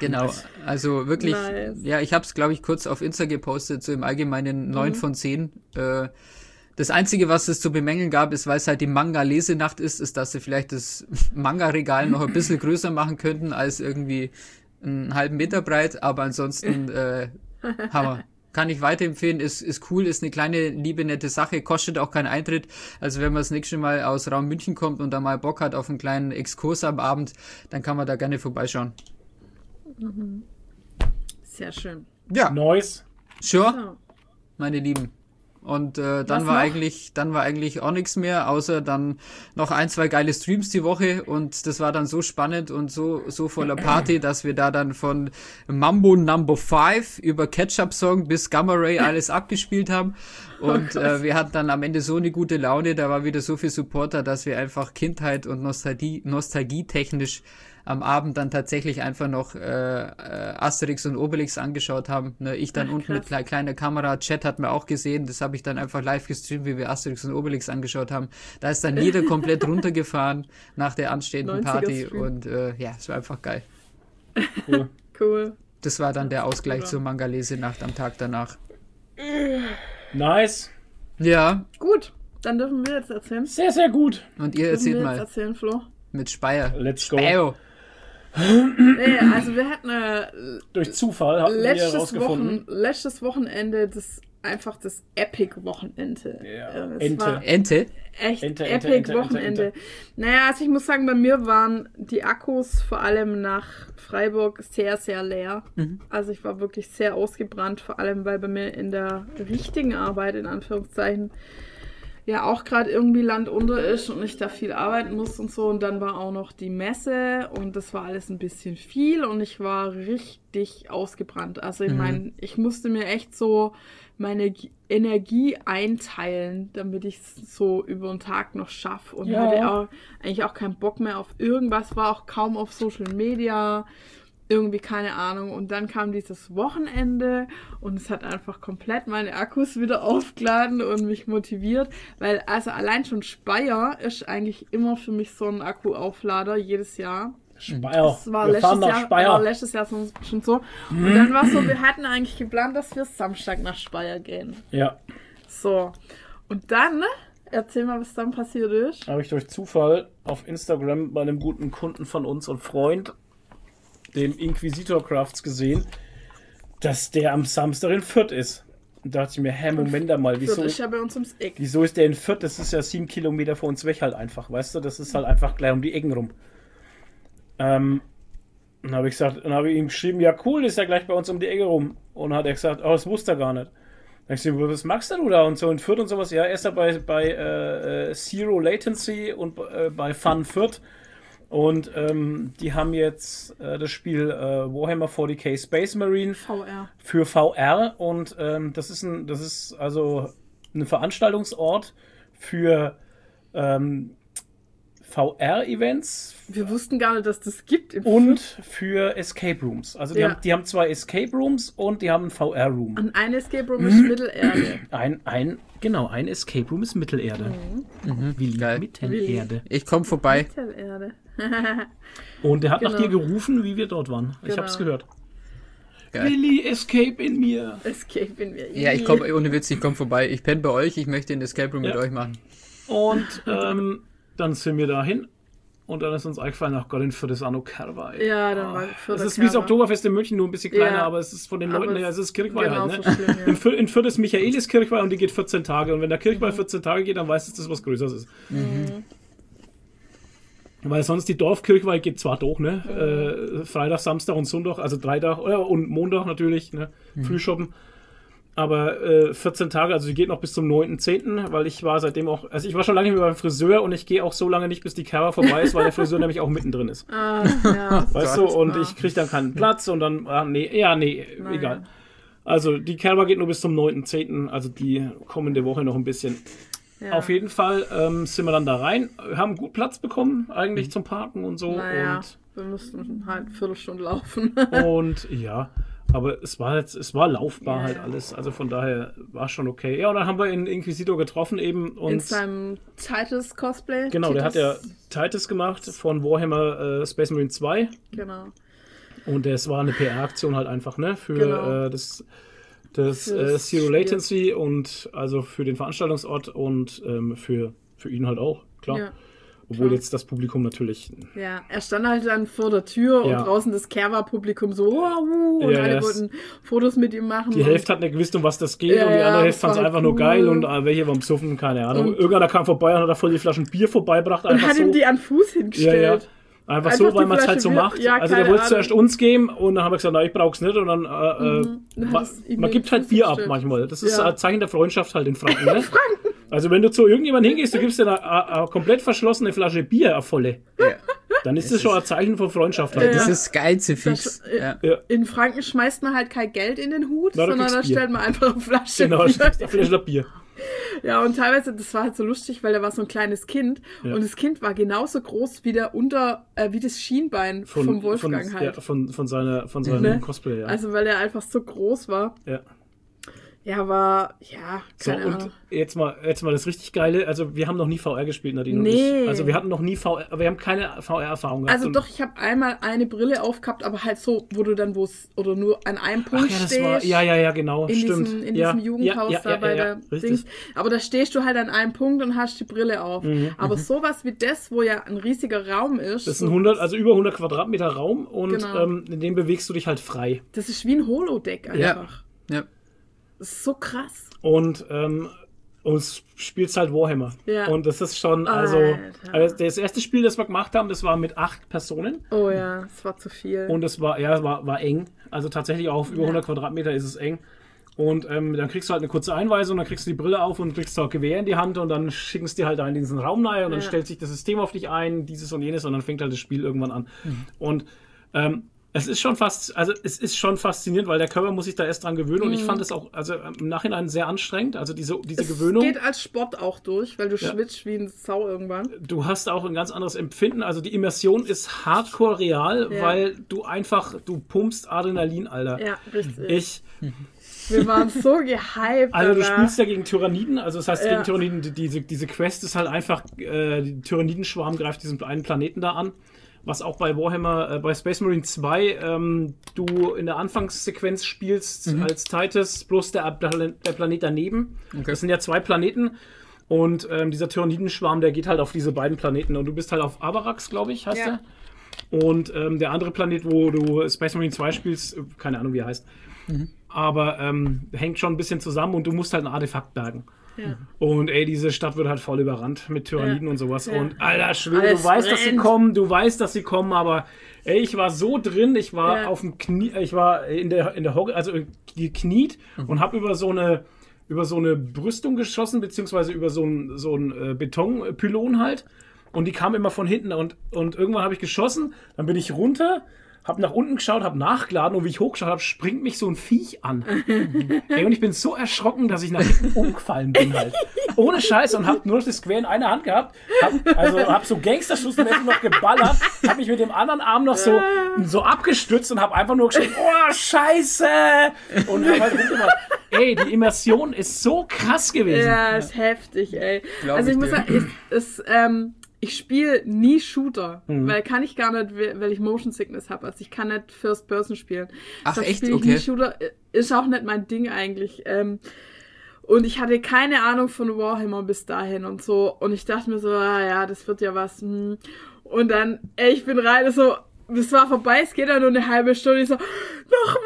Genau, also wirklich, Nice. ja, ich habe es, glaube ich, kurz auf Insta gepostet, so im Allgemeinen 9 von 10. Das Einzige, was es zu bemängeln gab, ist, weil es halt die Manga-Lesenacht ist, dass sie vielleicht das Manga-Regal noch ein bisschen größer machen könnten, als irgendwie einen halben Meter breit, aber ansonsten Hammer. Kann ich weiterempfehlen, ist cool, ist eine kleine, liebe, nette Sache, kostet auch keinen Eintritt. Also wenn man das nächste Mal aus Raum München kommt und da mal Bock hat auf einen kleinen Exkurs am Abend, dann kann man da gerne vorbeischauen. Sehr schön. Ja, Nice. sure, Ja. meine Lieben. Und Was dann war noch? eigentlich auch nichts mehr, außer dann noch 1, 2 geile Streams die Woche, und das war dann so spannend und so voller Party, dass wir da dann von Mambo Number 5 über Ketchup Song bis Gamma Ray alles abgespielt haben, und wir hatten dann am Ende so eine gute Laune, da war wieder so viel Supporter, dass wir einfach Kindheit und Nostalgie technisch am Abend dann tatsächlich einfach noch Asterix und Obelix angeschaut haben. Ne, ich dann unten mit kleiner Kamera, Chat hat man auch gesehen, das habe ich dann einfach live gestreamt, wie wir Asterix und Obelix angeschaut haben. Da ist dann jeder komplett runtergefahren nach der anstehenden 90er Party Stream. und ja, es war einfach geil. Cool. Das war dann der Ausgleich super. zur Manga-Lesenacht am Tag danach. Nice. Ja, Gut, dann dürfen wir jetzt erzählen. Sehr, sehr gut. und ihr Dürfen erzählt wir jetzt mal erzählen, Flo? mit Speyer. Let's go. Speyo. Nee, also wir hatten Durch Zufall hatten wir herausgefunden. letztes Wochenende das Epic-Wochenende. Ja, Es Ente. war Ente. echt Ente, Epic-Wochenende. Ente. Naja, also ich muss sagen, bei mir waren die Akkus vor allem nach Freiburg sehr, sehr leer. Also ich war wirklich sehr ausgebrannt, vor allem weil bei mir in der richtigen Arbeit, in Anführungszeichen, ja auch gerade irgendwie Land unter ist und ich da viel arbeiten muss und so. Und dann war auch noch die Messe und das war alles ein bisschen viel und ich war richtig ausgebrannt. Also ich meine, ich musste mir echt so meine Energie einteilen, damit ich es so über den Tag noch schaffe und Ja. hatte auch eigentlich auch keinen Bock mehr auf irgendwas, war auch kaum auf Social Media, irgendwie keine Ahnung. Und dann kam dieses Wochenende und es hat einfach komplett meine Akkus wieder aufgeladen und mich motiviert, weil also allein schon Speyer ist eigentlich immer für mich so ein Akkuauflader jedes Jahr. Speyer. Das war Wir fahren nach Speyer. letztes Jahr schon so. Und dann war es so, wir hatten eigentlich geplant, dass wir Samstag nach Speyer gehen. Ja, So. Und dann, erzähl mal, was dann passiert ist. habe ich durch Zufall auf Instagram bei einem guten Kunden von uns und Freund, dem Inquisitor Crafts, gesehen, dass der am Samstag in Fürth ist. Und da dachte ich mir, Moment mal, Das wieso ist ja bei uns ums Eck. ist der in Fürth? Das ist ja 7 Kilometer vor uns weg halt einfach, weißt du? Das ist halt einfach gleich um die Ecken rum. Dann habe ich ihm geschrieben, ja cool, ist ja gleich bei uns um die Ecke rum. Und dann hat er gesagt, oh, das wusste er gar nicht. Dann habe ich gesagt, was machst du da und so in Fürth und sowas? Ja, er ist da bei Zero Latency und bei Fun Fürth. Und die haben jetzt das Spiel Warhammer 40k Space Marine VR. für VR und das ist also ein Veranstaltungsort für VR-Events Wir wussten gar nicht, dass das gibt. Im und für Escape Rooms. Also Ja. die haben 2 Escape Rooms und die haben einen VR-Room. Und ein Escape Room ist Mittelerde. Ein Escape Room ist Mittelerde. Willi, Geil. Mittelerde. Ich komme vorbei. Mittelerde. Und der hat nach Genau. dir gerufen, wie wir dort waren. Ich Genau. hab's gehört. Geil. Willi, Escape in mir. Escape in mir. Ja, ich komme, ohne Witz, ich komme vorbei. Ich penne bei euch, ich möchte den Escape Room mit Ja. euch machen. Und dann sind wir dahin. Und dann ist uns eingefallen, ach Gott, in Fürth ist Anno Karwei. Ja, dann war Fürth Das ist wie das Karwei. Oktoberfest in München, nur ein bisschen kleiner, Ja. aber es ist von den Aber Leuten her, es ist Kirchweih genauso halt. Ne? schlimm, ja. In Fürth ist Michaelis Kirchweih und die geht 14 Tage. Und wenn der Kirchweih 14 Tage geht, dann weiß es, dass das was Größeres ist. Weil sonst die Dorfkirchweih geht zwar durch, ne? Freitag, Samstag und Sonntag, also 3 Tage, und Montag natürlich, ne? Frühshoppen. Aber 14 Tage, also die geht noch bis zum 9.10., weil ich war seitdem auch, also ich war schon lange nicht mehr beim Friseur und ich gehe auch so lange nicht, bis die Kerwa vorbei ist, weil der Friseur nämlich auch mittendrin ist. Ah, ja. Weißt du, und ich kriege dann keinen Platz und dann, egal. Also die Kerwa geht nur bis zum 9.10., also die kommende Woche noch ein bisschen. Ja. Auf jeden Fall sind wir dann da rein, haben gut Platz bekommen, eigentlich zum Parken und so. Naja, wir mussten halt eine Viertelstunde laufen. Und ja, aber es war laufbar Ja, halt ja. alles, also von daher war schon okay. Ja, und dann haben wir den Inquisitor getroffen eben und In seinem Titus-Cosplay. genau, der hat ja Titus gemacht von Warhammer Space Marine 2 Genau. Und das war eine PR-Aktion halt einfach, ne? Für Genau. das Zero Latency und also für den Veranstaltungsort und für ihn halt auch, klar. Ja. Obwohl jetzt das Publikum natürlich. Ja, er stand halt dann vor der Tür und draußen das Kerwa-Publikum so, und alle wollten Fotos mit ihm machen. Die Hälfte hat nicht gewusst, um was das geht, und die andere Hälfte fand es einfach nur geil und welche waren besoffen, keine Ahnung. Und irgendeiner kam vorbei und hat da voll die Flaschen Bier vorbeigebracht. Und hat ihm die an den Fuß hingestellt. Ja. Einfach so, weil man es halt so macht. Ja, also der wollte zuerst uns geben und dann haben wir gesagt, na, ich brauch's nicht. Und dann, man gibt halt Bier ab manchmal. Das ist ein Zeichen der Freundschaft halt in Franken, ne? Also wenn du zu irgendjemandem hingehst, du gibst dir eine komplett verschlossene Flasche Bier, eine volle. Ja. Dann ist das schon ein Zeichen von Freundschaft. Halt. Das ist geilste Fix. In Franken schmeißt man halt kein Geld in den Hut, sondern da stellt man einfach eine Flasche Bier. Genau, eine Flasche Bier. Ja, und teilweise, das war halt so lustig, weil da war so ein kleines Kind und das Kind war genauso groß wie wie das Schienbein vom Wolfgang halt. Ja, von seinem Cosplay, ja. Also weil er einfach so groß war. Ja. Ja, keine Ahnung. Und jetzt mal das richtig Geile, also wir haben noch nie VR gespielt, Nadine und Nee. ich. Also wir hatten noch nie VR, wir haben keine VR-Erfahrung gehabt. Also doch, ich habe einmal eine Brille aufgehabt, aber halt so, wo du dann oder nur an einem Punkt stehst. Ja, genau, stimmt. In diesem Jugendhaus da bei der Dings. Aber da stehst du halt an einem Punkt und hast die Brille auf. Aber sowas wie das, wo ja ein riesiger Raum ist. Das sind über 100 Quadratmeter Raum und in dem bewegst du dich halt frei. Das ist wie ein Holodeck einfach. Ja. Das ist so krass. Und spielst halt Warhammer. Ja. Und das ist schon, also das erste Spiel, das wir gemacht haben, das war mit 8 Personen. Oh ja, das war zu viel. Und es war eng. Also tatsächlich auch auf über 100 Quadratmeter ist es eng. Und dann kriegst du halt eine kurze Einweisung, dann kriegst du die Brille auf und kriegst auch Gewehr in die Hand und dann schicken sie dir halt da in diesen Raum rein und dann stellt sich das System auf dich ein, dieses und jenes und dann fängt halt das Spiel irgendwann an. Und es ist schon faszinierend, weil der Körper muss sich da erst dran gewöhnen und ich fand es auch im Nachhinein sehr anstrengend, also diese Gewöhnung. Es geht als Sport auch durch, weil du schwitzt wie ein Sau irgendwann. Du hast auch ein ganz anderes Empfinden, also die Immersion ist hardcore real, weil du pumpst Adrenalin, Alter. Ja, richtig. Wir waren so gehypt. Also du spielst ja gegen Tyranniden, also das heißt gegen Tyranniden, diese Quest ist halt einfach, die Tyrannidenschwarm greift diesen einen Planeten da an. Was auch bei Warhammer, bei Space Marine 2 du in der Anfangssequenz spielst als Titus, bloß der Planet daneben. Okay. Das sind ja 2 Planeten und dieser Tyrannidenschwarm, der geht halt auf diese beiden Planeten und du bist halt auf Avarax, glaube ich, heißt der. Und der andere Planet, wo du Space Marine 2 spielst, keine Ahnung, wie er heißt, aber hängt schon ein bisschen zusammen und du musst halt ein Artefakt bergen. Ja. Und diese Stadt wird halt voll überrannt mit Tyranniden und sowas. Ja. Und Alter, schwöre, du weißt, dass sie kommen, aber ich war so drin, ich war auf dem Knie, ich war in der Hocke, also gekniet und habe über so eine Brüstung geschossen, beziehungsweise über so ein Betonpylon halt. Und die kam immer von hinten und irgendwann habe ich geschossen, dann bin ich runter, hab nach unten geschaut, hab nachgeladen und wie ich hochgeschaut habe, springt mich so ein Viech an. Und ich bin so erschrocken, dass ich nach hinten umgefallen bin halt. Ohne Scheiß und hab nur das Quer in einer Hand gehabt, hab so Gangsterschussmäßig noch geballert, hab mich mit dem anderen Arm noch so abgestützt und hab einfach nur geschrien, oh Scheiße! Und hab halt rumgemacht. Die Immersion ist so krass gewesen. Ja, ist heftig, ey. Also ich muss sagen, ich spiele nie Shooter, weil kann ich gar nicht, weil ich Motion Sickness habe. Also ich kann nicht First Person spielen. Ach echt? Spiel ich nie Shooter, ist auch nicht mein Ding eigentlich. Und ich hatte keine Ahnung von Warhammer bis dahin und so. Und ich dachte mir so, das wird ja was. Und dann, ich bin rein, so, das war vorbei, es geht ja nur eine halbe Stunde. Ich so, nochmal.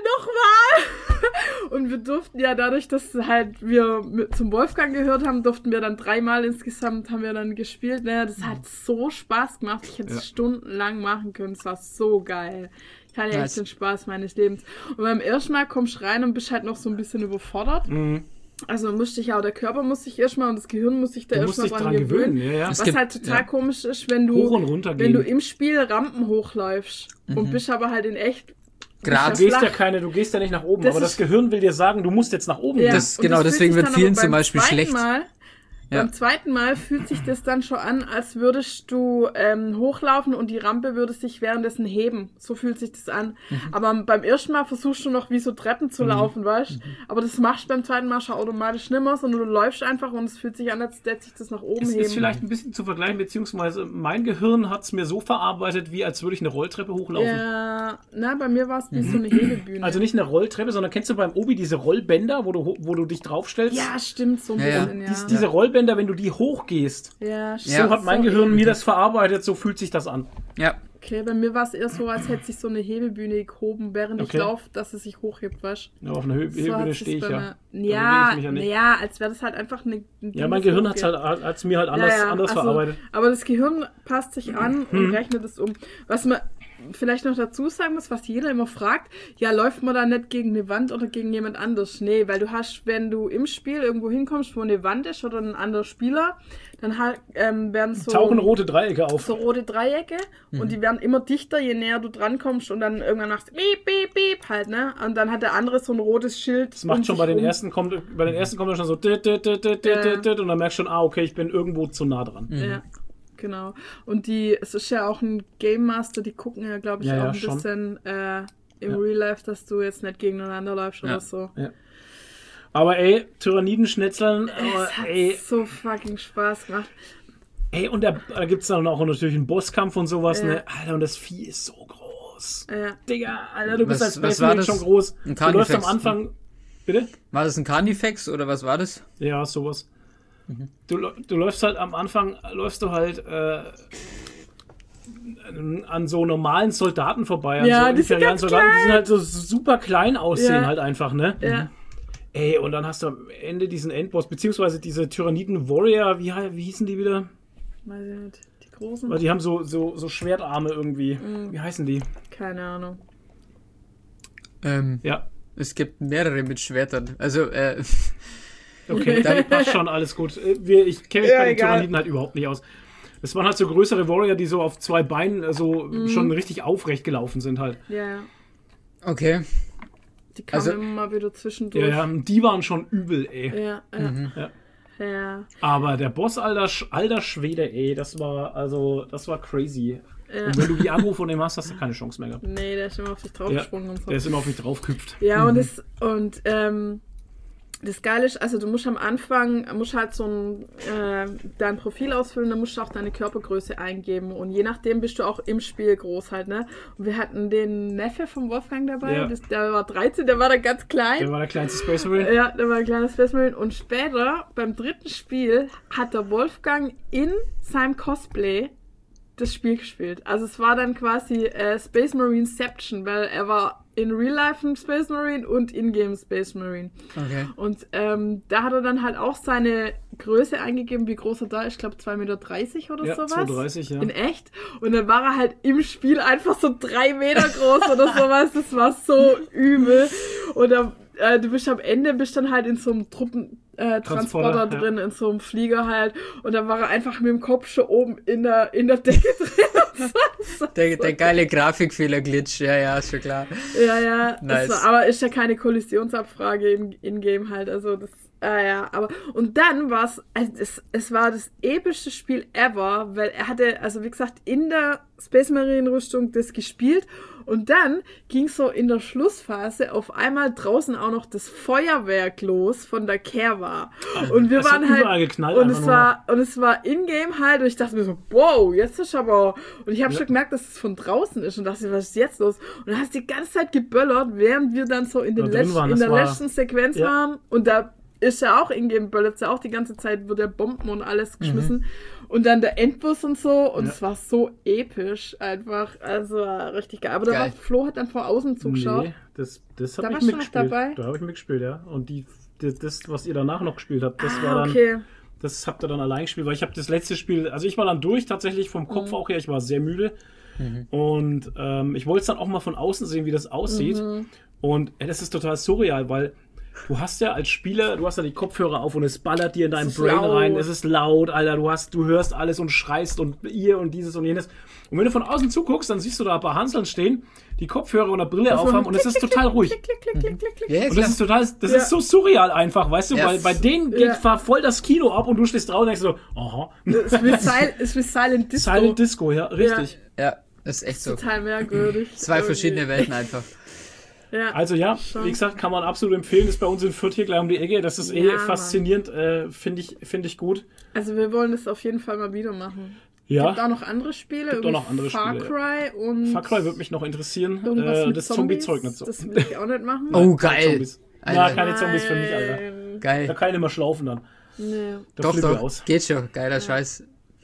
Und wir durften ja dadurch, dass halt wir zum Wolfgang gehört haben, durften wir dann 3-mal insgesamt, haben wir dann gespielt. Naja, das hat so Spaß gemacht. Ich hätte es stundenlang machen können. Es war so geil. Ich hatte echt den Spaß meines Lebens. Und beim ersten Mal kommst du rein und bist halt noch so ein bisschen überfordert. Also der Körper muss sich erstmal und das Gehirn muss sich da erstmal dran gewöhnen. Ja. Was halt total komisch ist, wenn du im Spiel Rampen hochläufst und bist aber halt in echt Du gehst ja nicht nach oben, aber das Gehirn will dir sagen, du musst jetzt nach oben. Ja. Deswegen wird vielen zum Beispiel schlecht. Beim zweiten Mal fühlt sich das dann schon an, als würdest du hochlaufen und die Rampe würde sich währenddessen heben. So fühlt sich das an. Aber beim ersten Mal versuchst du noch wie so Treppen zu laufen, weißt du? Aber das machst du beim zweiten Mal schon automatisch nicht mehr, sondern du läufst einfach und es fühlt sich an, als hätte sich das nach oben Es heben. ist vielleicht ein bisschen zu vergleichen, beziehungsweise mein Gehirn hat es mir so verarbeitet, wie als würde ich eine Rolltreppe hochlaufen. Ja, na, bei mir war es wie so eine Hebebühne. Also nicht eine Rolltreppe, sondern kennst du beim Obi diese Rollbänder, wo du dich draufstellst? ja, stimmt, so ein Ja, bisschen, ja. Diese Rollbänder, wenn du die hochgehst, Ja, so Ja. hat mein Gehirn mir das verarbeitet, so fühlt sich das an. Ja. Okay, bei mir war es eher so, als hätte sich so eine Hebebühne gehoben, während ich Okay. laufe, dass es sich hochhebt, weißt Ja, auf einer So Hebebühne hat sich's stehe ich bei ja. mir- Da bewege Ja, ich mich ja nicht. naja, als wäre das halt einfach eine... Ja, mein Gehirn hat's mir halt anders verarbeitet. Aber das Gehirn passt sich an und rechnet es um. Was man vielleicht noch dazu sagen muss, was jeder immer fragt, ja, läuft man da nicht gegen eine Wand oder gegen jemand anders? Nee, weil du hast, wenn du im Spiel irgendwo hinkommst, wo eine Wand ist oder ein anderer Spieler, dann werden so... Tauchen rote Dreiecke auf. so rote Dreiecke und die werden immer dichter, je näher du drankommst und dann irgendwann machst du piep, piep, piep halt, ne? Und dann hat der andere so ein rotes Schild. Das macht schon bei um den ersten kommt er schon so und dann merkst du schon, okay, ich bin irgendwo zu nah dran. Ja, genau. Und es ist ja auch ein Game Master, die gucken ja, glaube ich, Ja, auch ja, ein schon. bisschen im Real Life, dass du jetzt nicht gegeneinander läufst Ja. oder so. Aber ey, Tyrannidenschnetzeln, Es hat ey, so fucking Spaß gemacht. und da gibt's dann auch natürlich einen Bosskampf und sowas, Ja. ne? Alter, und das Vieh ist so groß. Ja. Digga, Alter, du bist Was- als was Space war Marine das? schon groß. Ein Du läufst am Carnifex, Anfang... Bitte? War das ein Carnifex oder was war das? Ja, sowas. Du läufst halt am Anfang, an so normalen Soldaten vorbei. An Ja, so die sind imperialen ganz Soldaten, die sind klein. halt so super klein aussehen Ja. halt einfach, ne? Ja. Ey, und dann hast du am Ende diesen Endboss, beziehungsweise diese Tyranniden-Warrior, wie hießen die wieder? Weiß ich nicht. Die großen? Weil die haben so Schwertarme irgendwie. Wie heißen die? Keine Ahnung. Ja, Es gibt mehrere mit Schwertern. Also, okay, dann passt schon, alles gut. Ich kenne mich Ja, bei den egal. Tyranniden halt überhaupt nicht aus. Das waren halt so größere Warrior, die so auf zwei Beinen schon richtig aufrecht gelaufen sind halt. Ja, okay. die kamen Also- immer mal wieder zwischendurch. Ja, die waren schon übel, ey. Ja. Ja. Ja. Aber der Boss, alter Schwede, ey, das war crazy. Und wenn du die Anrufe von dem hast du keine Chance mehr gehabt. Nee, der ist immer auf dich Ja, draufgesprungen und so. der ist immer auf mich draufgehüpft. Ja, und das Geile ist, also du musst am Anfang, halt so dein Profil ausfüllen, dann musst du auch deine Körpergröße eingeben und je nachdem bist du auch im Spiel groß halt, ne? Und wir hatten den Neffe vom Wolfgang dabei, Ja. der war 13, der war da ganz klein. Der war der kleinste Space Marine. Ja, der war ein kleiner Space Marine und später, beim dritten Spiel, hat der Wolfgang in seinem Cosplay das Spiel gespielt. Also es war dann quasi Space Marineception, weil er war in Real Life ein Space Marine und in-game Space Marine. Okay. Und da hat er dann halt auch seine Größe eingegeben, wie groß er da ist. Ich glaube 2,30 Meter oder Ja, sowas. 2,30, ja. In echt. Und dann war er halt im Spiel einfach so 3 Meter groß oder sowas. Das war so übel. Und du bist am Ende dann halt in so einem Transporter drin, in so einem Flieger halt. Und dann war er einfach mit dem Kopf schon oben in der Decke drin. Der geile Grafikfehler-Glitch, ja, ist schon klar. Ja, Nice. aber ist ja keine Kollisionsabfrage in-game halt, also das, aber, und dann war es war das epischste Spiel ever, weil er hatte, also wie gesagt, in der Space Marine Rüstung das gespielt und dann ging so in der Schlussphase auf einmal draußen auch noch das Feuerwerk los von der Kerwa und wir Es waren hat halt, überall geknallt und einfach es war in-game halt und ich dachte mir so, wow, jetzt ist aber, und ich habe schon gemerkt, dass es von draußen ist und dachte, was ist jetzt los? Und dann hast du die ganze Zeit geböllert, während wir dann so in der letzten Sequenz waren und da ist ja auch in-game böllert ja auch die ganze Zeit, wird ja Bomben und alles geschmissen und dann der Endboss und so und es war so episch einfach, also richtig geil. Aber da war Flo hat dann von außen zugeschaut. Nee, das Da habe ich warst du noch mitgespielt. dabei? Da habe ich mitgespielt, ja. Und das, was ihr danach noch gespielt habt, das war dann... Okay. Das habt ihr dann allein gespielt, weil ich habe das letzte Spiel, also ich war dann durch tatsächlich vom Kopf auch her, ich war sehr müde und ich wollte es dann auch mal von außen sehen, wie das aussieht und das ist total surreal, weil du hast ja als Spieler, du hast ja die Kopfhörer auf und es ballert dir in dein Es ist Brain laut. rein. Es ist laut, Alter. Du hörst alles und schreist und ihr und dieses und jenes. Und wenn du von außen zuguckst, dann siehst du da ein paar Hanseln stehen, die Kopfhörer und eine Brille aufhaben und es ist total ruhig. Klick, klick, klick, klick, klick, klick. Ja, Und das ist so surreal einfach, weißt du, Ja. weil bei denen geht voll das Kino ab und du stehst draußen und denkst so, aha. Es ist wie Silent Disco. Silent Disco, ja, richtig. Ja, das ist echt so. Total merkwürdig. Zwei verschiedene Welten einfach. Ja. Also ja, Schon. wie gesagt, kann man absolut empfehlen. Das ist bei uns in Fürth hier gleich um die Ecke. Das ist Ja, faszinierend, finde ich gut. Also wir wollen das auf jeden Fall mal wieder machen. Ja, Gibt auch noch andere Spiele, Gibt auch noch andere Far Spiele, Cry und Far Cry würde mich noch interessieren. irgendwas mit Das Zombies. Zombie-Zeug nicht so. Das will ich auch nicht machen. Oh, Keine geil. Zombies. Alter. Ja, keine Zombies für mich, Alter. Da Geil. kann ich nicht mehr schlafen dann. Nee. Da Doch, flippe ich doch. aus. Geht schon. Geiler Scheiß.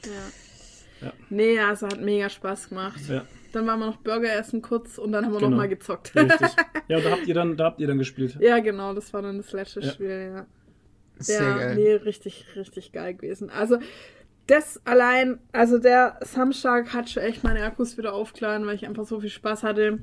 Nee, also hat mega Spaß gemacht. Ja, Dann waren wir noch Burger essen kurz und dann haben wir Genau. noch mal gezockt. richtig. Ja, und da habt ihr dann gespielt. Ja, genau, das war dann das letzte Ja. Spiel, ja. Sehr Ja, geil. nee, richtig, richtig geil gewesen. Also, das allein, also der Samstag hat schon echt meine Akkus wieder aufgeladen, weil ich einfach so viel Spaß hatte.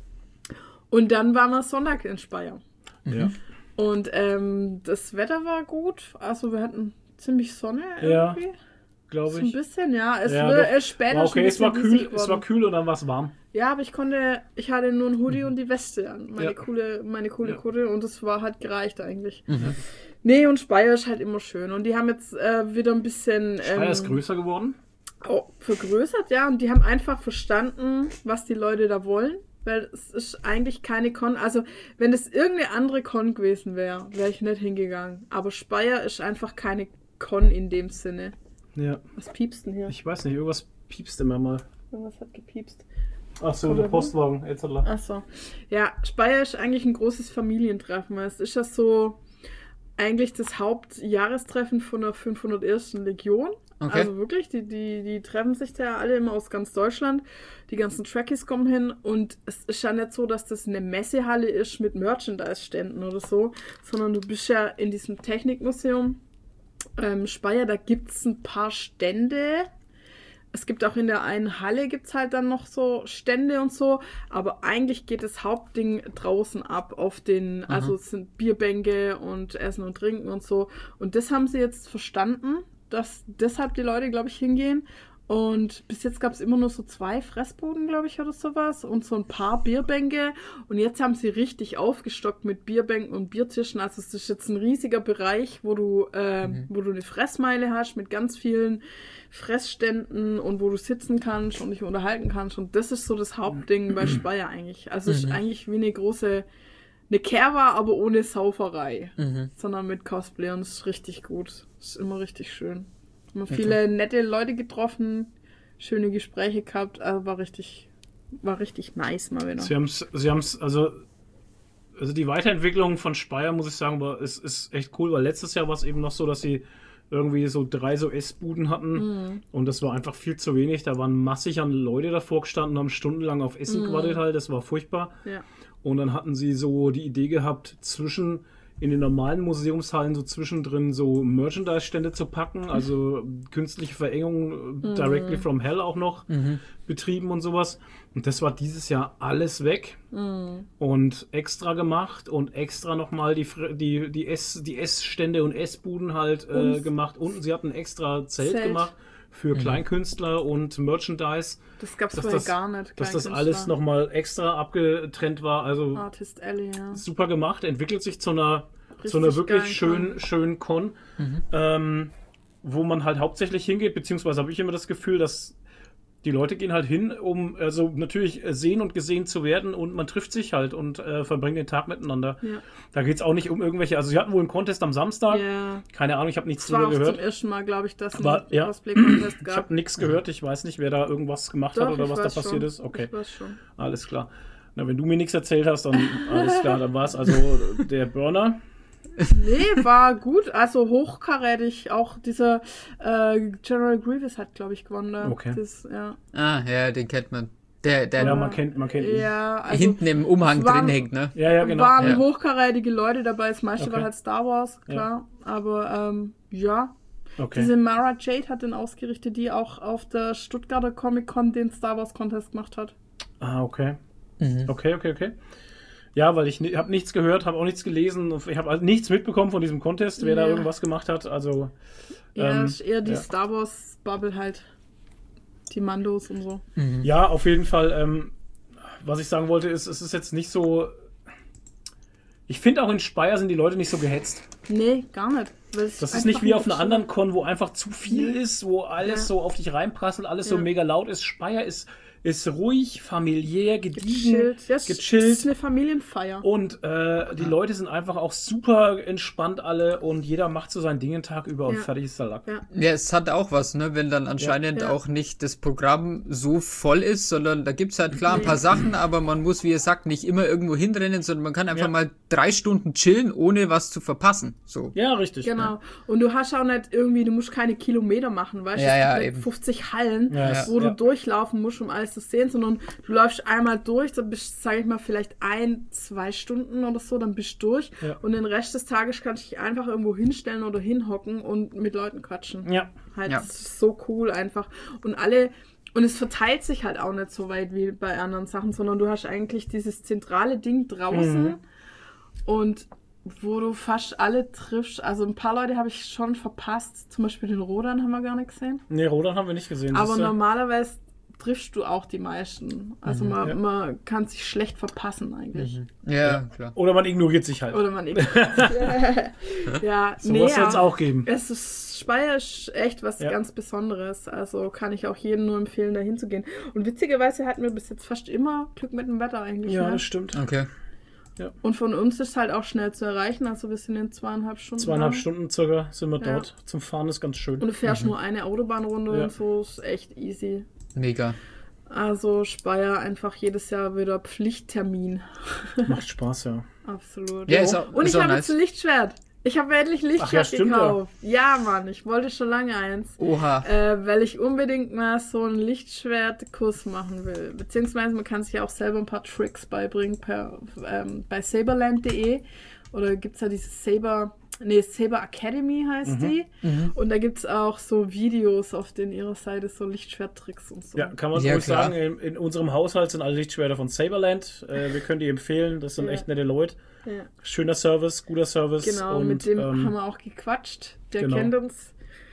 Und dann waren wir Sonntag in Speyer. Ja. Und das Wetter war gut. Also wir hatten ziemlich Sonne Ja, irgendwie. glaube So ein ich. bisschen, ja. Es Ja, wird doch. erst später War schon okay, ein es war bisschen kühl, diesig es war worden. kühl und dann war es warm. Ja, aber ich hatte nur ein Hoodie und die Weste an. Meine Ja. coole Ja. Kutte und das hat gereicht eigentlich. Nee, und Speyer ist halt immer schön. Und die haben jetzt wieder ein bisschen Speyer ist größer geworden. vergrößert, ja. Und die haben einfach verstanden, was die Leute da wollen. Weil es ist eigentlich keine Con. Also, wenn es irgendeine andere Con gewesen wäre, wäre ich nicht hingegangen. Aber Speyer ist einfach keine Con in dem Sinne. Ja, Was piepst denn hier? ich weiß nicht, irgendwas piepst immer mal. Irgendwas hat gepiepst. Ach so, Komm, der wer Postwagen, etc. Achso. Ja, Speyer ist eigentlich ein großes Familientreffen. Es ist ja so eigentlich das Hauptjahrestreffen von der 501. Legion. Okay. Also wirklich, die treffen sich da alle immer aus ganz Deutschland. Die ganzen Trekkies kommen hin und es ist ja nicht so, dass das eine Messehalle ist mit Merchandise-Ständen oder so, sondern du bist ja in diesem Technikmuseum Speyer, da gibt es ein paar Stände. Es gibt auch in der einen Halle gibt's halt dann noch so Stände und so, aber eigentlich geht das Hauptding draußen ab auf den, also es sind Bierbänke und Essen und Trinken und so. Und das haben sie jetzt verstanden, dass deshalb die Leute, glaube ich, hingehen. Und bis jetzt gab es immer nur so 2 Fressbuden, glaube ich, oder sowas. Und so ein paar Bierbänke. Und jetzt haben sie richtig aufgestockt mit Bierbänken und Biertischen. Also es ist jetzt ein riesiger Bereich, wo du eine Fressmeile hast mit ganz vielen Fressständen und wo du sitzen kannst und dich unterhalten kannst. Und das ist so das Hauptding bei Speyer eigentlich. Also es ist eigentlich wie eine Kerwa, aber ohne Sauferei. Sondern mit Cosplay. Und es ist richtig gut. Es ist immer richtig schön. Haben viele nette Leute getroffen, schöne Gespräche gehabt, also war richtig nice mal wieder. Sie haben's, also die Weiterentwicklung von Speyer, muss ich sagen, ist echt cool, weil letztes Jahr war es eben noch so, dass sie irgendwie so 3 so Essbuden hatten und das war einfach viel zu wenig. Da waren massig an Leute davor gestanden, haben stundenlang auf Essen gewartet halt, das war furchtbar. Ja. Und dann hatten sie so die Idee gehabt, in den normalen Museumshallen so zwischendrin so Merchandise-Stände zu packen, also künstliche Verengung, directly from hell auch noch betrieben und sowas. Und das war dieses Jahr alles weg und extra gemacht und extra nochmal die Essstände und Essbuden halt gemacht. Unten, sie hatten extra Zelt gemacht für Kleinkünstler und Merchandise. Das gab's vorher gar nicht. Dass das alles nochmal extra abgetrennt war. Also Artist Alley, ja. super gemacht, entwickelt sich zu einer Richtig wirklich geilen schönen Con, wo man halt hauptsächlich hingeht, beziehungsweise habe ich immer das Gefühl, dass die Leute gehen halt hin, um also natürlich sehen und gesehen zu werden und man trifft sich halt und verbringt den Tag miteinander. Ja. Da geht es auch nicht um irgendwelche, also sie hatten wohl einen Contest am Samstag, Ja. keine Ahnung, ich habe nichts Das war drüber auch gehört. zum ersten Mal, glaube ich, dass es Aber, ja. Cosplay-Contest Ich gab. habe nichts gehört, ich weiß nicht, wer da irgendwas gemacht hat Doch, oder ich was da weiß passiert schon. ist. Okay, Ich weiß schon. alles klar. Na, wenn du mir nichts erzählt hast, dann alles klar, dann war es also der Burner. Nee, war gut. Also hochkarätig. Auch dieser General Grievous hat, glaube ich, gewonnen. Da. Okay. Das, ja. Ah, ja, den kennt man. Der Ja, man kennt ihn. Ja, also hinten im Umhang waren- drin hängt, ne? Ja, genau. waren Ja. hochkarätige Leute dabei. Das meiste Okay. war halt Star Wars, klar. Aber ja. Okay. Diese Mara Jade hat den ausgerichtet, die auch auf der Stuttgarter Comic-Con den Star Wars Contest gemacht hat. Ah, okay. Okay. Ja, weil ich habe nichts gehört, habe auch nichts gelesen. Ich habe also nichts mitbekommen von diesem Contest, wer da irgendwas gemacht hat. Also ja, ist eher die Star Wars Bubble halt. Die Mandos und so. Ja, auf jeden Fall. Was ich sagen wollte, ist, es ist jetzt nicht so... Ich finde auch in Speyer sind die Leute nicht so gehetzt. Nee, gar nicht. Das ist nicht wie auf einer anderen Con, wo einfach zu viel ist, wo alles so auf dich reinprasselt, alles so mega laut ist. Speyer ist ruhig, familiär, gediegen, gechillt. Das ist eine Familienfeier. Und die Leute sind einfach auch super entspannt alle und jeder macht so sein Ding den Tag über und fertig ist der Lack. Ja, es hat auch was, ne, wenn dann anscheinend auch nicht das Programm so voll ist, sondern da gibt's halt klar ein paar Sachen, aber man muss, wie ihr sagt, nicht immer irgendwo hinrennen, sondern man kann einfach mal 3 Stunden chillen, ohne was zu verpassen. So. Ja, richtig. Genau. Und du hast auch nicht irgendwie, du musst keine Kilometer machen, weißt du? Ja, es gibt 50 Hallen, wo du durchlaufen musst, um alles zu sehen, sondern du läufst einmal durch, dann bist, sag ich mal, vielleicht 1-2 Stunden oder so, dann bist du durch und den Rest des Tages kannst du dich einfach irgendwo hinstellen oder hinhocken und mit Leuten quatschen. Ja. Das ist so cool einfach. Und es verteilt sich halt auch nicht so weit wie bei anderen Sachen, sondern du hast eigentlich dieses zentrale Ding draußen und wo du fast alle triffst. Also ein paar Leute habe ich schon verpasst. Zum Beispiel den Rodan haben wir gar nicht gesehen. Nee, Rodan haben wir nicht gesehen. Aber normalerweise triffst du auch die meisten. Also man kann sich schlecht verpassen eigentlich. Ja, klar. Oder man ignoriert sich halt. Oder man ignoriert. So muss es auch geben. Speyer ist echt was ganz Besonderes. Also kann ich auch jedem nur empfehlen, da hinzugehen. Und witzigerweise hatten wir bis jetzt fast immer Glück mit dem Wetter eigentlich. Ja, das stimmt. Okay. Ja. Und von uns ist es halt auch schnell zu erreichen. Also wir sind in 2,5 Stunden. 2,5 Stunden circa sind wir dort. Zum Fahren ist ganz schön. Und du fährst nur eine Autobahnrunde und so. Ist echt easy. Mega. Also Speyer einfach jedes Jahr wieder Pflichttermin. Macht Spaß, ja. Absolut. Ja, und ich habe jetzt ein Lichtschwert. Ich habe endlich Lichtschwert gekauft. Ja, Mann, ich wollte schon lange eins. Oha. Weil ich unbedingt mal so einen Lichtschwertkurs machen will. Beziehungsweise man kann sich ja auch selber ein paar Tricks beibringen bei saberland.de. Oder gibt es ja diese Saber Academy heißt die. Und da gibt es auch so Videos auf ihrer Seite, so Lichtschwerttricks und so. Ja, kann man ruhig sagen. In unserem Haushalt sind alle Lichtschwerter von Saberland. Wir können die empfehlen. Das sind echt nette Leute. Ja. Schöner Service, guter Service. Genau, und mit dem haben wir auch gequatscht. Der kennt uns.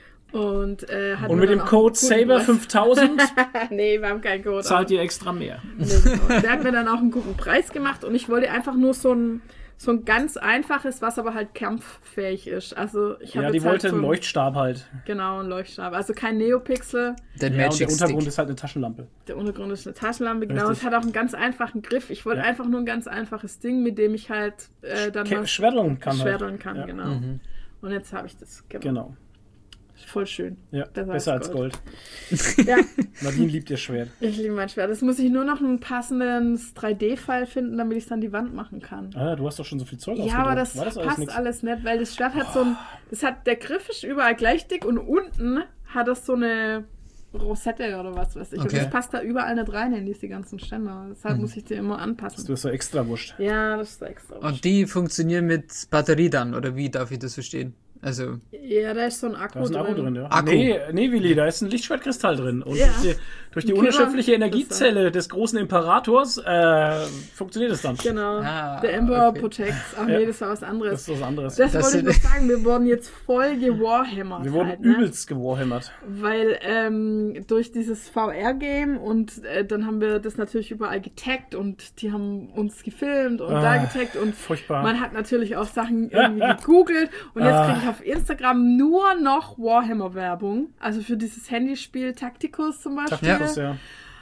Und mit dem Code SABER5000 nee, wir haben keinen Code. Zahlt ihr extra mehr. Nee, genau. Der hat mir dann auch einen guten Preis gemacht und ich wollte einfach nur so ein ganz einfaches, was aber halt kampffähig ist. Also ich habe die wollte einen Leuchtstab halt. Genau, einen Leuchtstab. Also kein Neopixel. Der Untergrund ist halt eine Taschenlampe. Der Untergrund ist eine Taschenlampe, genau. Es hat auch einen ganz einfachen Griff. Ich wollte einfach nur ein ganz einfaches Ding, mit dem ich halt dann schwerteln kann. Genau. Und jetzt habe ich das. Genau. Voll schön. Ja, besser als Gold. Ja. Nadine liebt ihr Schwert. Ich liebe mein Schwert. Jetzt muss ich nur noch einen passenden 3D-File finden, damit ich es an die Wand machen kann. Ah, du hast doch schon so viel Zeug ausgedruckt. Ja, aber das passt alles nicht, weil das Schwert hat der Griff ist überall gleich dick und unten hat es so eine Rosette oder was weiß ich. Okay. Und das passt da überall nicht rein in diese ganzen Ständer. Deshalb muss ich die immer anpassen. Das ist so extra wurscht. Ja, das ist so extra wurscht. Und die funktionieren mit Batterie dann, oder wie darf ich das verstehen? Also. Ja, da ist so ein Akku drin. Da ist ein Akku drin, ja. Akku. Nee, Willi, da ist ein Lichtschwertkristall drin. Und durch die unerschöpfliche Energiezelle des großen Imperators funktioniert es dann. Genau. Der Emperor Protects. Ach nee, das war was anderes. Das ist was anderes. Das wollte ich noch sagen. Wir wurden jetzt voll gewarhammert. Wir wurden übelst gewarhammert. Weil durch dieses VR-Game und dann haben wir das natürlich überall getaggt und die haben uns gefilmt und da getaggt und furchtbar. Man hat natürlich auch Sachen irgendwie gegoogelt und jetzt kriege ich auf Instagram nur noch Warhammer-Werbung. Also für dieses Handyspiel Tacticus zum Beispiel. Tacticus, ja.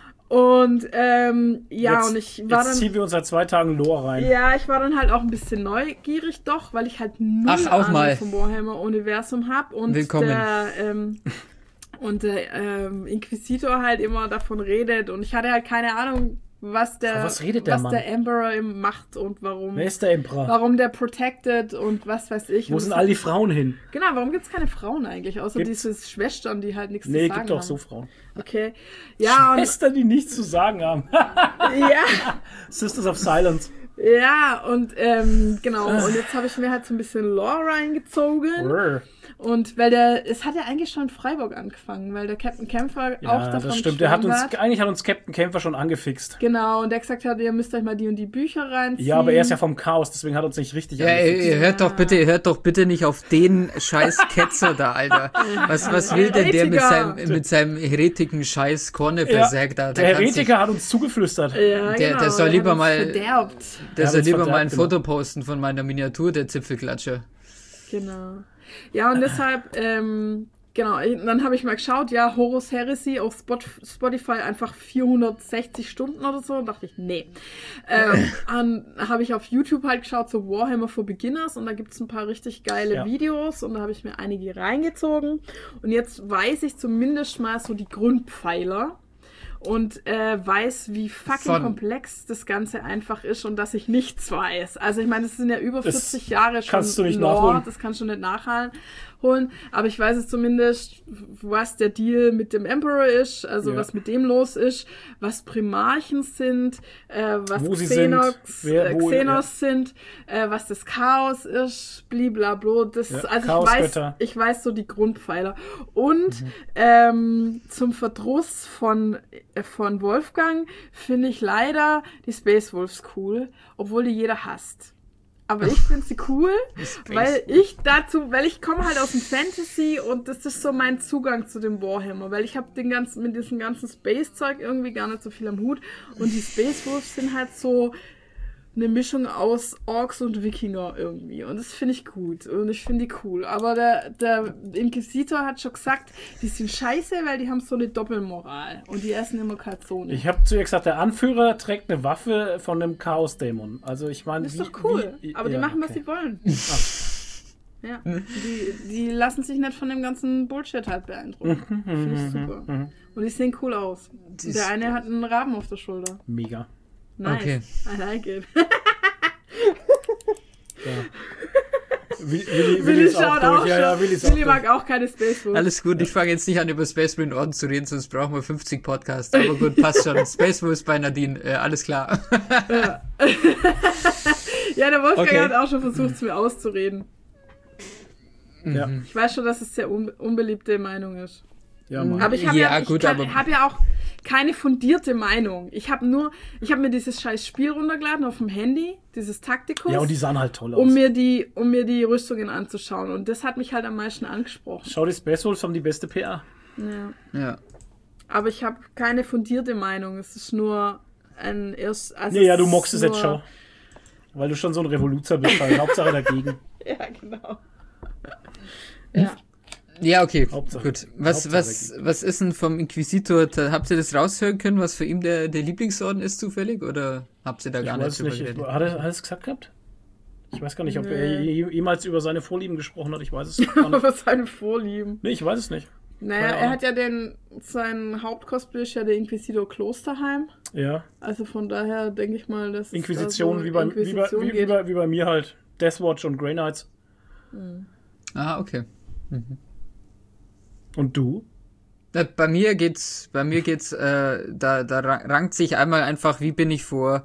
Und und ich war dann. Jetzt ziehen wir uns seit 2 Tagen Lore rein. Ja, ich war dann halt auch ein bisschen neugierig doch, weil ich halt nur Ahnung vom Warhammer-Universum habe. Und willkommen. der Inquisitor halt immer davon redet und ich hatte halt keine Ahnung, was der Emperor macht und warum. Wer ist der Emperor? Warum der protected und was weiß ich. Wo sind all die Frauen hin? Genau, warum gibt es keine Frauen eigentlich? Außer diese Schwestern, die halt nichts zu sagen haben. Nee, gibt auch so Frauen. Okay. Ja, Schwestern, die nichts zu sagen haben. Ja. Sisters of Silence. Ja, und genau. Und jetzt habe ich mir halt so ein bisschen Lore reingezogen. Und weil es hat ja eigentlich schon in Freiburg angefangen, weil der Captain Kämpfer auch Ja, davon das stimmt. Eigentlich hat uns Captain Kämpfer schon angefixt. Genau, und der gesagt hat, ihr müsst euch mal die und die Bücher reinziehen. Ja, aber er ist ja vom Chaos, deswegen hat er uns nicht richtig angefixt. Ihr hört doch bitte nicht auf den scheiß Ketzer da, Alter. Was will denn der mit seinem Heretischen scheiß Korne-Berserk da? Der Heretiker hat uns zugeflüstert. Ja, der soll lieber mal ein genau. Foto posten von meiner Miniatur, der Zipfelklatscher. Genau. Ja, und deshalb, dann habe ich mal geschaut, ja, Horus Heresy auf Spotify einfach 460 Stunden oder so. Und dachte ich, nee. Dann habe ich auf YouTube halt geschaut, so Warhammer for Beginners. Und da gibt es ein paar richtig geile Videos. Und da habe ich mir einige reingezogen. Und jetzt weiß ich zumindest mal so die Grundpfeiler. Und weiß, wie fucking komplex das Ganze einfach ist und dass ich nichts weiß. Also ich meine, das sind ja über 40 Jahre schon kannst du nicht Lore, nachholen. das kannst du nicht nachholen. Aber ich weiß jetzt zumindest, was der Deal mit dem Emperor ist, also was mit dem los ist, was Primarchen sind, was Xenos sind, was das Chaos ist, blablabla. Ich weiß so die Grundpfeiler. Und zum Verdruss von Wolfgang finde ich leider die Space Wolves cool, obwohl die jeder hasst. Aber ich finde sie cool, weil ich komme halt aus dem Fantasy und das ist so mein Zugang zu dem Warhammer, weil ich habe mit diesem ganzen Space-Zeug irgendwie gar nicht so viel am Hut und die Space Wolves sind halt so eine Mischung aus Orks und Wikinger irgendwie und das finde ich gut und ich finde die cool, aber der Inquisitor hat schon gesagt, die sind scheiße, weil die haben so eine Doppelmoral und die essen immer Calzone. Ich habe zu ihr gesagt, der Anführer trägt eine Waffe von einem Chaos-Dämon. Also ich meine, das ist doch cool, aber die machen, was sie wollen. Ja, die lassen sich nicht von dem ganzen Bullshit halt beeindrucken. Finde ich super. Und die sehen cool aus. Der eine hat einen Raben auf der Schulter. Mega. Nice. Okay. I like it. Willi schaut auch durch. Willi mag auch keine Space Wolves. Alles gut, ich fange jetzt nicht an, über Space Marine Orden zu reden, sonst brauchen wir 50 Podcasts. Aber gut, passt schon. Space Wolves bei Nadine, alles klar. Ja, der Wolfgang hat auch schon versucht, es mir auszureden. Ja. Ich weiß schon, dass es sehr unbeliebte Meinung ist. Ja, Mann. Aber ich habe ja auch keine fundierte Meinung. Ich habe mir dieses scheiß Spiel runtergeladen auf dem Handy, dieses Taktikus. Ja, und die sahen halt toll aus. Um mir die Rüstungen anzuschauen. Und das hat mich halt am meisten angesprochen. Schau, die Space Wolves haben die beste PR. Ja. Aber ich habe keine fundierte Meinung. Es ist nur ein du mockst es jetzt schon. Weil du schon so ein Revoluzer bist. Hauptsache dagegen. Ja, genau. Ja. Ja, okay, Hauptsache. gut. Was ist denn vom Inquisitor? Habt ihr das raushören können, was für ihn der Lieblingsorden ist zufällig? Oder habt ihr da gar nicht drüber geredet? Hat er es gesagt gehabt? Ich weiß gar nicht, ob er jemals über seine Vorlieben gesprochen hat. Ich weiß es gar nicht. Über seine Vorlieben? Nee, ich weiß es nicht. Naja, er hat ja sein Hauptcosplay ist ja der Inquisitor Klosterheim. Ja. Also von daher denke ich mal, dass Inquisition, da so wie bei mir halt. Deathwatch und Grey Knights. Okay. Und du? Bei mir geht's, da rankt sich einmal einfach, wie bin ich vor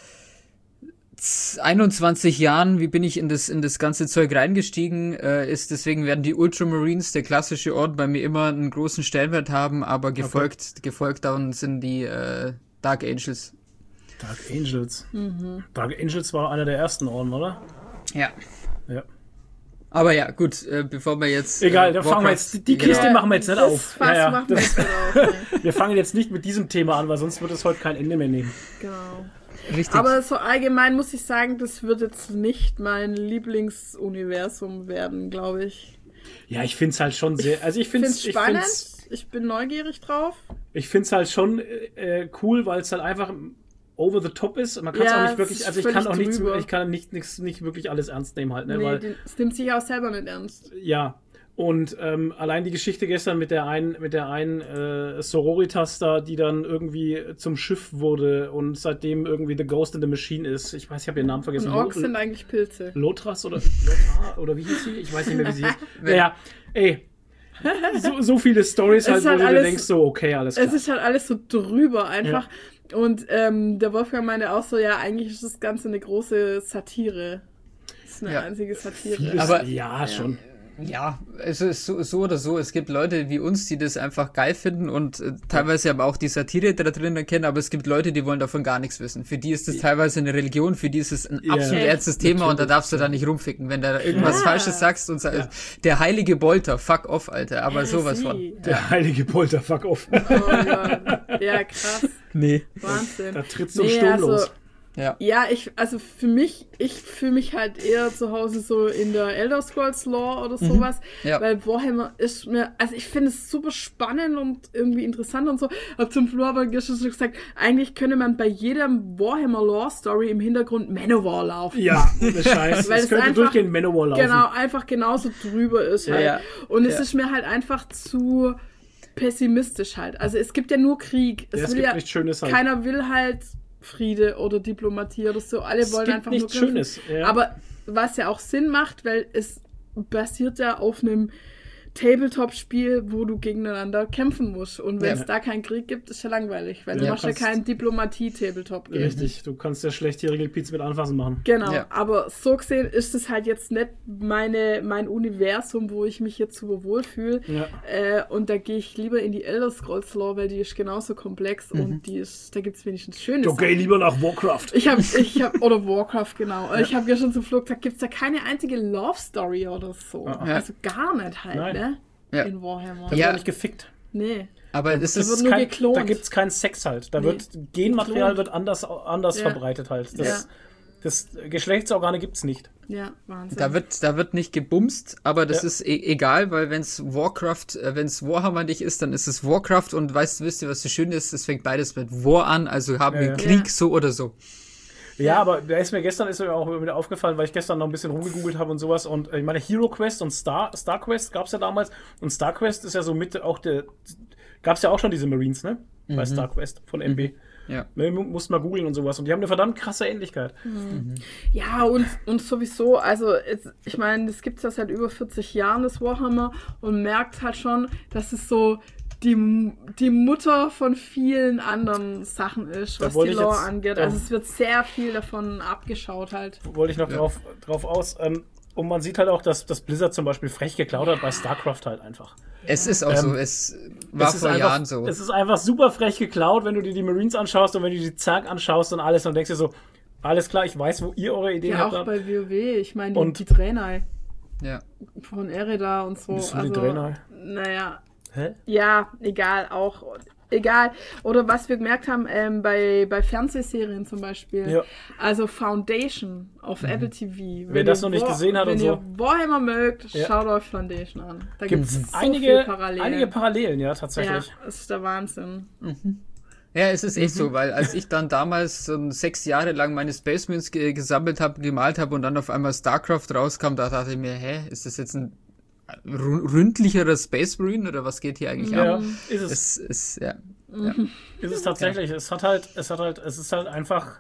21 Jahren, wie bin ich in das ganze Zeug reingestiegen, deswegen werden die Ultramarines, der klassische Orden, bei mir immer einen großen Stellenwert haben, aber gefolgt davon sind die Dark Angels. Dark Angels. Dark Angels war einer der ersten Orden, oder? Ja. Ja. Aber ja, gut, bevor wir jetzt... Egal, da fangen wir jetzt, die Kiste machen wir jetzt nicht auf. Wir fangen jetzt nicht mit diesem Thema an, weil sonst wird es heute kein Ende mehr nehmen. Genau. Richtig. Aber so allgemein muss ich sagen, das wird jetzt nicht mein Lieblingsuniversum werden, glaube ich. Ja, ich finde es halt schon sehr... Also ich finde es spannend, ich bin neugierig drauf. Ich finde es halt schon cool, weil es halt einfach... over the top ist. Man kann es auch nicht wirklich, also ich kann nicht wirklich alles ernst nehmen halt, ne? Nee, weil es nimmt sich auch selber nicht ernst. Ja. Und allein die Geschichte gestern mit der einen Sororitas da, die dann irgendwie zum Schiff wurde und seitdem irgendwie The Ghost in the Machine ist. Ich weiß, ich habe ihren Namen vergessen. Und Orks sind eigentlich Pilze. Lotras oder wie hieß sie? Ich weiß nicht mehr, wie sie hieß. Naja, ey. So viele Storys halt, wo du dir denkst, so, okay, alles klar. Es ist halt alles so drüber einfach. Ja. Und der Wolfgang meinte auch so, ja, eigentlich ist das Ganze eine große Satire. Das ist eine einzige Satire. Vieles, aber ja, schon. Ja, es ist so oder so. Es gibt Leute wie uns, die das einfach geil finden und teilweise aber auch die Satire da drin erkennen, aber es gibt Leute, die wollen davon gar nichts wissen. Für die ist das teilweise eine Religion, für die ist es ein absolut ernstes Thema und da darfst du da nicht rumficken, wenn du da irgendwas Falsches sagst und sagst, der heilige Bolter, fuck off, Alter, aber sowas von. Der heilige Bolter, fuck off. Oh Gott. Ja, krass. Nee. Wahnsinn. Da trittst du Sturm los. Ja, ich fühle mich halt eher zu Hause so in der Elder Scrolls Lore oder sowas, weil Warhammer ist mir, also ich finde es super spannend und irgendwie interessant und so. Hab zum Flo aber gestern schon gesagt, eigentlich könnte man bei jedem Warhammer Lore Story im Hintergrund Manowar laufen. Ja, ohne Scheiß. Weil es könnte durchgehend Manowar laufen. Genau, einfach genauso drüber ist halt. Ja. Und es ist mir halt einfach zu pessimistisch halt. Also es gibt ja nur Krieg. Es gibt nichts Schönes halt. Keiner will halt Friede oder Diplomatie oder so. Alle wollen einfach nur kämpfen. Schönes. Ja. Aber was ja auch Sinn macht, weil es basiert ja auf einem Tabletop-Spiel, wo du gegeneinander kämpfen musst. Und wenn es da keinen Krieg gibt, ist ja langweilig, weil du machst ja keinen Diplomatie-Tabletop. Richtig, du kannst ja schlecht hier Regelpizza mit anfassen machen. Genau, aber so gesehen ist es halt jetzt nicht mein Universum, wo ich mich jetzt super wohlfühle. Ja. Und da gehe ich lieber in die Elder Scrolls Lore, weil die ist genauso komplex und da gibt es wenigstens Schönes. Du geh lieber nach Warcraft. Ich hab oder Warcraft, genau. Ich habe ja schon zum Flo gesagt, gibt es da keine einzige Love-Story oder so. Also gar nicht halt, ne? Ja. In Warhammer. Da wird nicht gefickt. Nee. Aber es ist nur geklont. Da gibt es keinen Sex halt. Da wird Genmaterial wird anders verbreitet halt. Das Geschlechtsorgane gibt es nicht. Ja, Wahnsinn. Da wird nicht gebumst, aber das ist egal, weil wenn es Warhammer nicht ist, dann ist es Warcraft und wisst ihr, was so schön ist? Es fängt beides mit War an, also haben wir Krieg so oder so. Ja, aber da ist mir gestern auch wieder aufgefallen, weil ich gestern noch ein bisschen rumgegoogelt habe und sowas. Und ich meine, Hero Quest und Star Quest gab es ja damals. Und Star Quest ist ja so mit auch gab es ja auch schon diese Marines, ne? Bei Star Quest von MB. Ja. Wir mussten mal googeln und sowas. Und die haben eine verdammt krasse Ähnlichkeit. Ja, und sowieso, also ich meine, das gibt es ja seit über 40 Jahren, das Warhammer. Und merkt halt schon, dass es so die Mutter von vielen anderen Sachen ist, was die Lore angeht. Also es wird sehr viel davon abgeschaut halt. Wollte ich noch drauf aus. Und man sieht halt auch, dass Blizzard zum Beispiel frech geklaut hat bei StarCraft halt einfach. Es ist auch so, es war vor Jahren so. Es ist einfach super frech geklaut, wenn du dir die Marines anschaust und wenn du die Zerg anschaust und alles und denkst dir so, alles klar, ich weiß, wo ihr eure Ideen habt. Ja, auch bei WoW, ich meine die Draenei. Ja. Von Ereda und so. Bist du die Draenei? Naja. Hä? Ja, egal, auch. Egal. Oder was wir gemerkt haben bei Fernsehserien zum Beispiel. Ja. Also Foundation auf Apple TV. Wer das noch nicht gesehen hat und so. Wenn ihr Warhammer mögt, schaut euch Foundation an. Da gibt es einige Parallelen, ja, tatsächlich. Ja, das ist der Wahnsinn. Ja, es ist echt so, weil als ich dann damals so 6 Jahre lang meine Space Marines gesammelt habe, gemalt habe und dann auf einmal StarCraft rauskam, da dachte ich mir, ist das jetzt ein ründlicherer Space Marine oder was geht hier eigentlich ab? Ist es. Ist es tatsächlich. Es ist einfach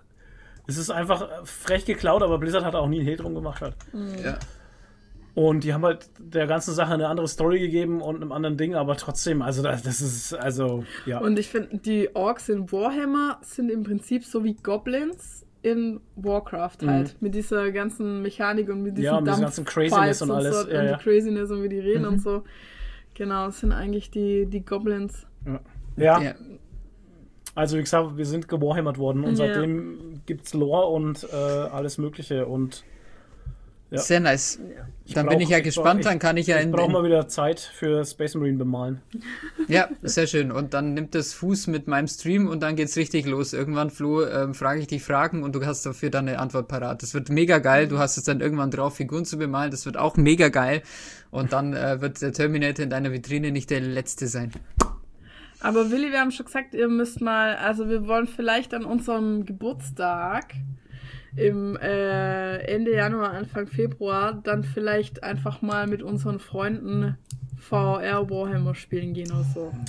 frech geklaut, aber Blizzard hat auch nie einen Hehl drum gemacht halt. Ja. Und die haben halt der ganzen Sache eine andere Story gegeben und einem anderen Ding, aber trotzdem, also das ist, also, ja. Und ich finde, die Orks in Warhammer sind im Prinzip so wie Goblins in Warcraft halt. Mit dieser ganzen Mechanik und mit diesem mit ganzen Craziness und alles. So, und die Craziness und wie die reden und so. Genau, das sind eigentlich die Goblins. Ja. Also wie gesagt, wir sind gewarhammert worden und seitdem gibt's Lore und alles Mögliche und sehr nice. Dann bin ich ja gespannt, dann kann ich ja Ich brauche mal wieder Zeit für Space Marine bemalen. Ja, sehr schön. Und dann nimmt das Fuß mit meinem Stream und dann geht's richtig los. Irgendwann, Flo, frage ich dich Fragen und du hast dafür dann eine Antwort parat. Das wird mega geil. Du hast es dann irgendwann drauf, Figuren zu bemalen. Das wird auch mega geil. Und dann wird der Terminator in deiner Vitrine nicht der letzte sein. Aber Willi, wir haben schon gesagt, ihr müsst mal, also wir wollen vielleicht an unserem Geburtstag im Ende Januar, Anfang Februar dann vielleicht einfach mal mit unseren Freunden VR Warhammer spielen gehen oder so.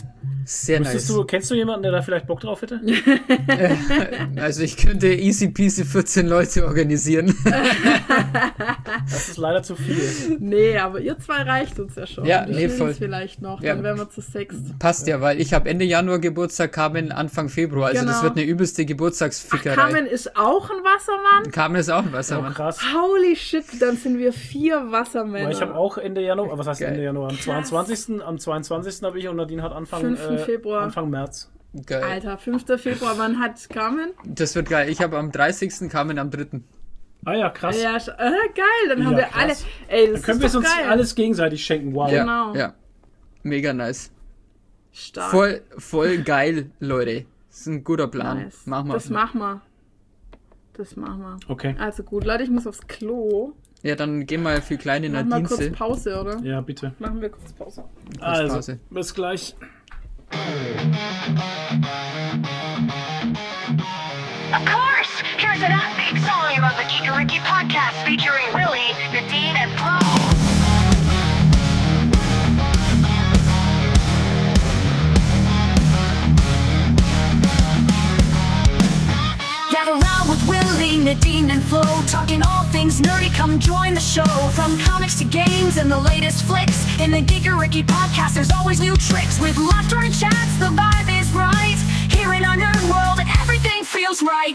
Sehr nice. Kennst du jemanden, der da vielleicht Bock drauf hätte? Also ich könnte easy peasy 14 Leute organisieren. Das ist leider zu viel. Nee, aber ihr zwei reicht uns ja schon. Ja, die nee, voll. Vielleicht noch, Ja. dann wären wir zu 6. Passt ja, weil ich habe Ende Januar Geburtstag, Carmen Anfang Februar. Also das Genau. wird eine übelste Geburtstagsfickerei. Carmen ist auch ein Wassermann? Carmen ist auch ein Oh, Wassermann. krass. Holy shit, dann sind wir 4 Wassermänner. Weil ich habe auch Ende Januar, was heißt Geil. Ende Januar? Am 22. habe ich und Nadine hat Anfang 5. Februar. Anfang März. Geil. Alter, 5. Februar, wann hat Carmen? Das wird geil. Ich habe am 30. Carmen am 3. Ah ja, krass. Ja, geil, dann haben Ja, wir krass. alle. Ey, das Dann können ist wir es doch uns geil. alles gegenseitig schenken. Wow. Ja, Genau. ja. Mega nice. Stark. Voll geil, Leute. Das ist ein guter Plan. Nice. Machen wir. Das machen wir. Das machen wir. Okay. Also gut, Leute, ich muss aufs Klo. Ja, dann gehen wir für kleine Machen wir kurz Nadiense. Pause, oder? Ja, bitte. Machen wir kurz Pause. Also, Pause. bis gleich. Of course! Here's an upbeat song about the Geek and Ricky podcast featuring Willie, Nadine, and Flo. Gather round with Willie, Nadine, and Flo, talking all things nerdy. Come join the show. From comics to games and the latest flicks. In the Geek and Ricky podcast, there's always new tricks. With laughter and chats, the vibe is right. Here in our nerd world, everything feels right.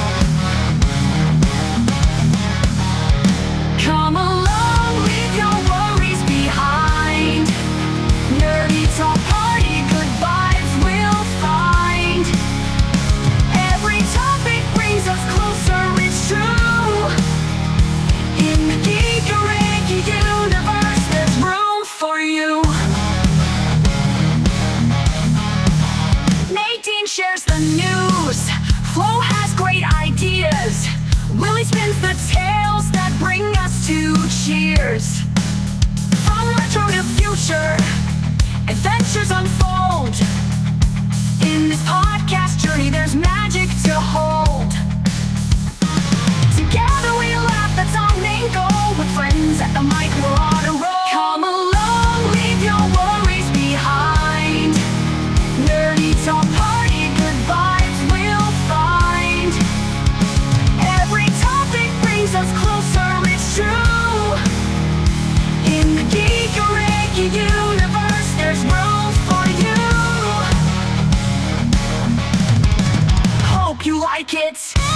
Come along, leave your worries behind. Nerdy talk party, good vibes we'll find. Every topic brings us closer, it's true. In the Geekeriki universe, there's room for you. Nadine shares the news. Flo has great ideas. Willie spins the tales that bring us to cheers. From retro to future, adventures unfold. In this podcast journey, there's magic to hold. Together we laugh, that's our main goal. With friends at the mic, we're on a roll. Come along, leave your worries behind. Nerdy talk party, good vibes we'll find. Every topic brings us closer, it's true. In the Geekeriki universe, there's room for you. Hope you like it.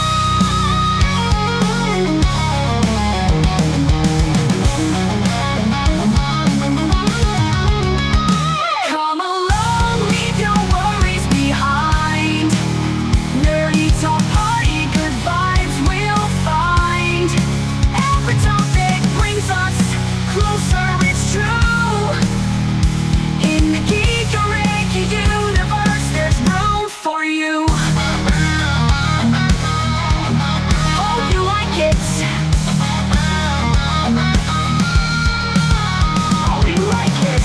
Come along, leave your worries behind. Nerdy talk party, good vibes we'll find. Every topic brings us closer, it's true. In the Geekeriki universe, there's room for you. Hope you like it. Hope you like it.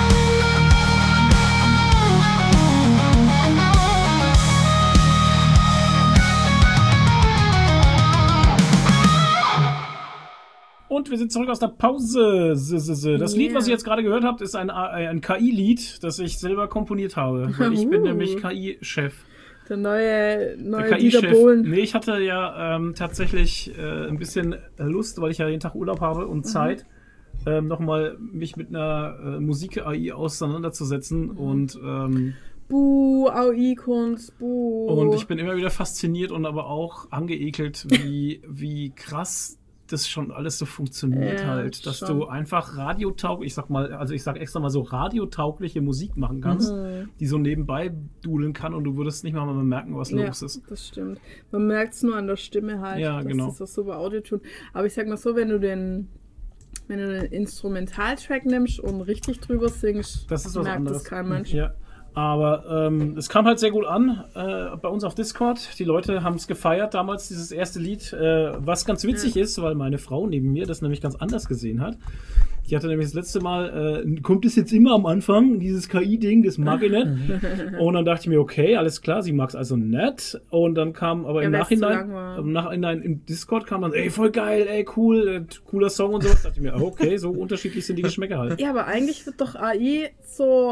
Und wir sind zurück aus der Pause. Das Lied, was ihr jetzt gerade gehört habt, ist ein KI-Lied, das ich selber komponiert habe. Weil ich bin nämlich KI-Chef. Der neue Der Dieter KI-Chef. Bohlen. Nee, ich hatte ja tatsächlich ein bisschen Lust, weil ich ja jeden Tag Urlaub habe und Zeit, nochmal mich mit einer Musik-AI auseinanderzusetzen und Buh, AI-Kunst, buh. und ich bin immer wieder fasziniert und aber auch angeekelt, wie krass das schon alles so funktioniert Ja, halt, dass schon. du einfach ich sag extra mal so radiotaugliche Musik machen kannst, die so nebenbei dudeln kann und du würdest nicht mal merken, was los ist. Das stimmt. Man merkt es nur an der Stimme halt. Ja, genau. Das ist auch super Audio-Tune. Aber ich sag mal so, wenn du den Instrumentaltrack nimmst und richtig drüber singst, Das ist was merkt anderes. das kein Mensch. Ja. Aber es kam halt sehr gut an bei uns auf Discord. Die Leute haben es gefeiert damals, dieses erste Lied. Was ganz witzig ist, weil meine Frau neben mir das nämlich ganz anders gesehen hat. Die hatte nämlich das letzte Mal, kommt es jetzt immer am Anfang, dieses KI-Ding, das mag ich nicht. Und dann dachte ich mir, okay, alles klar, sie mag es also nicht. Und dann kam aber im Ja, weil's zu lang Nachhinein, war. im Discord kam dann, ey, voll geil, ey, cool, cooler Song und sowas. Da dachte ich mir, okay, so unterschiedlich sind die Geschmäcker halt. Ja, aber eigentlich wird doch AI so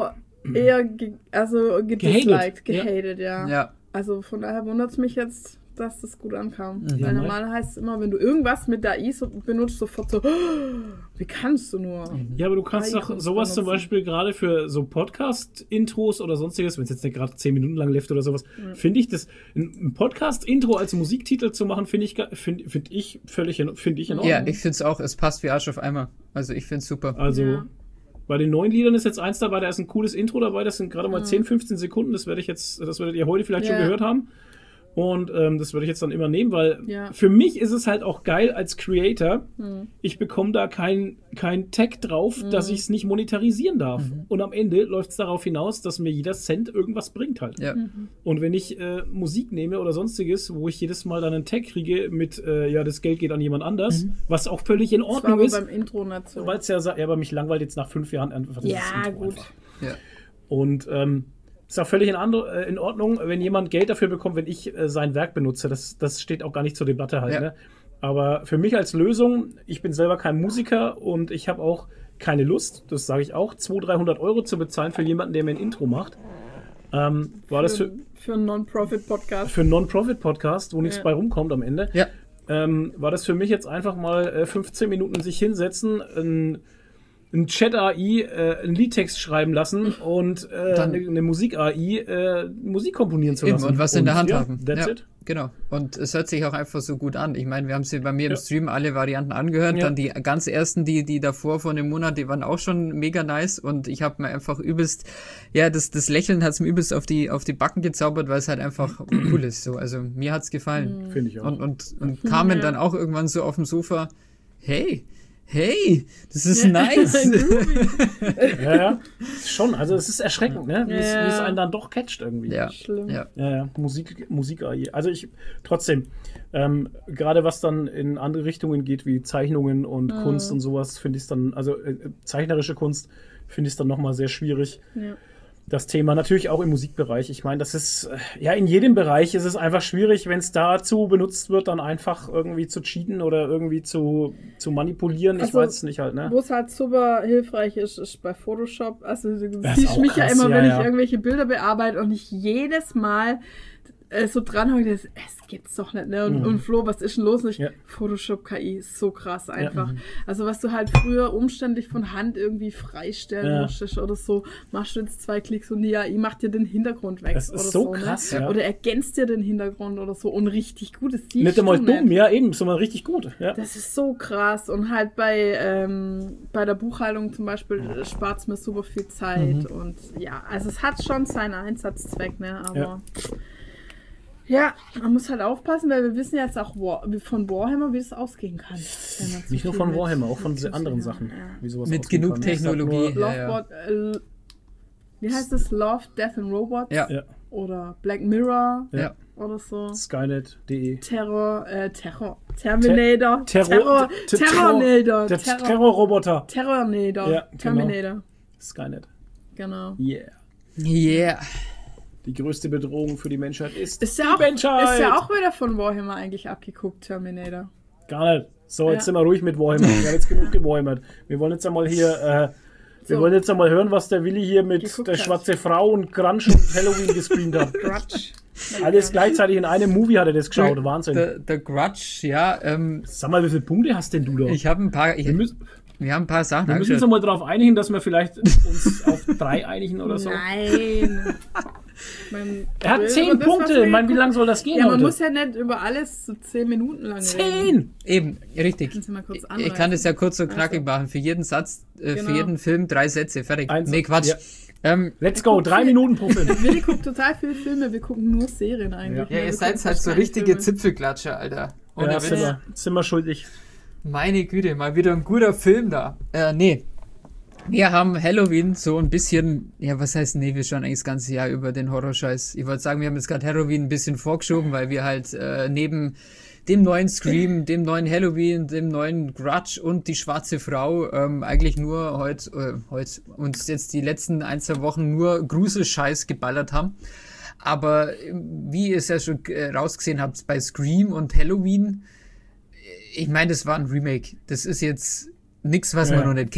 eher gedisliked, gehatet, ja. Ja. Also von daher wundert es mich jetzt, dass das gut ankam. Ja, Weil normal heißt es immer, wenn du irgendwas mit der AI benutzt, sofort so, wie kannst du nur? Ja, aber du kannst AI doch Kunst sowas zum benutzen. Beispiel gerade für so Podcast-Intros oder sonstiges, wenn es jetzt nicht gerade 10 Minuten lang läuft oder sowas, finde ich das, ein Podcast-Intro als Musiktitel zu machen, finde ich völlig in Ordnung. Ja, ich finde es auch, es passt wie Arsch auf Eimer. Also ich finde es super. Also, Ja. bei den neuen Liedern ist jetzt eins dabei, da ist ein cooles Intro dabei, das sind gerade mal 10, 15 Sekunden, das werdet ihr heute vielleicht schon Ja. gehört haben. Und das würde ich jetzt dann immer nehmen, weil Ja. für mich ist es halt auch geil als Creator. Ich bekomme da kein Tag drauf, dass ich es nicht monetarisieren darf. Und am Ende läuft es darauf hinaus, dass mir jeder Cent irgendwas bringt halt. Ja. Und wenn ich Musik nehme oder sonstiges, wo ich jedes Mal dann einen Tag kriege mit, das Geld geht an jemand anders, was auch völlig in Das war Ordnung aber ist, beim Intro nicht so. weil es ja, aber mich langweilt jetzt nach 5 Jahren einfach das Ja, Intro gut. einfach. Ja. Und ist auch völlig in Ordnung, wenn jemand Geld dafür bekommt, wenn ich sein Werk benutze. Das steht auch gar nicht zur Debatte halt. Ja. Ne? Aber für mich als Lösung, ich bin selber kein Musiker und ich habe auch keine Lust, das sage ich auch, 200-300 Euro zu bezahlen für jemanden, der mir ein Intro macht. War das für einen Non-Profit-Podcast. einen Non-Profit-Podcast, wo nichts bei rumkommt am Ende, Ja. war das für mich jetzt einfach mal 15 Minuten sich hinsetzen, ein Chat-AI, einen Liedtext schreiben lassen und Dann- eine Musik-AI Musik komponieren zu Eben, lassen. und was in der Hand ja, haben. That's Ja, it. genau. Und es hört sich auch einfach so gut an. Ich meine, wir haben sie bei mir im Ja. Stream alle Varianten angehört. Ja. Dann die ganz ersten, die davor von dem Monat, die waren auch schon mega nice. Und ich habe mir einfach übelst, ja, das Lächeln hat's mir übelst auf die Backen gezaubert, weil es halt einfach cool ist. So. Also mir hat's gefallen. Finde ich auch. Und kamen dann auch irgendwann so auf dem Sofa, hey, das ist nice. Ja, schon. Also es ist erschreckend, ne? Wie es Ja. einen dann doch catcht irgendwie. ja, Schlimm. ja. Ja, Musik-AI. Also trotzdem, gerade was dann in andere Richtungen geht, wie Zeichnungen und Kunst und sowas, finde ich es dann, also zeichnerische Kunst, finde ich es dann nochmal sehr schwierig. Ja. Das Thema natürlich auch im Musikbereich. Ich meine, das ist, ja, in jedem Bereich ist es einfach schwierig, wenn es dazu benutzt wird, dann einfach irgendwie zu cheaten oder irgendwie zu manipulieren. Ich Also, weiß es nicht halt, ne? Wo es halt super hilfreich ist bei Photoshop. Also du Das ist siehst auch mich ja krass, immer, ja, wenn ja. ich irgendwelche Bilder bearbeite und ich jedes Mal so dranhänge, es gibt's doch nicht, ne? Und Flo, was ist denn los? Und ich, Ja. Photoshop KI ist so krass einfach. Also was du halt früher umständlich von Hand irgendwie freistellen Ja. musstest oder so, machst du jetzt 2 Klicks und die AI macht dir den Hintergrund weg. Das ist oder so ne? krass, ja. Oder ergänzt dir den Hintergrund oder so und richtig gut. Das siehst Nicht einmal du dumm, nicht. ja, eben, sondern richtig gut. Ja. Das ist so krass. Und halt bei der Buchhaltung zum Beispiel spart es mir super viel Zeit. Und ja, also es hat schon seinen Einsatzzweck, ne? Aber ja, man muss halt aufpassen, weil wir wissen jetzt auch von Warhammer, wie es ausgehen kann. wenn man zu Nicht nur viel von mit Warhammer, auch von Klicks anderen ja. Sachen. Ja. Wie sowas Mit ausgehen genug kann. Ich sag Technologie. nur- Ja. Lovebot, wie heißt es? Love, Death and Robots? Ja. Ja. Oder Black Mirror Ja. oder so. Skynet.de. Terminator. Terror- Terminator. Der Terrorroboter. Terminator. Ja, genau. Terminator. Skynet. Genau. Yeah. Yeah. Die größte Bedrohung für die Menschheit ist Ist ja, die auch, Menschheit. ist ja auch wieder von Warhammer eigentlich abgeguckt, Terminator. Gar nicht. So, jetzt Ja. sind wir ruhig mit Warhammer. Wir haben jetzt genug gewarhammert. Wir wollen jetzt einmal hier, wir So. wollen jetzt einmal hören, was der Willi hier mit Geguckt der hat. schwarze Frau und Grunge und Halloween gestreamt hat. Grudge. Alles gleichzeitig in einem Movie hat er das geschaut. Wahnsinn. Der Grudge, ja. Sag mal, wie viele Punkte hast denn du da? Ich habe ein paar. wir müssen ein paar Sachen uns angeschaut. einmal darauf einigen, dass wir vielleicht uns auf 3 einigen oder so. Nein. Er hat 10 Punkte. Ich meine, wie lange soll das gehen Ja, man heute? muss ja nicht über alles so 10 Minuten lang reden. 10! Eben, richtig. Kannst du mal kurz Ich anreißen? kann das ja kurz und knackig machen. Für jeden Satz, für Genau. jeden Film 3 Sätze. Fertig. Eins- Nee, Quatsch. ja. Let's go, 3 Minuten pro Film. Willi guckt total viele Filme, wir gucken nur Serien eigentlich. Ja, Wir ihr gucken seid halt fast so keine richtige Filme. Zipfelklatscher, Alter. Ohne Ja, Witz. sind wir schuldig. Meine Güte, mal wieder ein guter Film da. Nee. Wir haben Halloween so ein bisschen, ja, was heißt, nee, wir schauen eigentlich das ganze Jahr über den Horrorscheiß. Ich wollte sagen, wir haben jetzt gerade Halloween ein bisschen vorgeschoben, weil wir halt neben dem neuen Scream, dem neuen Halloween, dem neuen Grudge und die schwarze Frau eigentlich nur heute uns jetzt die letzten 1-2 Wochen nur Gruselscheiß geballert haben. Aber wie ihr es ja schon rausgesehen habt bei Scream und Halloween, ich meine, das war ein Remake. Das ist jetzt nichts, was man noch nicht kennt.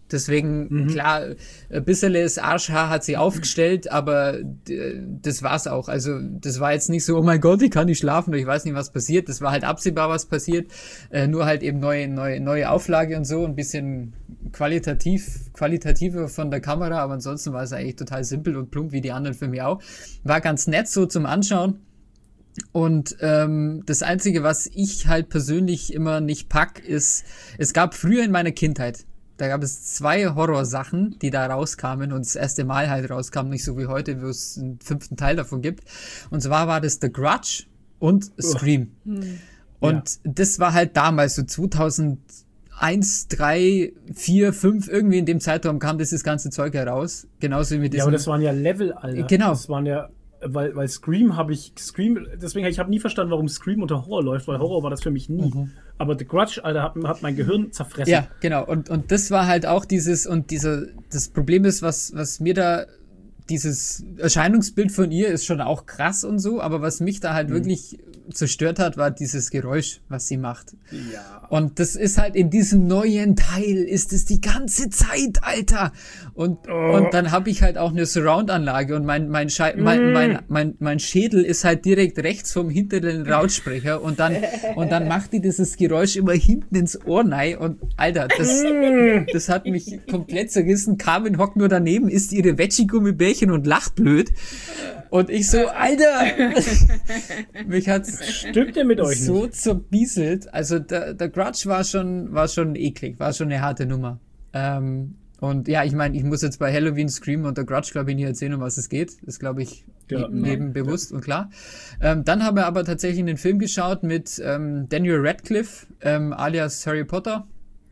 Deswegen, klar, ein bisschen das Arschhaar hat sie aufgestellt, aber das war's auch. Also das war jetzt nicht so, oh mein Gott, ich kann nicht schlafen oder ich weiß nicht, was passiert. Das war halt absehbar, was passiert. Nur halt eben neue Auflage und so, ein bisschen qualitativer von der Kamera, aber ansonsten war es eigentlich total simpel und plump, wie die anderen für mich auch. War ganz nett so zum Anschauen. Und das Einzige, was ich halt persönlich immer nicht pack, ist, es gab früher in meiner Kindheit, da gab es 2 Horrorsachen, die da rauskamen und das erste Mal halt rauskamen, nicht so wie heute, wo es einen 5. Teil davon gibt. Und zwar war das The Grudge und Scream. Und das war halt damals so 2001, 3, 4, 5, irgendwie in dem Zeitraum kam das ganze Zeug heraus. Genauso wie mit diesem... Ja, aber das waren ja Level, Alter. Genau. Das waren ja... Weil Scream, deswegen ich habe nie verstanden, warum Scream unter Horror läuft, weil Horror war das für mich nie. Aber The Grudge, Alter, hat mein Gehirn zerfressen. Ja, genau. Und das war halt auch das Problem ist, was mir da, dieses Erscheinungsbild von ihr ist schon auch krass und so, aber was mich da halt wirklich zerstört hat, war dieses Geräusch, was sie macht. Ja. Und das ist halt in diesem neuen Teil, ist es die ganze Zeit, Alter. Und dann habe ich halt auch eine Surround-Anlage und mein Schädel ist halt direkt rechts vom hinteren Lautsprecher und dann macht die dieses Geräusch immer hinten ins Ohr rein und Alter, das hat mich komplett zerrissen. Carmen hockt nur daneben, isst ihre Veggie-Gummibärchen und lacht blöd. Und ich so, Alter! Mich hat's Stimmt ihr mit euch so nicht? zerbieselt. Also der Grudge war schon eklig, war schon eine harte Nummer. Und ja, ich meine, ich muss jetzt bei Halloween, Scream und der Grudge, glaube ich, nicht erzählen, um was es geht. Das glaube ich jedem bewusst und klar. Dann haben wir aber tatsächlich einen Film geschaut mit Daniel Radcliffe, alias Harry Potter.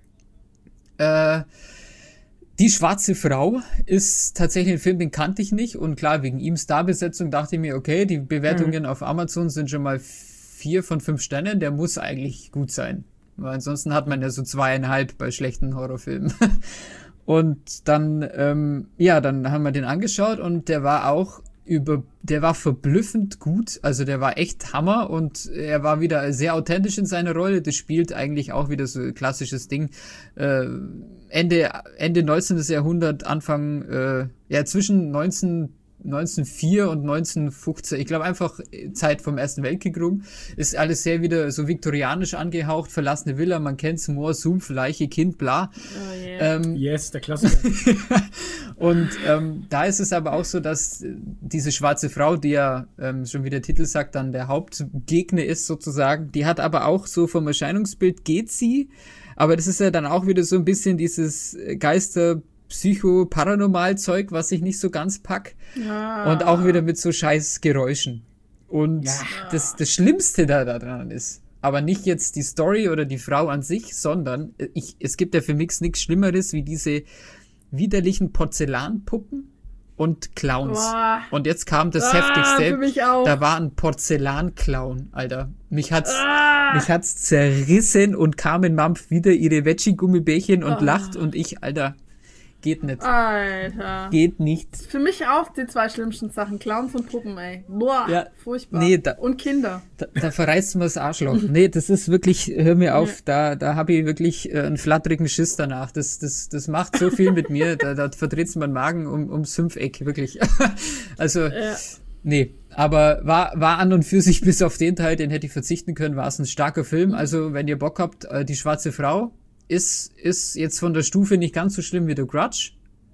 Die schwarze Frau ist tatsächlich ein Film, den kannte ich nicht. Und klar, wegen ihm Starbesetzung dachte ich mir, okay, die Bewertungen auf Amazon sind schon mal 4 von 5 Sternen. Der muss eigentlich gut sein. Weil ansonsten hat man ja so 2,5 bei schlechten Horrorfilmen. Und dann, dann haben wir den angeschaut und der war verblüffend gut, also der war echt Hammer und er war wieder sehr authentisch in seiner Rolle. Das spielt eigentlich auch wieder so ein klassisches Ding. Ende 19. Jahrhundert, Anfang, zwischen 1904 und 1915, ich glaube einfach Zeit vom Ersten Weltkrieg rum, ist alles sehr wieder so viktorianisch angehaucht, verlassene Villa, man kennt's, Moor, Sumpf, Leiche, Kind, bla. Oh yeah. Yes, der Klassiker. Und da ist es aber auch so, dass diese schwarze Frau, die ja schon wie der Titel sagt, dann der Hauptgegner ist sozusagen, die hat aber auch so vom Erscheinungsbild geht sie, aber das ist ja dann auch wieder so ein bisschen dieses Psycho-Paranormal-Zeug, was ich nicht so ganz pack. Ja. Und auch wieder mit so scheiß Geräuschen. Und das Schlimmste da dran ist, aber nicht jetzt die Story oder die Frau an sich, sondern es gibt ja für mich nichts Schlimmeres wie diese widerlichen Porzellanpuppen und Clowns. Boah. Und jetzt kam das Heftigste. Für mich auch. Da war ein Porzellanclown, Alter. Mich hat's zerrissen und Carmen mampft wieder ihre Veggie-Gummibärchen und lacht und ich, Alter, geht nicht. Alter. Geht nicht. Für mich auch die 2 schlimmsten Sachen. Clowns und Puppen, ey. Boah, ja, furchtbar. Nee, und Kinder. Da verreißt mir das Arschloch. Nee, das ist wirklich, hör mir auf, da habe ich wirklich einen flatterigen Schiss danach. Das macht so viel mit mir, da verdreht's meinen Magen ums Fünfeck, wirklich. Also, nee. Aber war an und für sich bis auf den Teil, den hätte ich verzichten können, war es ein starker Film. Also, wenn ihr Bock habt, die schwarze Frau, ist jetzt von der Stufe nicht ganz so schlimm wie The Grudge,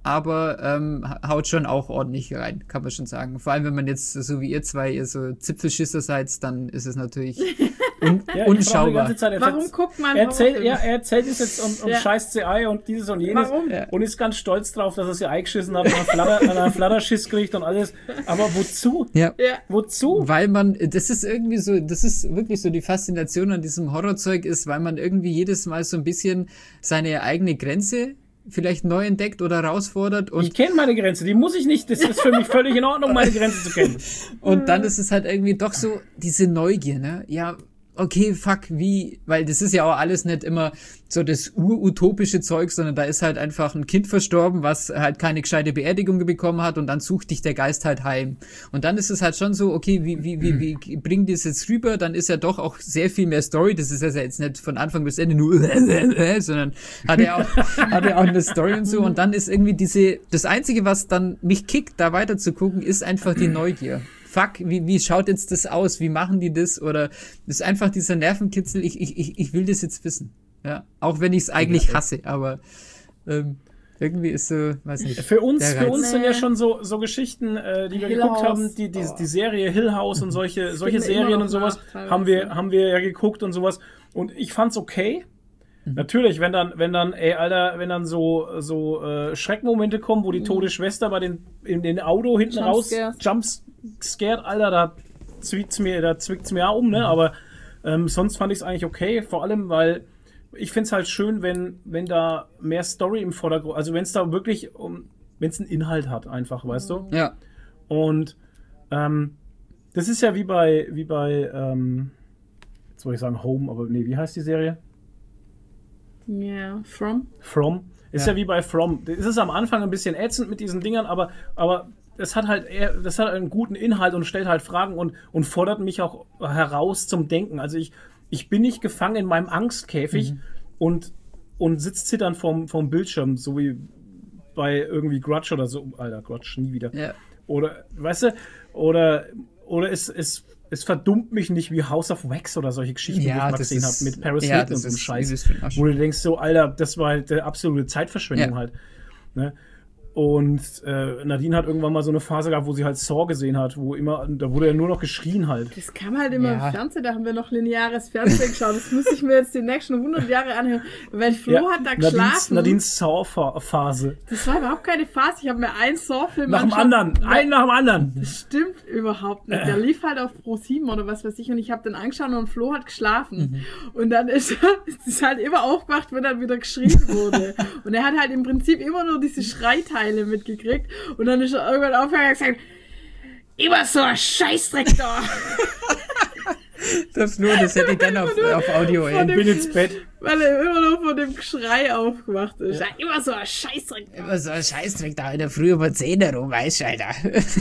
aber haut schon auch ordentlich rein, kann man schon sagen. Vor allem, wenn man jetzt, so wie ihr zwei, ihr so Zipfelschisser seid, dann ist es natürlich unschaubar. Warum guckt man er erzählt es jetzt und scheißt CI und dieses und jenes. Warum? Und ist ganz stolz drauf, dass er sie eingeschissen hat und einen Flatterschiss kriegt und alles. Aber wozu? Ja. Wozu? Weil das ist wirklich so die Faszination an diesem Horrorzeug ist, weil man irgendwie jedes Mal so ein bisschen seine eigene Grenze vielleicht neu entdeckt oder herausfordert. Und ich kenne meine Grenze, die muss ich nicht. Das ist für mich völlig in Ordnung, meine Grenze zu kennen. Und dann ist es halt irgendwie doch so diese Neugier, ne? Ja, okay, fuck, wie, weil das ist ja auch alles nicht immer so das utopische Zeug, sondern da ist halt einfach ein Kind verstorben, was halt keine gescheite Beerdigung bekommen hat und dann sucht dich der Geist halt heim. Und dann ist es halt schon so, okay, wie bringen die das jetzt rüber? Dann ist ja doch auch sehr viel mehr Story, das ist ja jetzt nicht von Anfang bis Ende nur sondern hat ja auch eine Story und so und dann ist irgendwie das Einzige, was dann mich kickt, da weiter zu gucken, ist einfach die Neugier. Fuck, wie schaut jetzt das aus? Wie machen die das? Oder das ist einfach dieser Nervenkitzel, ich will das jetzt wissen. Ja, auch wenn ich es eigentlich hasse, aber irgendwie ist so, weiß nicht. Für uns sind ja schon so Geschichten, die wir geguckt haben, die Serie Hill House und solche Serien und sowas haben wir ja geguckt und sowas. Und ich fand's okay. Natürlich, wenn dann so Schreckmomente kommen, wo die tote Schwester in den Auto hinten raus jumpscared, Alter, da zwickt's mir auch ne? Aber sonst fand ich es eigentlich okay, vor allem, weil ich find's halt schön, wenn da mehr Story im Vordergrund, also wenn es da wirklich wenn es einen Inhalt hat, einfach, weißt du? Ja. Und das ist ja wie bei jetzt wollte ich sagen Home, aber nee, wie heißt die Serie? Ja, From. Ist ja wie bei From. Es ist am Anfang ein bisschen ätzend mit diesen Dingern, aber das hat einen guten Inhalt und stellt halt Fragen und fordert mich auch heraus zum Denken. Also ich bin nicht gefangen in meinem Angstkäfig und sitze zitternd vorm Bildschirm, so wie bei irgendwie Grudge oder so. Alter, Grudge, nie wieder. Ja. Oder, weißt du, oder es verdummt mich nicht wie House of Wax oder solche Geschichten, die ich mal gesehen habe, mit Paris Hilton und so einem Scheiß. Wo du denkst so, Alter, das war halt eine absolute Zeitverschwendung halt. Ne? Und Nadine hat irgendwann mal so eine Phase gehabt, wo sie halt Saw gesehen hat, da wurde ja nur noch geschrien halt. Das kam halt immer im Fernsehen, da haben wir noch lineares Fernsehen geschaut. Das muss ich mir jetzt die nächsten 100 Jahre anhören. Weil Flo hat da geschlafen. Nadines Saw-Phase. Das war überhaupt keine Phase. Ich habe mir einen Saw-Film einen nach dem anderen. Das stimmt überhaupt nicht. Der lief halt auf Pro7 oder was weiß ich und ich habe den angeschaut und Flo hat geschlafen. Und dann ist halt immer aufgewacht, wenn dann wieder geschrien wurde. Und er hat halt im Prinzip immer nur diese Schreiteile mitgekriegt und dann ist er irgendwann aufgehört und gesagt, immer so ein Scheißdreck da. Das hätte ich gerne auf Audio. Ich bin ins Bett. Weil er immer noch von dem Geschrei aufgewacht ist. Ja. Immer so ein Scheißdreck da. Immer so ein Scheißdreck da, in der Früh über 10 rum, weißt du, Alter.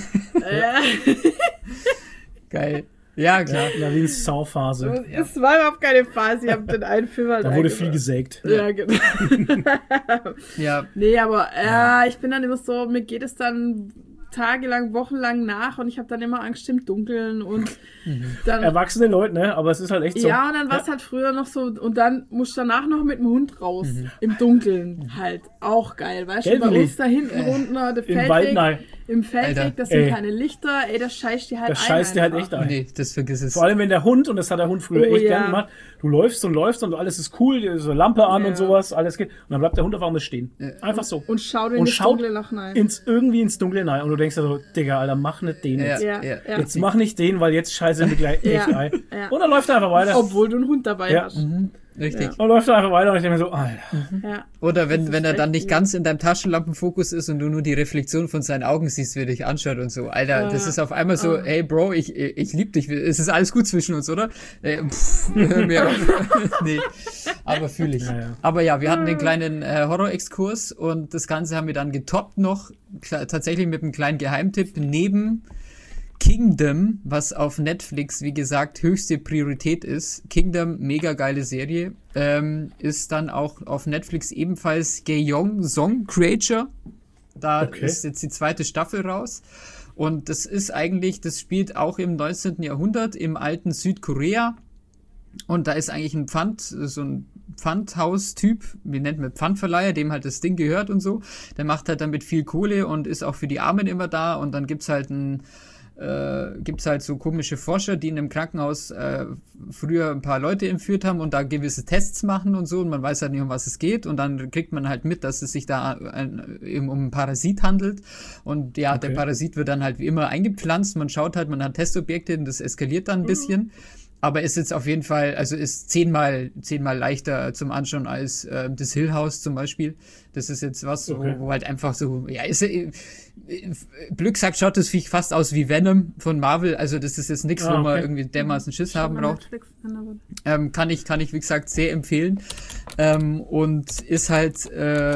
Geil. Ja, klar. Nadines Saw-Phase. Es war überhaupt keine Phase, ich habe den einen Film halt da wurde viel gesägt. Ja, genau. Ja. Nee, aber ich bin dann immer so, mir geht es dann tagelang, wochenlang nach und ich habe dann immer Angst im Dunkeln und dann... Erwachsene Leute, ne? Aber es ist halt echt so. Ja, und dann war es halt früher noch so und dann musst du danach noch mit dem Hund raus. Im Dunkeln halt. Auch geil, weißt du? Bei uns da hinten runter, der Feldweg. Im Feldweg, das sind keine Lichter, das scheißt dir halt das scheißt dir halt echt ein. Nee, das vergiss es. Vor allem, wenn der Hund, und das hat der Hund früher echt gern gemacht, du läufst und alles ist cool, so Lampe an und sowas, alles geht. Und dann bleibt der Hund auf einmal stehen. Einfach so. Und schaut in das Dunkle nach rein. Irgendwie ins Dunkle rein. Und du denkst so, Digga, Alter, mach nicht den jetzt. Jetzt mach nicht den, weil jetzt scheiße mir gleich echt ein. Und dann läuft er einfach weiter. Obwohl du einen Hund dabei hast. Richtig. Ja. Und läuft er einfach weiter und ich denke mir so, Alter. Ja. Oder wenn er dann nicht ganz in deinem Taschenlampenfokus ist und du nur die Reflexion von seinen Augen siehst, wie er dich anschaut und so. Alter, das ist auf einmal so, hey Bro, ich lieb dich. Es ist alles gut zwischen uns, oder? Hör mir auf. Nee, aber fühle ich. Ja. Aber ja, wir hatten den kleinen Horror-Exkurs und das Ganze haben wir dann getoppt noch, tatsächlich mit einem kleinen Geheimtipp neben Kingdom, was auf Netflix, wie gesagt, höchste Priorität ist. Kingdom, mega geile Serie. Ist dann auch auf Netflix ebenfalls Gyeong Song Creature. Da ist jetzt die 2. Staffel raus. Und das spielt auch im 19. Jahrhundert im alten Südkorea. Und da ist eigentlich so ein Pfandhaus-Typ, wie nennt man, Pfandverleiher, dem halt das Ding gehört und so. Der macht halt damit viel Kohle und ist auch für die Armen immer da. Und dann gibt's halt so komische Forscher, die in einem Krankenhaus früher ein paar Leute entführt haben und da gewisse Tests machen und so und man weiß halt nicht, um was es geht und dann kriegt man halt mit, dass es sich da eben um einen Parasit handelt und ja, der Parasit wird dann halt wie immer eingepflanzt, man schaut halt, man hat Testobjekte und das eskaliert dann ein bisschen Aber ist jetzt auf jeden Fall, also ist zehnmal leichter zum Anschauen als das Hill House zum Beispiel. Das ist jetzt was, wo halt einfach so, ja, Glück sagt, schaut das Viech fast aus wie Venom von Marvel. Also das ist jetzt nichts, wo man irgendwie dermaßen Schiss haben braucht. Kann ich, wie gesagt, sehr empfehlen. Und ist halt,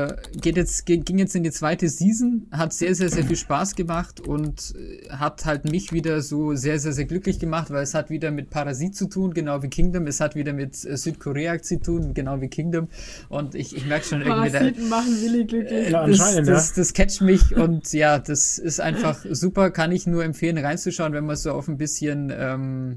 ging jetzt in die zweite Season, hat sehr, sehr, sehr viel Spaß gemacht und hat halt mich wieder so sehr, sehr, sehr glücklich gemacht, weil es hat wieder mit Parasit zu tun, genau wie Kingdom. Es hat wieder mit Südkorea zu tun, genau wie Kingdom. Und ich merke schon irgendwie, Parasiten machen Willi glücklich. Ja, anscheinend, das catcht mich und ja, das ist einfach super, kann ich nur empfehlen reinzuschauen, wenn man so auf ein bisschen,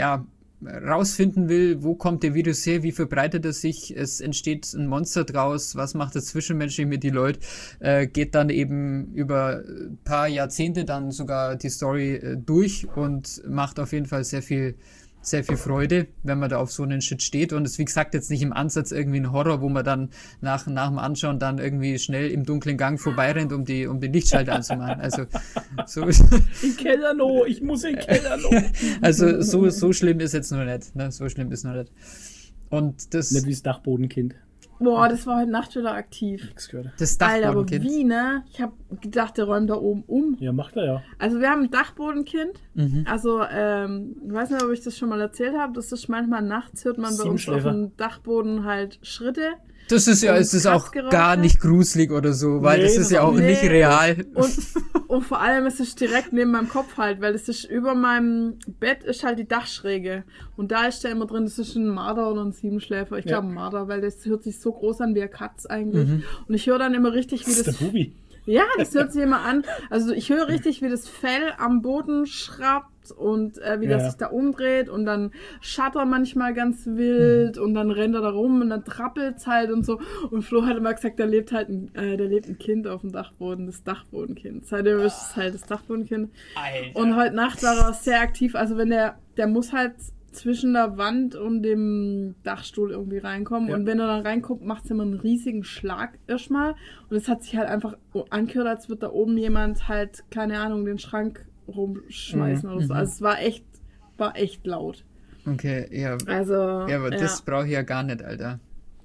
rausfinden will, wo kommt der Virus her, wie verbreitet er sich, es entsteht ein Monster draus, was macht das zwischenmenschlich mit die Leute, geht dann eben über ein paar Jahrzehnte dann sogar die Story durch und macht auf jeden Fall sehr viel Freude, wenn man da auf so einen Shit steht und es, wie gesagt, jetzt nicht im Ansatz irgendwie ein Horror, wo man dann nach dem Anschauen dann irgendwie schnell im dunklen Gang vorbeirennt, um den Lichtschalter anzumachen. Also so im Keller noch, ich muss in den Keller noch. Also so schlimm ist jetzt noch nicht, ne? So schlimm ist noch nicht. Und das... Nicht wie das Dachbodenkind. Boah, das war heute Nacht wieder aktiv. Das Alter, aber Dachbodenkind. wie, ne? Ich hab gedacht, der räumt da oben um. Ja, macht er ja. Also wir haben ein Dachbodenkind. Also, ich weiß nicht, ob ich das schon mal erzählt habe. Das ist manchmal nachts, hört man bei uns auf dem Dachboden halt Schritte. Das ist ja, es ist auch gar nicht gruselig oder so, weil das ist ja auch nicht real. Und vor allem ist es direkt neben meinem Kopf halt, weil es ist über meinem Bett ist halt die Dachschräge. Und da ist der immer drin, das ist ein Marder oder ein Siebenschläfer. Ich glaube ein Marder, weil das hört sich so groß an wie ein Katz eigentlich. Und ich höre dann immer richtig, wie das... Das ist der Bubi. Ja, das hört sich immer an. Also ich höre richtig, wie das Fell am Boden schrappt und wie das sich da umdreht und dann schattert manchmal ganz wild und dann rennt er da rum und dann trappelt's halt und so. Und Flo hat immer gesagt, da lebt ein Kind auf dem Dachboden, das Dachbodenkind. Seitdem ist es halt das Dachbodenkind. Alter. Und heute Nacht war er sehr aktiv. Also wenn der muss halt zwischen der Wand und dem Dachstuhl irgendwie reinkommen. Ja. Und wenn er dann reinkommt, macht es immer einen riesigen Schlag erstmal. Und es hat sich halt einfach angehört, als würde da oben jemand halt, keine Ahnung, den Schrank rumschmeißen oder so. Also es war echt laut. Okay, ja. Also, ja, aber das brauche ich ja gar nicht, Alter.